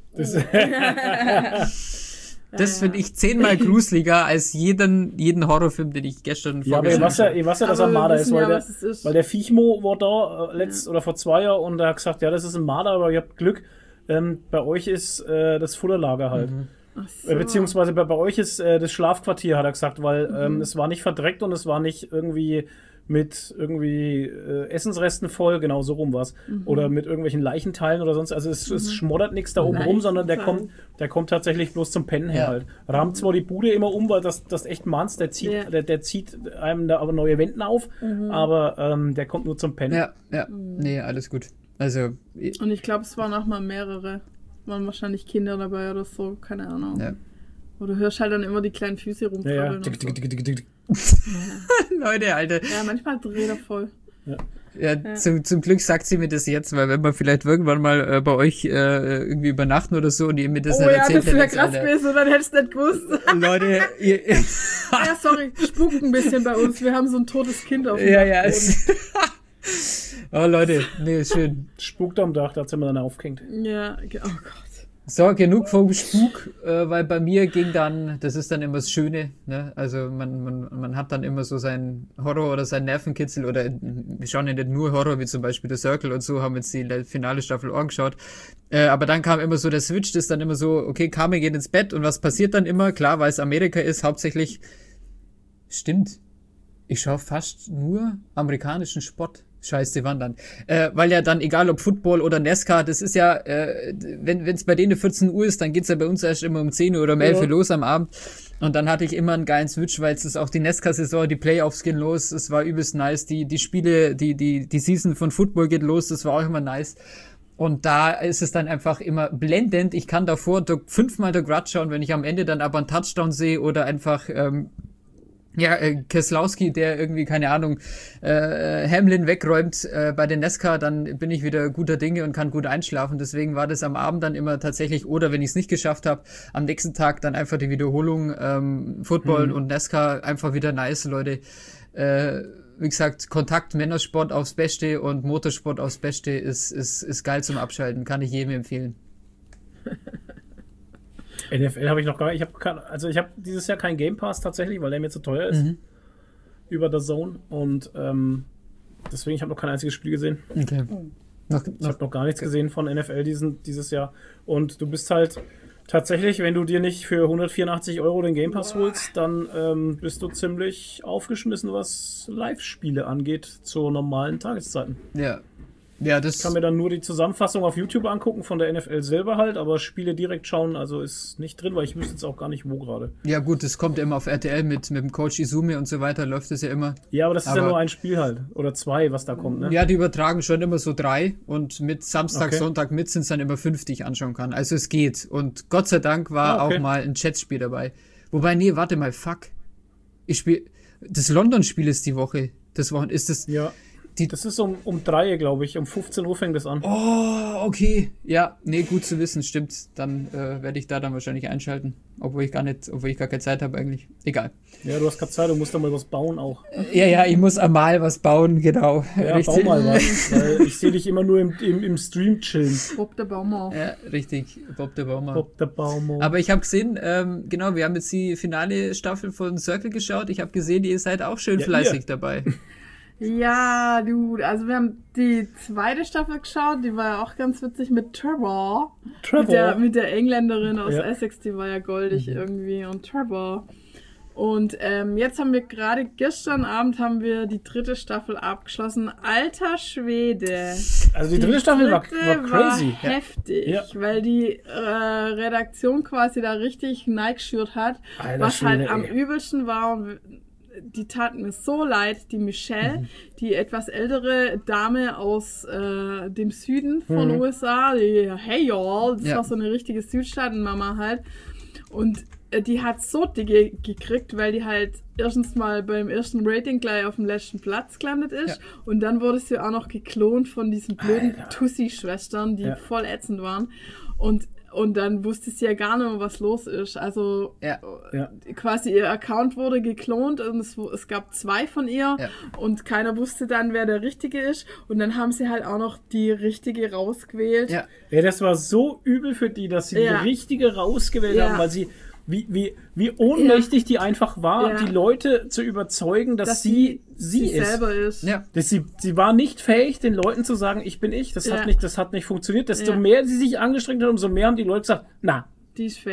Das finde ich 10-mal gruseliger als jeden Horrorfilm, den ich gestern vorgestellt habe. Ja, was dass er Marder ist, weil der Fiechmo war da oder vor 2 Jahren und er hat gesagt, ja, das ist ein Marder, aber ihr habt Glück, bei euch ist das Futterlager halt. So. Beziehungsweise bei euch ist das Schlafquartier, hat er gesagt, weil es war nicht verdreckt und es war nicht irgendwie mit Essensresten voll, genau so rum war's. Oder mit irgendwelchen Leichentteilen oder sonst. Also es schmoddert nichts da oben rum, sondern der kommt tatsächlich bloß zum Pennen her halt. Rammt zwar die Bude immer um, weil das echt mahnst, der zieht einem da aber neue Wänden auf, aber der kommt nur zum Pennen. Ja. Nee, alles gut. Also. Und ich glaube, es waren auch mal mehrere. Waren wahrscheinlich Kinder dabei oder so, keine Ahnung. Ja. Oder du hörst halt dann immer die kleinen Füße rumkrabbeln. Leute, Alter. Ja, manchmal dreht er voll. Ja. Zum Glück sagt sie mir das jetzt, weil wenn wir vielleicht irgendwann mal bei euch irgendwie übernachten oder so und ihr mir das erzählt hättet. Oh ja, das wäre krass gewesen, dann hättest du nicht gewusst. Leute, ja, sorry, spukt ein bisschen bei uns. Wir haben so ein totes Kind auf dem Dachboden. Oh Leute, nee, schön. Spukt am Dach, da hat sie mir dann aufgehängt. Ja, oh Gott. So, genug vom Spuk, weil bei mir ging dann, das ist dann immer das Schöne, ne? Also man hat dann immer so seinen Horror oder seinen Nervenkitzel oder wir schauen ja nicht nur Horror, wie zum Beispiel The Circle und so, haben jetzt die finale Staffel angeschaut. Aber dann kam immer so der Switch, das ist dann immer so, okay, Carmen geht ins Bett und was passiert dann immer? Klar, weil es Amerika ist, hauptsächlich, stimmt, ich schaue fast nur amerikanischen Sport. Scheiße, wandern. Weil ja dann, egal ob Football oder NASCAR, das ist ja, wenn es bei denen 14 Uhr ist, dann geht's ja bei uns erst immer um 10 Uhr oder um 11 Uhr los am Abend. Und dann hatte ich immer einen geilen Switch, weil es ist auch die NASCAR-Saison, die Playoffs gehen los, es war übelst nice, die Spiele, die Season von Football geht los, das war auch immer nice. Und da ist es dann einfach immer blendend. Ich kann davor 5-mal der Grudge schauen, wenn ich am Ende dann aber einen Touchdown sehe oder einfach, Keselowski, der irgendwie, keine Ahnung, Hamlin wegräumt bei den NASCAR, dann bin ich wieder guter Dinge und kann gut einschlafen. Deswegen war das am Abend dann immer tatsächlich, oder wenn ich es nicht geschafft habe, am nächsten Tag dann einfach die Wiederholung Football und NASCAR einfach wieder nice, Leute. wie gesagt, Kontakt, Männersport aufs Beste und Motorsport aufs Beste ist geil zum Abschalten. Kann ich jedem empfehlen. NFL habe ich noch gar nicht. Ich habe dieses Jahr keinen Game Pass tatsächlich, weil der mir zu teuer ist. Über der Zone. Und deswegen, ich habe noch kein einziges Spiel gesehen. Okay. Ich habe noch gar nichts gesehen von NFL dieses Jahr. Und du bist halt tatsächlich, wenn du dir nicht für 184 € den Game Pass holst, dann bist du ziemlich aufgeschmissen, was Live-Spiele angeht, zu normalen Tageszeiten. Ja, Ich kann mir dann nur die Zusammenfassung auf YouTube angucken von der NFL selber halt, aber Spiele direkt schauen, also ist nicht drin, weil ich wüsste jetzt auch gar nicht, wo gerade. Ja gut, das kommt ja immer auf RTL mit dem Coach Izumi und so weiter, läuft das ja immer. Ja, aber das ist ja nur ein Spiel halt. Oder 2, was da kommt, ne? Ja, die übertragen schon immer so 3 und mit Samstag, Okay. Sonntag mit sind es dann immer 5, die ich anschauen kann. Also es geht. Und Gott sei Dank war okay. auch mal ein Jets-Spiel dabei. Wobei, nee, warte mal, fuck. Das London-Spiel ist die Woche. Das Wochen ist das. Ja. Das ist um 3, glaube ich. Um 15 Uhr fängt das an. Oh, okay. Ja, nee, gut zu wissen, stimmt. Dann werde ich da dann wahrscheinlich einschalten. Obwohl ich gar keine Zeit habe eigentlich. Egal. Ja, du hast keine Zeit, du musst doch mal was bauen auch. Ja, ich muss einmal was bauen, genau. Ja, Richtig. bau mal was. Weil ich sehe dich immer nur im Stream chillen. Bob der Baumer. Ja, richtig. Bob der Baumer. Bob der Baumer. Aber ich habe gesehen, genau, wir haben jetzt die finale Staffel von Circle geschaut. Ich habe gesehen, ihr seid auch schön fleißig dabei. Ja, du, also wir haben die zweite Staffel geschaut, die war ja auch ganz witzig mit Trevor. Mit der Engländerin aus Essex, die war ja goldig irgendwie und Trevor. Und jetzt haben wir gestern Abend haben wir die 3. Staffel abgeschlossen. Alter Schwede. Also die 3. Staffel war crazy. War heftig, weil die Redaktion quasi da richtig neigeschürt hat. Alter was Schwede, halt am übelsten war. Und die tat mir so leid, die Michelle, die etwas ältere Dame aus dem Süden von USA, die Hey Y'all, das war so eine richtige Südstaaten-Mama halt. Und die hat so dicke gekriegt, weil die halt erstens mal beim ersten Rating gleich auf dem letzten Platz gelandet ist und dann wurde sie auch noch geklont von diesen blöden Tussi-Schwestern, die voll ätzend waren. Und dann wusste sie ja gar nicht mehr, was los ist. Also quasi ihr Account wurde geklont und es gab 2 von ihr und keiner wusste dann, wer der Richtige ist. Und dann haben sie halt auch noch die Richtige rausgewählt. Ja, das war so übel für die, dass sie die Richtige rausgewählt haben, weil sie wie ohnmächtig die einfach war, die Leute zu überzeugen, dass sie ist. Selber ist. Ja. Sie war nicht fähig, den Leuten zu sagen, ich bin ich. Das hat nicht funktioniert. Desto mehr sie sich angestrengt hat, umso mehr haben die Leute gesagt, na, die ist fake.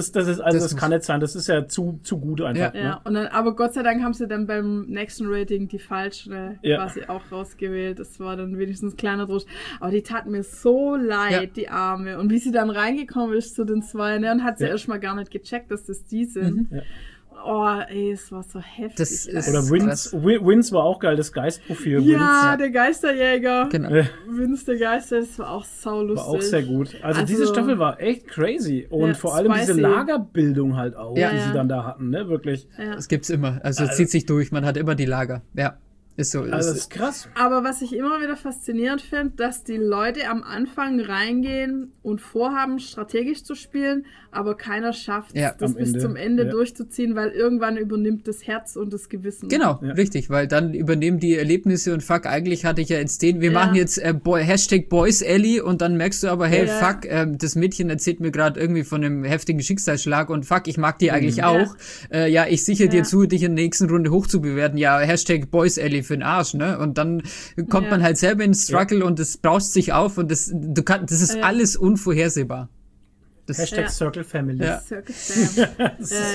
Das kann nicht sein. Das ist ja zu gut einfach. Ja. Und dann, aber Gott sei Dank haben sie dann beim nächsten Rating die falsche quasi auch rausgewählt. Das war dann wenigstens ein kleiner Trost. Aber die tat mir so leid, die Arme. Und wie sie dann reingekommen ist zu den 2, ne, und hat sie erstmal gar nicht gecheckt, dass das die sind. Oh, ey, es war so heftig. Das ist Oder Vince war auch geil, das Geistprofil. Ja, der Geisterjäger. Genau. Vince der Geister, das war auch saulustig. War auch sehr gut. Also diese Staffel war echt crazy. Und vor allem diese Lagerbildung halt auch, die sie dann da hatten, ne, wirklich. Ja. Das gibt's immer. Also es zieht sich durch. Man hat immer die Lager. Ja. Ist so. Also das ist krass. Aber was ich immer wieder faszinierend finde, dass die Leute am Anfang reingehen und vorhaben, strategisch zu spielen, aber keiner schafft es, das bis zum Ende durchzuziehen, weil irgendwann übernimmt das Herz und das Gewissen. Genau, richtig, weil dann übernehmen die Erlebnisse und fuck, eigentlich hatte ich ja jetzt wir machen jetzt Hashtag Boys Ellie und dann merkst du aber, hey, fuck, das Mädchen erzählt mir gerade irgendwie von einem heftigen Schicksalsschlag und fuck, ich mag die eigentlich auch. Ich sichere dir zu, dich in der nächsten Runde hochzubewerten. Ja, Hashtag Boys Ellie für den Arsch, ne? Und dann kommt man halt selber in Struggle und das braust sich auf und das ist alles unvorhersehbar. Hashtag Circle Family. Circle Family.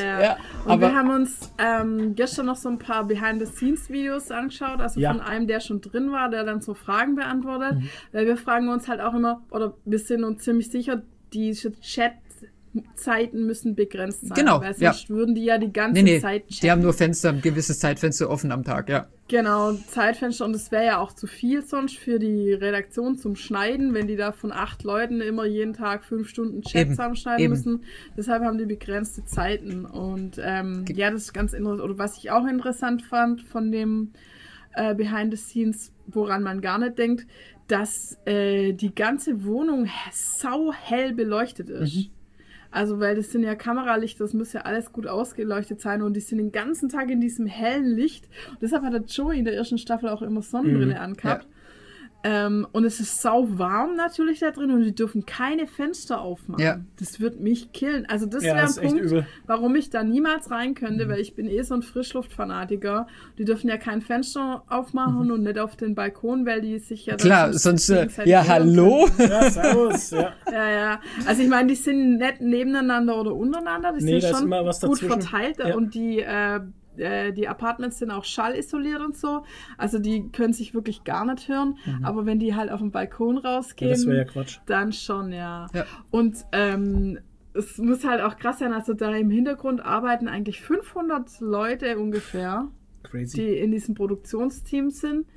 Und wir haben uns gestern noch so ein paar Behind-the-Scenes-Videos angeschaut, also von einem, der schon drin war, der dann so Fragen beantwortet. Weil wir fragen uns halt auch immer, oder wir sind uns ziemlich sicher, diese Chat-Zeiten müssen begrenzt sein. Genau, weil sonst würden die ja die ganze Zeit chatten. Die haben nur ein gewisses Zeitfenster offen am Tag, Genau, Zeitfenster, und es wäre ja auch zu viel sonst für die Redaktion zum Schneiden, wenn die da von 8 Leuten immer jeden Tag 5 Stunden Chat zusammenschneiden müssen. Deshalb haben die begrenzte Zeiten. Und das ist ganz interessant. Oder was ich auch interessant fand von dem Behind the Scenes, woran man gar nicht denkt, dass die ganze Wohnung sau hell beleuchtet ist. Also, weil das sind ja Kameralichter, das muss ja alles gut ausgeleuchtet sein und die sind den ganzen Tag in diesem hellen Licht. Und deshalb hat der Joey in der ersten Staffel auch immer Sonnenbrille angehabt. Ja. Und es ist sau warm natürlich da drin und die dürfen keine Fenster aufmachen. Ja. Das wird mich killen. Also das Ja, wäre das ein ist echt Punkt, übel. warum ich da niemals rein könnte, weil ich bin so ein Frischluftfanatiker. Die dürfen ja kein Fenster aufmachen und nicht auf den Balkon, weil die sich ja... Klar, sonst, hallo? Ja, servus, ja. Ja. Also ich meine, die sind nicht nebeneinander oder untereinander, die Nee, sind da ist schon immer was gut dazwischen. verteilt Ja. und die Apartments sind auch schallisoliert und so. Also die können sich wirklich gar nicht hören. Aber wenn die halt auf den Balkon rausgehen, Das wäre ja Quatsch. dann schon, ja. Ja. Und es muss halt auch krass sein, also da im Hintergrund arbeiten eigentlich 500 Leute ungefähr, Crazy. die in diesem Produktionsteam sind.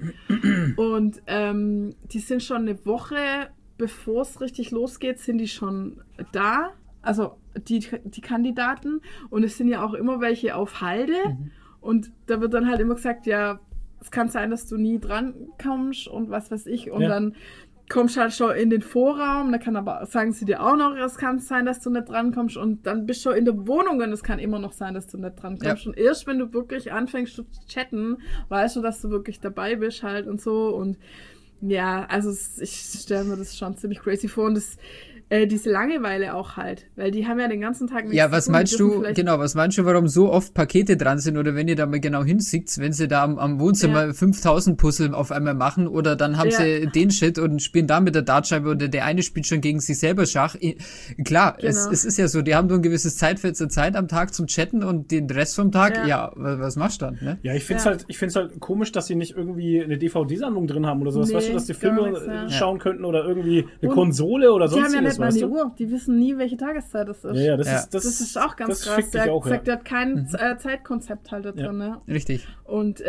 Und die sind schon eine Woche, bevor es richtig losgeht, sind die schon da. Also die Kandidaten. Und es sind ja auch immer welche auf Halde. Und da wird dann halt immer gesagt, ja, es kann sein, dass du nie dran kommst und was weiß ich. Und dann kommst du halt schon in den Vorraum. Da kann aber, sagen sie dir auch noch, es kann sein, dass du nicht dran kommst. Und dann bist du schon in der Wohnung und es kann immer noch sein, dass du nicht dran kommst. Ja. Und erst wenn du wirklich anfängst zu chatten, weißt du, dass du wirklich dabei bist halt und so. Und ja, also ich stelle mir das schon ziemlich crazy vor. Und das diese Langeweile auch halt, weil die haben ja den ganzen Tag nichts Ja, zu was tun. meinst du, warum so oft Pakete dran sind oder wenn ihr da mal genau hinsieht, wenn sie da am Wohnzimmer 5000 Puzzle auf einmal machen oder dann haben sie den Shit und spielen da mit der Dartscheibe oder der eine spielt schon gegen sich selber Schach. Klar, es ist ja so, die haben nur ein gewisses Zeitfenster Zeit am Tag zum Chatten und den Rest vom Tag, was machst du dann, ne? Ja, ich find's halt komisch, dass sie nicht irgendwie eine DVD-Sammlung drin haben oder sowas, Nee, weißt du, dass die gar Filme nichts, schauen könnten oder irgendwie eine Und Konsole oder Die haben ja sonstiges, nicht mal weißt eine du? Uhr, die wissen nie, welche Tageszeit das ist. Ja, das Das ist auch ganz das krass. fickt dich Der auch, sagt, der hat kein Zeitkonzept halt da drin, ne? Richtig. Und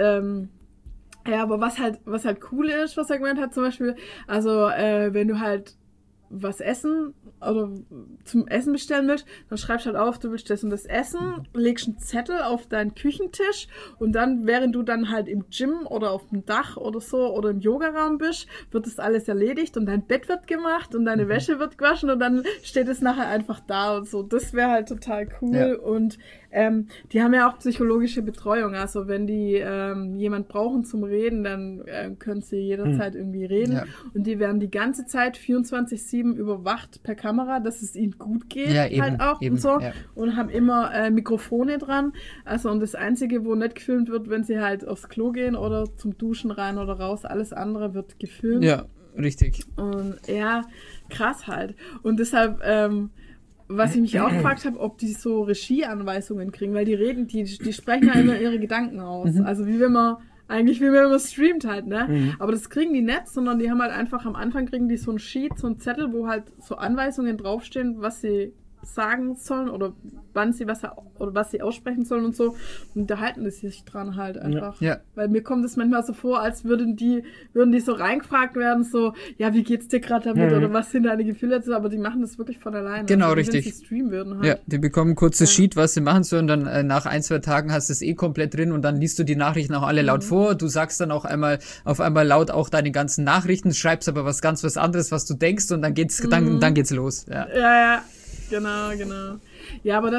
ja, aber was halt cool ist, was er gemeint hat, zum Beispiel, also wenn du halt was essen oder zum Essen bestellen willst, dann schreibst du halt auf, du willst das und das essen, legst einen Zettel auf deinen Küchentisch und dann, während du dann halt im Gym oder auf dem Dach oder so oder im Yogaraum bist, wird das alles erledigt und dein Bett wird gemacht und deine Wäsche wird gewaschen und dann steht es nachher einfach da und so. Das wäre halt total cool. Ja. Und die haben ja auch psychologische Betreuung, also wenn die jemand brauchen zum Reden, dann können sie jederzeit irgendwie reden. Ja. Und die werden die ganze Zeit 24/7 überwacht per Kamera, dass es ihnen gut geht, Ja, eben, halt auch eben, und so. ja. Und haben immer Mikrofone dran. Also und das Einzige, wo nicht gefilmt wird, wenn sie halt aufs Klo gehen oder zum Duschen rein oder raus, alles andere wird gefilmt. Ja, richtig. Und ja, krass halt. Und deshalb, was ich mich auch gefragt habe, ob die so Regieanweisungen kriegen, weil die sprechen ja immer ihre Gedanken aus. Also wie wenn man streamt halt, ne? Aber das kriegen die nicht, sondern die haben halt einfach am Anfang kriegen die so ein Sheet, so ein Zettel, wo halt so Anweisungen draufstehen, was sie sagen sollen oder wann sie was sie aussprechen sollen und so. Und da halten die sich dran halt einfach. Ja. Weil mir kommt es manchmal so vor, als würden die so reingefragt werden, so, ja, wie geht's dir gerade damit oder was sind deine Gefühle dazu, aber die machen das wirklich von alleine. Genau, also, richtig. Wenn sie streamen würden halt. Ja, die bekommen ein kurzes Sheet, was sie machen sollen, dann nach 1-2 Tagen hast du es komplett drin und dann liest du die Nachrichten auch alle laut vor. Du sagst dann auch auf einmal laut auch deine ganzen Nachrichten, schreibst aber was anderes, was du denkst und dann geht's los. Ja. Ja, genau. Ja, aber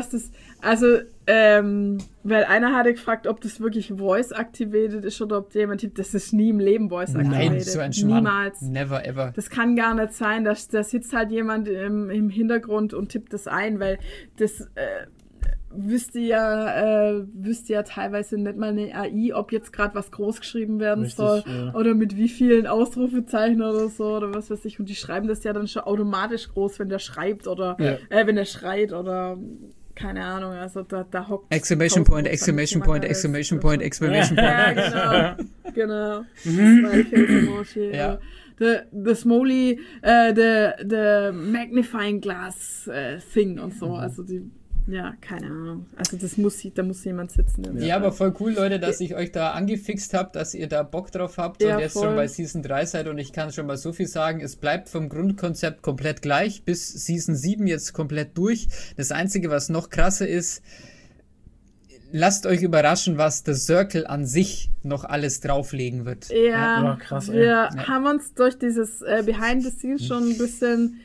weil einer hatte gefragt, ob das wirklich Voice-activated ist oder ob jemand tippt, das ist nie im Leben Voice-activated. Nein, so ein Schmarrn. Niemals. Never ever. Das kann gar nicht sein, da sitzt halt jemand im Hintergrund und tippt das ein, weil das wüsste ja teilweise nicht mal eine AI, ob jetzt gerade was groß geschrieben werden soll oder mit wie vielen Ausrufezeichen oder so oder was weiß ich. Und die schreiben das ja dann schon automatisch groß, wenn der schreibt oder wenn der schreit oder keine Ahnung, also da hockt Exclamation Point, Exclamation Point, Exclamation Point, Exclamation Point. Ja, genau. Smiley-Face-Emoji. Ja. The Smoley, the Magnifying Glass Thing und so, also ja, keine Ahnung. Also da muss jemand sitzen. Ja, aber voll cool, Leute, dass ich euch da angefixt habt, dass ihr da Bock drauf habt Ja, und jetzt voll. schon bei Season 3 seid und ich kann schon mal so viel sagen, es bleibt vom Grundkonzept komplett gleich, bis Season 7 jetzt komplett durch. Das Einzige, was noch krasser ist, lasst euch überraschen, was The Circle an sich noch alles drauflegen wird. Ja, krass, ey. wir haben uns durch dieses Behind the Scenes schon ein bisschen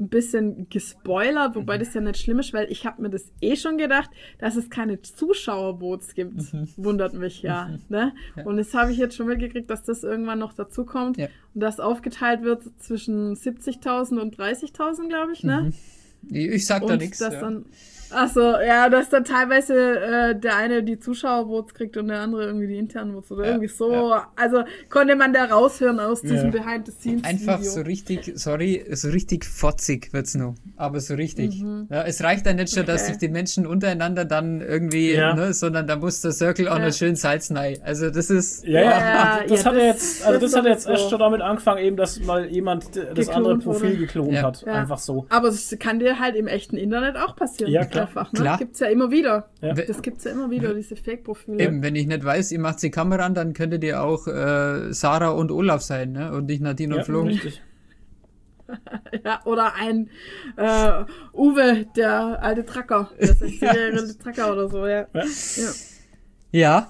ein bisschen gespoilert, wobei das ja nicht schlimm ist, weil ich habe mir das schon gedacht, dass es keine Zuschauervotes gibt. Wundert mich ja. Ne? Und das habe ich jetzt schon mitgekriegt, dass das irgendwann noch dazu kommt und das aufgeteilt wird zwischen 70.000 und 30.000, glaube ich. Ne? Ich sag da nichts. Achso, ja, dass dann teilweise der eine die Zuschauervotes kriegt und der andere irgendwie die internen Votes oder irgendwie so. Ja. Also konnte man da raushören aus diesem Behind-the-Scenes-Video. Einfach so richtig, so richtig fotzig wird's noch. Aber so richtig. Ja, es reicht dann nicht schon, dass sich die Menschen untereinander dann irgendwie, ne, sondern da muss der Circle auch noch schön salzen rein. Also das ist... Das hat jetzt erst schon damit angefangen, eben, dass mal jemand das andere Profil geklont hat. Ja. Einfach so. Aber es kann dir halt im echten Internet auch passieren. Ja, klar. Einfach, ne? Klar. Gibt's ja immer wieder. Ja. Das gibt's ja immer wieder, diese Fake-Profile. Eben, wenn ich nicht weiß, ihr macht die Kamera an, dann könntet ihr auch Sarah und Olaf sein, ne? Und nicht Nadine und Flo. Richtig. Ja, oder ein Uwe, der alte Tracker. Der 60-jährige Tracker oder so, ja. Ja.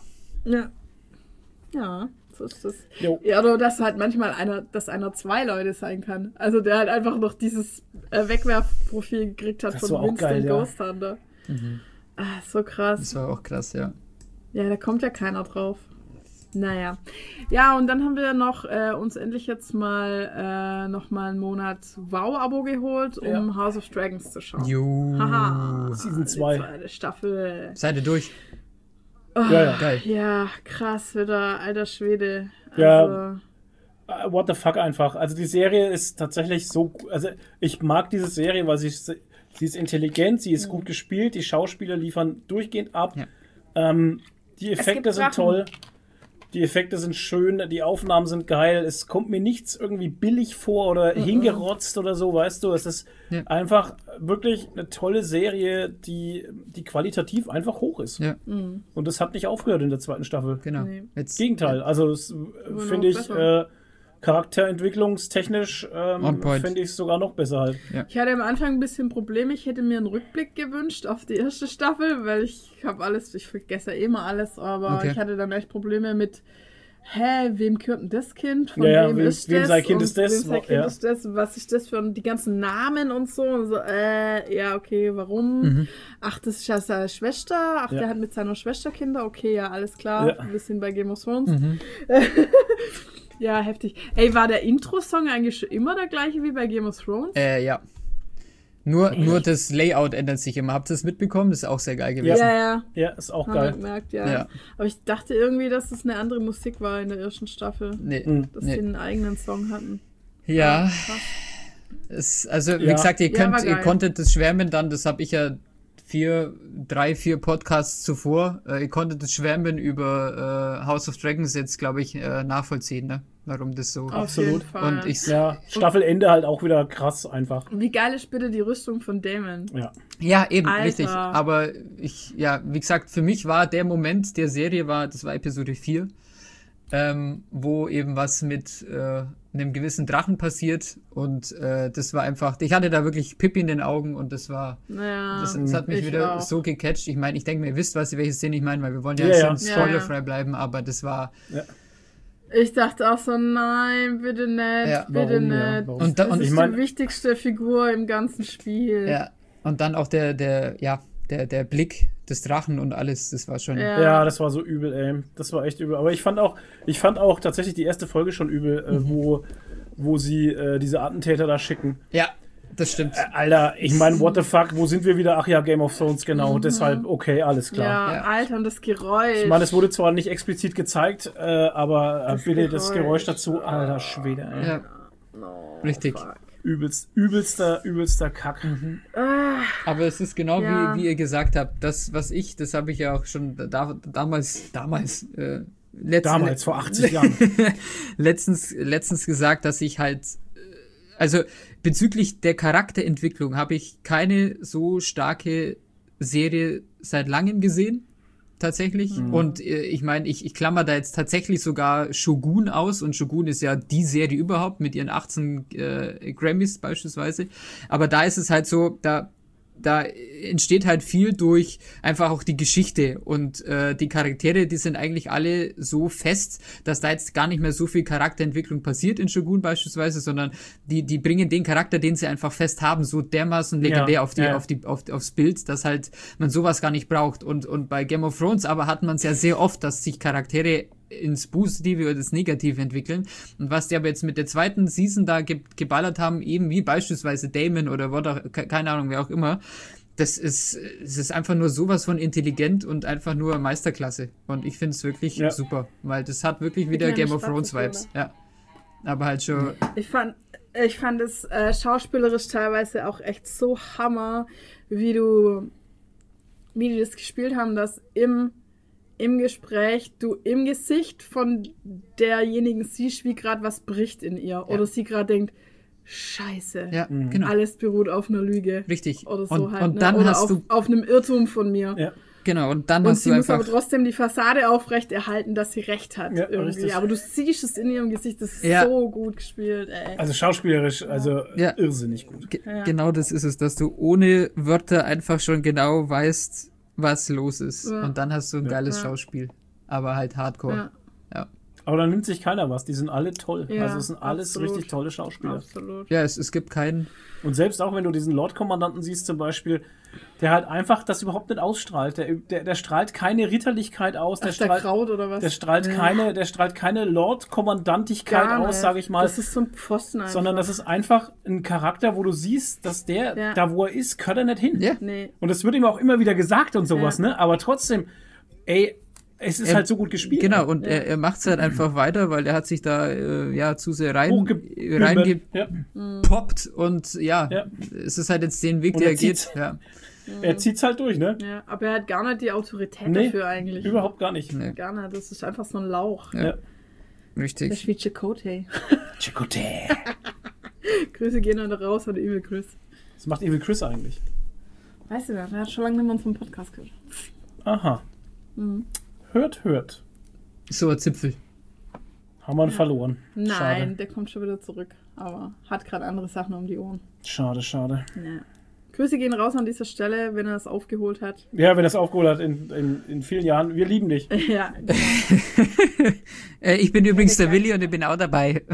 Ja, so ist das. Jo. Ja, oder dass halt manchmal einer 2 Leute sein kann. Also der halt einfach noch dieses Wegwerfprofil gekriegt hat das von Winston Ghost Hunter. So krass. Das war auch krass, ja. Ja, da kommt ja keiner drauf. Naja. Ja, und dann haben wir noch uns endlich jetzt mal nochmal einen Monat WoW-Abo geholt, um House of Dragons zu schauen. Haha. Season 2. Die zweite Staffel. Seid ihr durch? Oh, geil. Ja, krass, wieder alter Schwede. Ja, what the fuck einfach. Also die Serie ist tatsächlich so, also ich mag diese Serie, weil sie ist intelligent, sie ist gut gespielt, die Schauspieler liefern durchgehend ab. Ja. Die Effekte sind toll, die Effekte sind schön, die Aufnahmen sind geil, es kommt mir nichts irgendwie billig vor oder hingerotzt oder so, weißt du, es ist einfach wirklich eine tolle Serie, die qualitativ einfach hoch ist. Ja. Und das hat nicht aufgehört in der zweiten Staffel. Genau. Nee. Gegenteil, also finde ich charakterentwicklungstechnisch finde ich es sogar noch besser halt. Ja. Ich hatte am Anfang ein bisschen Probleme. Ich hätte mir einen Rückblick gewünscht auf die erste Staffel, weil ich vergesse ja immer alles, aber ich hatte dann echt Probleme mit wem gehört denn das Kind? Von wem ist das? Wem sein Kind ist das? Was ist das für die ganzen Namen und so? Und so, okay, warum? Ach, das ist ja seine Schwester. Ach, der hat mit seiner Schwester Kinder. Okay, ja, alles klar. Ja. Wir sind bei Game of Thrones. Ja, heftig. Ey, war der Intro-Song eigentlich schon immer der gleiche wie bei Game of Thrones? Ja. Nur das Layout ändert sich immer. Habt ihr das mitbekommen? Das ist auch sehr geil gewesen. Ja. Ja, ist auch geil. Gemerkt, ja. Aber ich dachte irgendwie, dass es eine andere Musik war in der ersten Staffel. Dass sie einen eigenen Song hatten. Ja. Wie gesagt, ihr konntet das schwärmen dann, das habe ich ja 3-4 Podcasts zuvor. Ihr konntet das Schwärmen über House of Dragons jetzt, glaube ich, nachvollziehen, ne? Warum das so... Absolut. Und Staffelende halt auch wieder krass einfach. Wie geil ist bitte die Rüstung von Daemon? Ja, eben, Alter. Richtig. Aber wie gesagt, für mich war der Moment der Serie, das war Episode 4, wo eben was mit einem gewissen Drachen passiert und das war einfach, ich hatte da wirklich Pippi in den Augen und das war, das hat mich wieder so gecatcht. Ich meine, ich denke mir, ihr wisst, welche Szene ich meine, weil wir wollen ja spoilerfrei bleiben, aber das war... Ja. Ich dachte auch so, nein, bitte nicht, bitte nicht. Und das ist die wichtigste Figur im ganzen Spiel. Ja, und dann auch der Blick des Drachen und alles, das war schon... Ja, das war so übel, ey. Das war echt übel. Aber ich fand auch tatsächlich die erste Folge schon übel, wo sie diese Attentäter da schicken. Ja, das stimmt. Alter, ich meine, what the fuck, wo sind wir wieder? Ach ja, Game of Thrones, genau. Deshalb, okay, alles klar. Ja, Alter, und das Geräusch. Ich meine, es wurde zwar nicht explizit gezeigt, aber bitte das Geräusch dazu, alter Schwede, ey. Ja, richtig. Fuck. Übelster Kack. Aber es ist genau wie ihr gesagt habt, das habe ich ja auch schon damals vor 80 Jahren letztens gesagt, dass ich halt also bezüglich der Charakterentwicklung habe ich keine so starke Serie seit langem gesehen, tatsächlich. Und ich meine, ich klammer da jetzt tatsächlich sogar Shogun aus und Shogun ist ja die Serie überhaupt mit ihren 18 Grammys beispielsweise. Aber da ist es halt so, da da entsteht halt viel durch einfach auch die Geschichte und die Charaktere, die sind eigentlich alle so fest, dass da jetzt gar nicht mehr so viel Charakterentwicklung passiert in Shogun beispielsweise, sondern die bringen den Charakter, den sie einfach fest haben, so dermaßen legendär aufs Bild, dass halt man sowas gar nicht braucht. Und bei Game of Thrones aber hat man es ja sehr oft, dass sich Charaktere ins Positive oder das Negative entwickeln. Und was die aber jetzt mit der zweiten Season da geballert haben, eben wie beispielsweise Damon oder keine Ahnung, wer auch immer, es ist einfach nur sowas von intelligent und einfach nur Meisterklasse. Und ich finde es wirklich super, weil das hat wirklich wieder Game of Thrones Vibes. Ja. Aber halt schon... Ich fand es schauspielerisch teilweise auch echt so Hammer, wie die das gespielt haben, dass im Gespräch du im Gesicht von derjenigen siehst, wie gerade was bricht in ihr. Oder sie gerade denkt, Scheiße, genau. Alles beruht auf einer Lüge. Richtig. Oder so und dann oder hast du auf einem Irrtum von mir. Ja. Genau, und dann und hast sie du muss einfach... aber trotzdem die Fassade aufrecht erhalten, dass sie recht hat. Ja, irgendwie. richtig. Aber du siehst es in ihrem Gesicht, das ist so gut gespielt. Ey. Also schauspielerisch, irrsinnig gut. Genau das ist es, dass du ohne Wörter einfach schon genau weißt, was los ist. Ja. Und dann hast du ein geiles Schauspiel. Aber halt Hardcore. Ja. Aber da nimmt sich keiner was. Die sind alle toll. Ja, also es sind alles absolut. richtig tolle Schauspieler. Absolut. Ja, es gibt keinen... Und selbst auch wenn du diesen Lord-Kommandanten siehst zum Beispiel, der halt einfach das überhaupt nicht ausstrahlt. Der strahlt keine Ritterlichkeit aus. Der Kraut oder was? Der strahlt keine Lord-Kommandantigkeit aus, sage ich mal. Das ist so ein Pfosten einfach. Sondern das ist einfach ein Charakter, wo du siehst, dass der, da wo er ist, gehört er nicht hin. Ja. Nee. Und das wird ihm auch immer wieder gesagt und sowas, ne? Aber trotzdem, es ist halt so gut gespielt. Genau, und er macht es halt einfach weiter, weil er hat sich da zu sehr reingepoppt und es ist halt jetzt den Weg, der er geht. Ja. Er zieht's halt durch, ne? Ja, aber er hat gar nicht die Autorität dafür eigentlich. Überhaupt gar nicht. Nee. Gar nicht, das ist einfach so ein Lauch. Ja. Richtig. Das ist wie Chakotay. Chakotay. Grüße gehen dann raus an Evil Chris. Was macht Evil Chris eigentlich? Weißt du, der hat schon lange nicht mehr unseren Podcast gehört. Aha. Hört. So ein Zipfel. Haben wir ihn verloren. Nein, Schade. der kommt schon wieder zurück. Aber hat gerade andere Sachen um die Ohren. Schade. Ja. Grüße gehen raus an dieser Stelle, wenn er es aufgeholt hat. Ja, wenn er es aufgeholt hat in vielen Jahren. Wir lieben dich. Ja. Ich bin übrigens der Willi und ich bin auch dabei.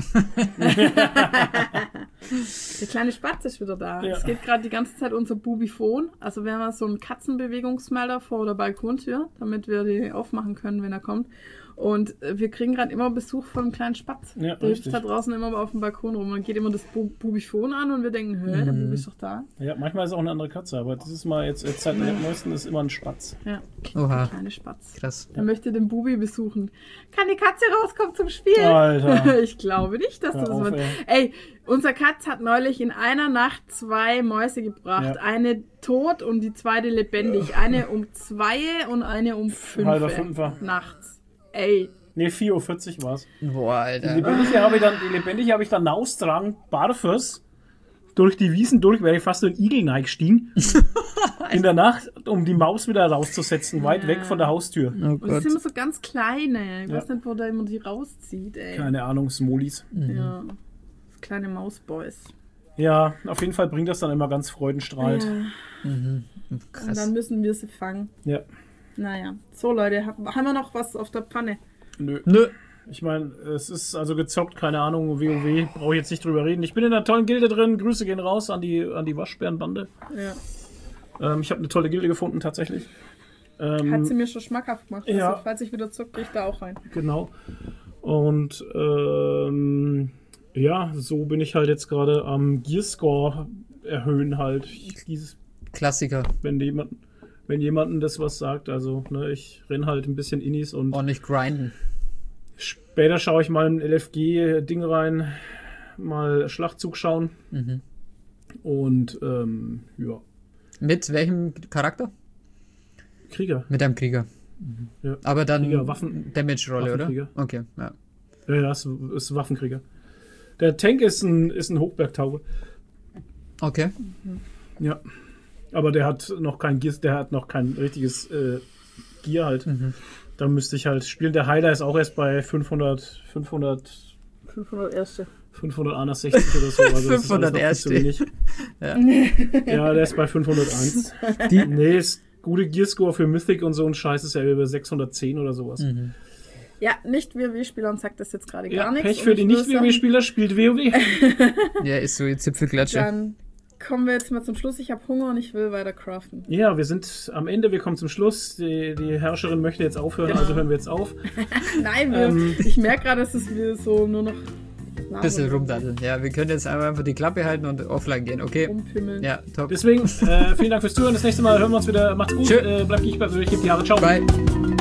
Der kleine Spatz ist wieder da. Ja. Es geht gerade die ganze Zeit unser Bubifon. Also wir haben so einen Katzenbewegungsmelder vor der Balkontür, damit wir die aufmachen können, wenn er kommt. Und wir kriegen gerade immer Besuch von einem kleinen Spatz. Ja, der hüpft richtig. da draußen immer auf dem Balkon rum. Und dann geht immer das Bubifon an und wir denken, der Bubi ist doch da. Ja, manchmal ist es auch eine andere Katze, aber dieses Mal jetzt seit dem neuesten ist immer ein Spatz. Ja, Oha. der kleine Spatz. Krass. Er möchte den Bubi besuchen. Kann die Katze rauskommen zum Spiel? Alter. Ich glaube nicht, dass Hör das auf, wird. ey. Ey, unser Katz hat neulich in einer Nacht 2 Mäuse gebracht. Ja. Eine tot und die zweite lebendig. Eine um 2 und eine um 5 Halber Fünfer. nachts. Ey, Ne, 4:40 Uhr war's. Boah, Alter. Die lebendige habe ich dann austragen, barfuß, durch die Wiesen durch, wäre ich fast in Igel reingestiegen. In der Nacht, um die Maus wieder rauszusetzen, weit weg von der Haustür. Oh und das Gott. sind immer so ganz kleine. Ich weiß nicht, wo der immer die rauszieht, ey. Keine Ahnung, Smolis. Ja. Das kleine Mausboys. Ja, auf jeden Fall bringt das dann immer ganz freudenstrahlend. Ja. Und Krass. dann müssen wir sie fangen. Ja. Naja. So, Leute, haben wir noch was auf der Pfanne? Nö. Nö. Ich meine, es ist also gezockt, keine Ahnung, WoW, brauche ich jetzt nicht drüber reden. Ich bin in einer tollen Gilde drin, Grüße gehen raus an die Waschbärenbande. Ja. Ich habe eine tolle Gilde gefunden, tatsächlich. Hat sie mir schon schmackhaft gemacht. Ja. Also, falls ich wieder zocke, gehe ich da auch rein. Genau. Und so bin ich halt jetzt gerade am Gearscore erhöhen halt. Klassiker. Wenn jemandem das was sagt, also ne, ich renn halt ein bisschen Innis und Ordentlich grinden. später schaue ich mal ein LFG-Ding rein, mal Schlachtzug schauen und ja. Mit welchem Charakter? Krieger. Mit einem Krieger. Ja. Aber dann Krieger, Damage-Rolle, oder? Waffenkrieger. Okay, ja. Ja, ist Waffenkrieger. Der Tank ist ein Hochbergtaube. Okay. Ja. Aber der hat noch kein Gear, der hat noch kein richtiges Gear halt. Da müsste ich halt spielen. Der Heiler ist auch erst bei 500 500 Erste. 500 A nach 60 oder so. Also 500 erste. Ja, der ist bei 501. Das gute Gearscore für Mythic und so ein Scheiß ist ja über 610 oder sowas. Mhm. Ja, Nicht-WoW-Spielern sagt das jetzt gerade gar nichts. Pech für die Nicht-WoW-Spieler, spielt WoW. Ja, ist so, jetzt Zipfelklatsche. Dann kommen wir jetzt mal zum Schluss. Ich habe Hunger und ich will weiter craften. Ja, wir sind am Ende, wir kommen zum Schluss. Die Herrscherin möchte jetzt aufhören, also hören wir jetzt auf. Nein, ich merke gerade, dass es mir so nur noch ein bisschen rumdaddeln. Ja, wir können jetzt einfach die Klappe halten und offline gehen, okay? Rumpimmeln. Ja, top. Deswegen, vielen Dank fürs Zuhören. Das nächste Mal hören wir uns wieder. Macht's gut. Bleibt nicht bei euch. Gebt die Haare. Ciao. Bye.